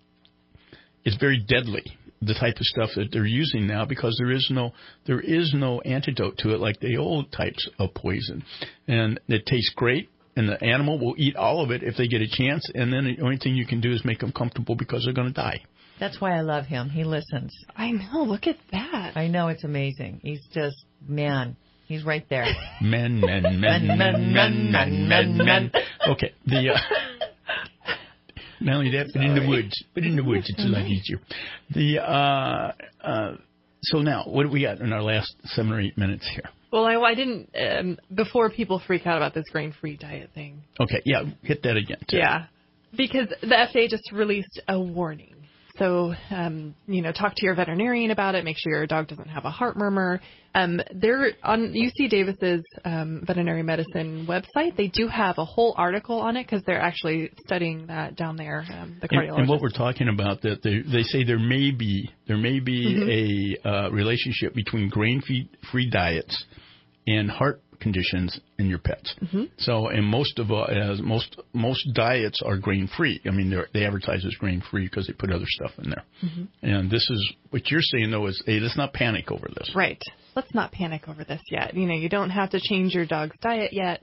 it's very deadly, the type of stuff that they're using now, because there is no there is no antidote to it like the old types of poison. And it tastes great, and the animal will eat all of it if they get a chance, and then the only thing you can do is make them comfortable because they're going to die. That's why I love him. He listens. I know. Look at that. I know. It's amazing. He's just, man, he's right there. Men, men, men, men, men, men, men, men, men. Okay. The, uh, not only that, but in the woods. But in the woods, it's a lot easier. The, uh, uh, so now, what do we got in our last seven or eight minutes here? Well, I, I didn't, um, before people freak out about this grain-free diet thing. Okay. Yeah. Hit that again, too. Yeah. Because the F D A just released a warning. So, um, you know, talk to your veterinarian about it. Make sure your dog doesn't have a heart murmur. Um, they're on U C Davis's um, veterinary medicine website. They do have a whole article on it because they're actually studying that down there. Um, the cardiologist. And, and what we're talking about, that they they say there may be there may be mm-hmm. a uh, relationship between grain-free free diets and heart conditions in your pets. Mm-hmm. So, and most of uh, as most most diets are grain free. I mean, they advertise as grain free because they put other stuff in there. Mm-hmm. And this is what you're saying though is, hey, let's not panic over this. Right. Let's not panic over this yet. You know, you don't have to change your dog's diet yet.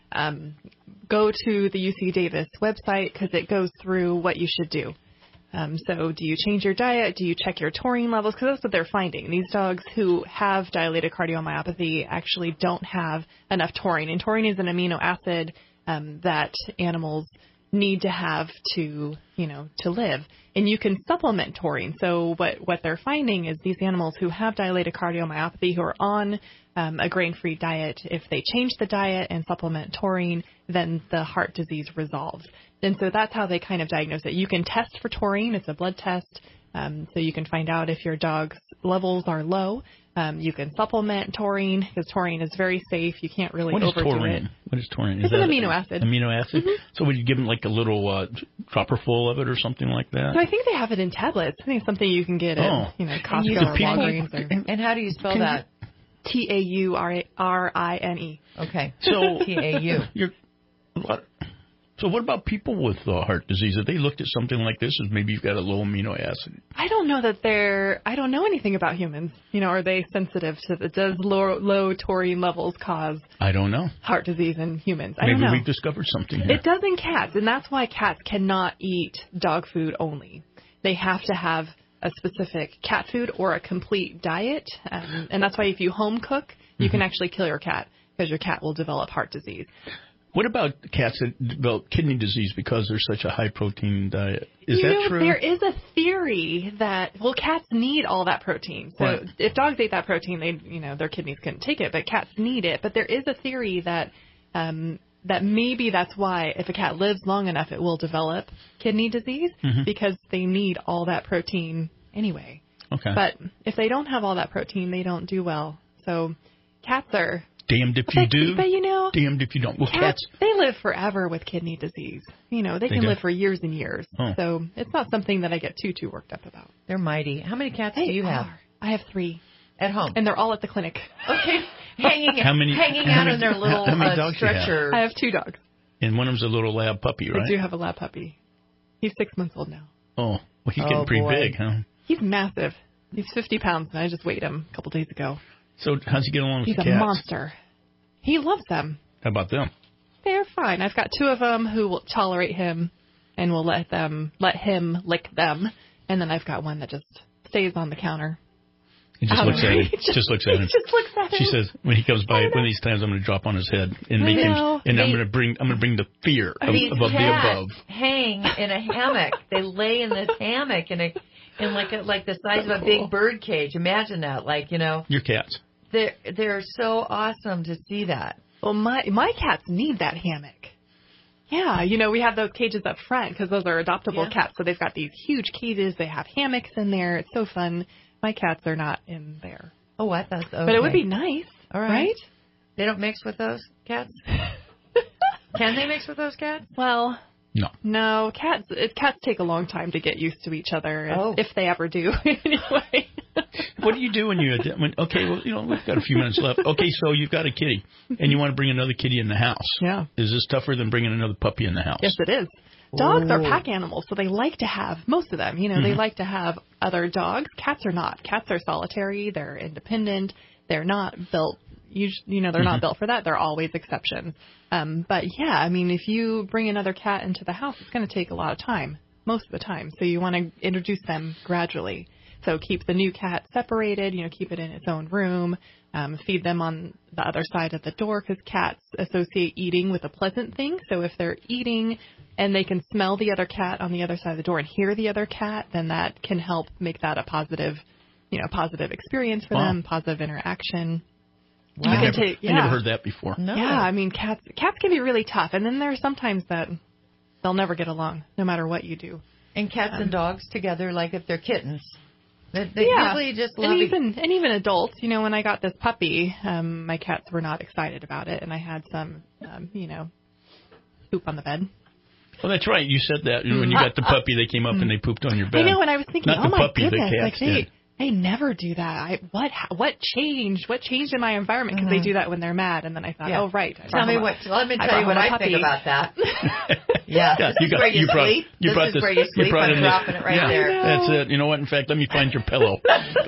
um, go to the U C Davis website because it goes through what you should do. Um, so do you change your diet? Do you check your taurine levels? Because that's what they're finding. These dogs who have dilated cardiomyopathy actually don't have enough taurine. And taurine is an amino acid um, that animals need to have to, you know, to live. And you can supplement taurine. So what, what they're finding is these animals who have dilated cardiomyopathy who are on um, a grain-free diet, if they change the diet and supplement taurine, then the heart disease resolves. And so that's how they kind of diagnose it. You can test for taurine. It's a blood test. Um, so you can find out if your dog's levels are low. Um, you can supplement taurine because taurine is very safe. You can't really what is overdo taurine? it. What is taurine? Is It's that an amino acid. Amino acid? Mm-hmm. So would you give them like a little uh, dropper full of it or something like that? So I think they have it in tablets. I think it's something you can get at, Oh. you know, And Costco you- or people- Walgreens. Or, And how do you spell Can- that? T A U R I N E. Okay. So T A U. You're, what, so what about people with uh, heart disease? Have they looked at something like this as maybe you've got a low amino acid? I don't know that they're, I don't know anything about humans. You know, are they sensitive to the, does low, low taurine levels cause I don't know. heart disease in humans? I Maybe don't know. we've discovered something here. It does in cats, and that's why cats cannot eat dog food only. They have to have a specific cat food or a complete diet, um, and that's why if you home cook, you Mm-hmm. can actually kill your cat because your cat will develop heart disease. What about cats that develop kidney disease because there's such a high protein diet? Is you that know, true? There is a theory that, well, cats need all that protein. So Right. if dogs ate that protein, they, you know, their kidneys couldn't take it, but cats need it. But there is a theory that um, that maybe that's why if a cat lives long enough, it will develop kidney disease Mhm. because they need all that protein anyway. Okay. But if they don't have all that protein, they don't do well. So cats are, Damned if you but, do. but you know, Damned if you don't. Well, cats, cats. they live forever with kidney disease. You know, they, They can do? live for years and years. Oh. So it's not something that I get too, too worked up about. They're mighty. How many cats They do you have? are. I have three. At home? And they're all at the clinic. Okay. Hanging, How many- hanging how out many- in their little how many uh, dogs you have? stretcher. I have two dogs. And one of them's a little lab puppy, right? I do have a lab puppy. He's six months old now. Oh, well, he's Oh, getting pretty boy. big, huh? He's massive. He's fifty pounds, and I just weighed him a couple days ago. So how's he get along with He's the a cats? monster. He loves them. How about them? They're fine. I've got two of them who will tolerate him and will let them let him lick them, and then I've got one that just stays on the counter. He just Out looks of at him. reach. Just looks at him. He just looks at She him. says when he comes by, one of these times I'm going to drop on his head and I make him, know. and I'm They- going to bring, I'm going to bring the fear of, These above the cats above. hang in a hammock. They lay in this hammock in a in like a, like the size of a big bird cage. Imagine that. Like, you know, Your cats. they're they're so awesome to see that. Well, my my cats need that hammock. Yeah, you know, we have those cages up front because those are adoptable Yeah. cats. So they've got these huge cages. They have hammocks in there. It's so fun. My cats are not in there. Oh, what? That's okay. But it would be nice, All right. right? They don't mix with those cats? Can they mix with those cats? Well, No. no, cats it, cats take a long time to get used to each other, if, Oh. if they ever do. Anyway. What do you do when you when, okay? Well, you know we've got a few minutes left. Okay, so you've got a kitty, and you want to bring another kitty in the house. Yeah. Is this tougher than bringing another puppy in the house? Yes, it is. Dogs are Ooh. pack animals, so they like to have, most of them, you know, they Mhm. like to have other dogs. Cats are not. Cats are solitary. They're independent. They're not built, you, you know, they're Mhm. not built for that. They're always exceptions. Um, but yeah, I mean, if you bring another cat into the house, it's going to take a lot of time, most of the time. So you want to introduce them gradually. So keep the new cat separated, you know, keep it in its own room, um, feed them on the other side of the door because cats associate eating with a pleasant thing. So if they're eating and they can smell the other cat on the other side of the door and hear the other cat, then that can help make that a positive, you know, positive experience for Wow. them, positive interaction. I You can never, take- I never yeah. heard that before. Yeah, I mean, cats cats can be really tough, and then there are sometimes that they'll never get along, no matter what you do. And cats Um, and dogs together, like if they're kittens. They, they yeah, usually just love and each- even and even adults. You know, when I got this puppy, um, my cats were not excited about it, and I had some, um, you know, poop on the bed. Well, that's right. You said that when you got the puppy, they came up and they pooped on your bed. I know, and I was thinking, Not oh the my puppy, the goodness, cats like they did. they never do that. I, what what changed? What changed in my environment? Because Mhm. they do that when they're mad, and then I thought, Yeah. oh right. I Tell brought me home a- what. Let me I tell you brought what home a I think puppy. about that. yeah, Yeah, this you is got where you, you brought sleep. you this brought is this where you you sleep. brought I'm in this. dropping it right yeah, there. That's it. You know what? In fact, let me find your pillow.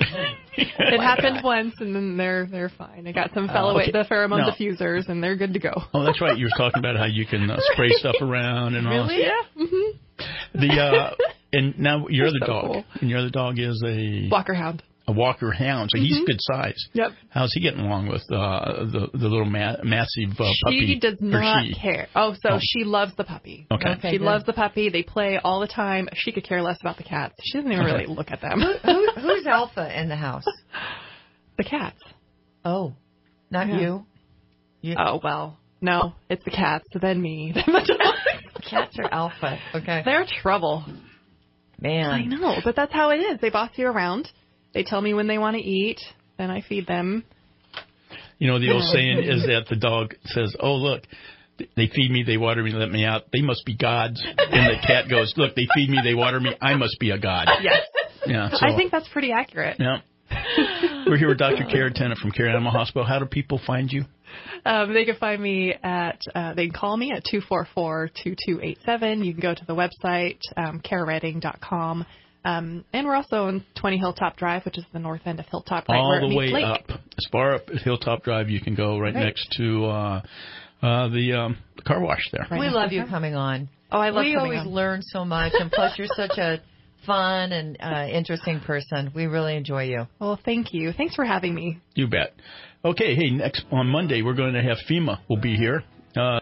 It happened once, and then they're they're fine. I got some fellow Uh, okay. the pheromone No. diffusers, and they're good to go. Oh, that's right. You were talking about how you can uh, spray stuff around and all. Really? Yeah. Mm-hmm. The uh, and now your other So dog, cool. and your other dog is a Walker Hound. a Walker Hound, so he's Mhm. good size. Yep. How's he getting along with uh, the the little ma- massive uh, puppy? She does Or not she? care. Oh, so Oh. she loves the puppy. Okay. Okay, She good. loves the puppy. They play all the time. She could care less about the cats. She doesn't even Okay. really look at them. Who, who, who's alpha in the house? The cats. Oh, not Yeah. you. You. Oh, well, no, it's the cats, then me, then the dogs. Cats are alpha. Okay. They're trouble. Man. I know, but that's how it is. They boss you around. They tell me when they want to eat, then I feed them. You know, the old saying is that the dog says, "Oh, look, they feed me, they water me, let me out. They must be gods." And the cat goes, "Look, they feed me, they water me. I must be a god." Yes. Yeah. So, I think that's pretty accurate. Yeah. We're here with Doctor Kara Tennant from Care Animal Hospital. How do people find you? Um, they can find me at, uh, they can call me at two four four, two two eight seven. You can go to the website, um, care redding dot com. Um, and we're also on twenty Hilltop Drive, which is the north end of Hilltop, right All where it the meets way Lake. up. As far up as Hilltop Drive you can go, right, Right. next to uh, uh, the, um, the car wash there. We love you coming on. Oh, I love We coming always on. learn so much, and plus you're such a fun and uh, interesting person. We really enjoy you. Well, thank you. Thanks for having me. You bet. Okay, hey, next on Monday we're going to have FEMA will be here. Uh,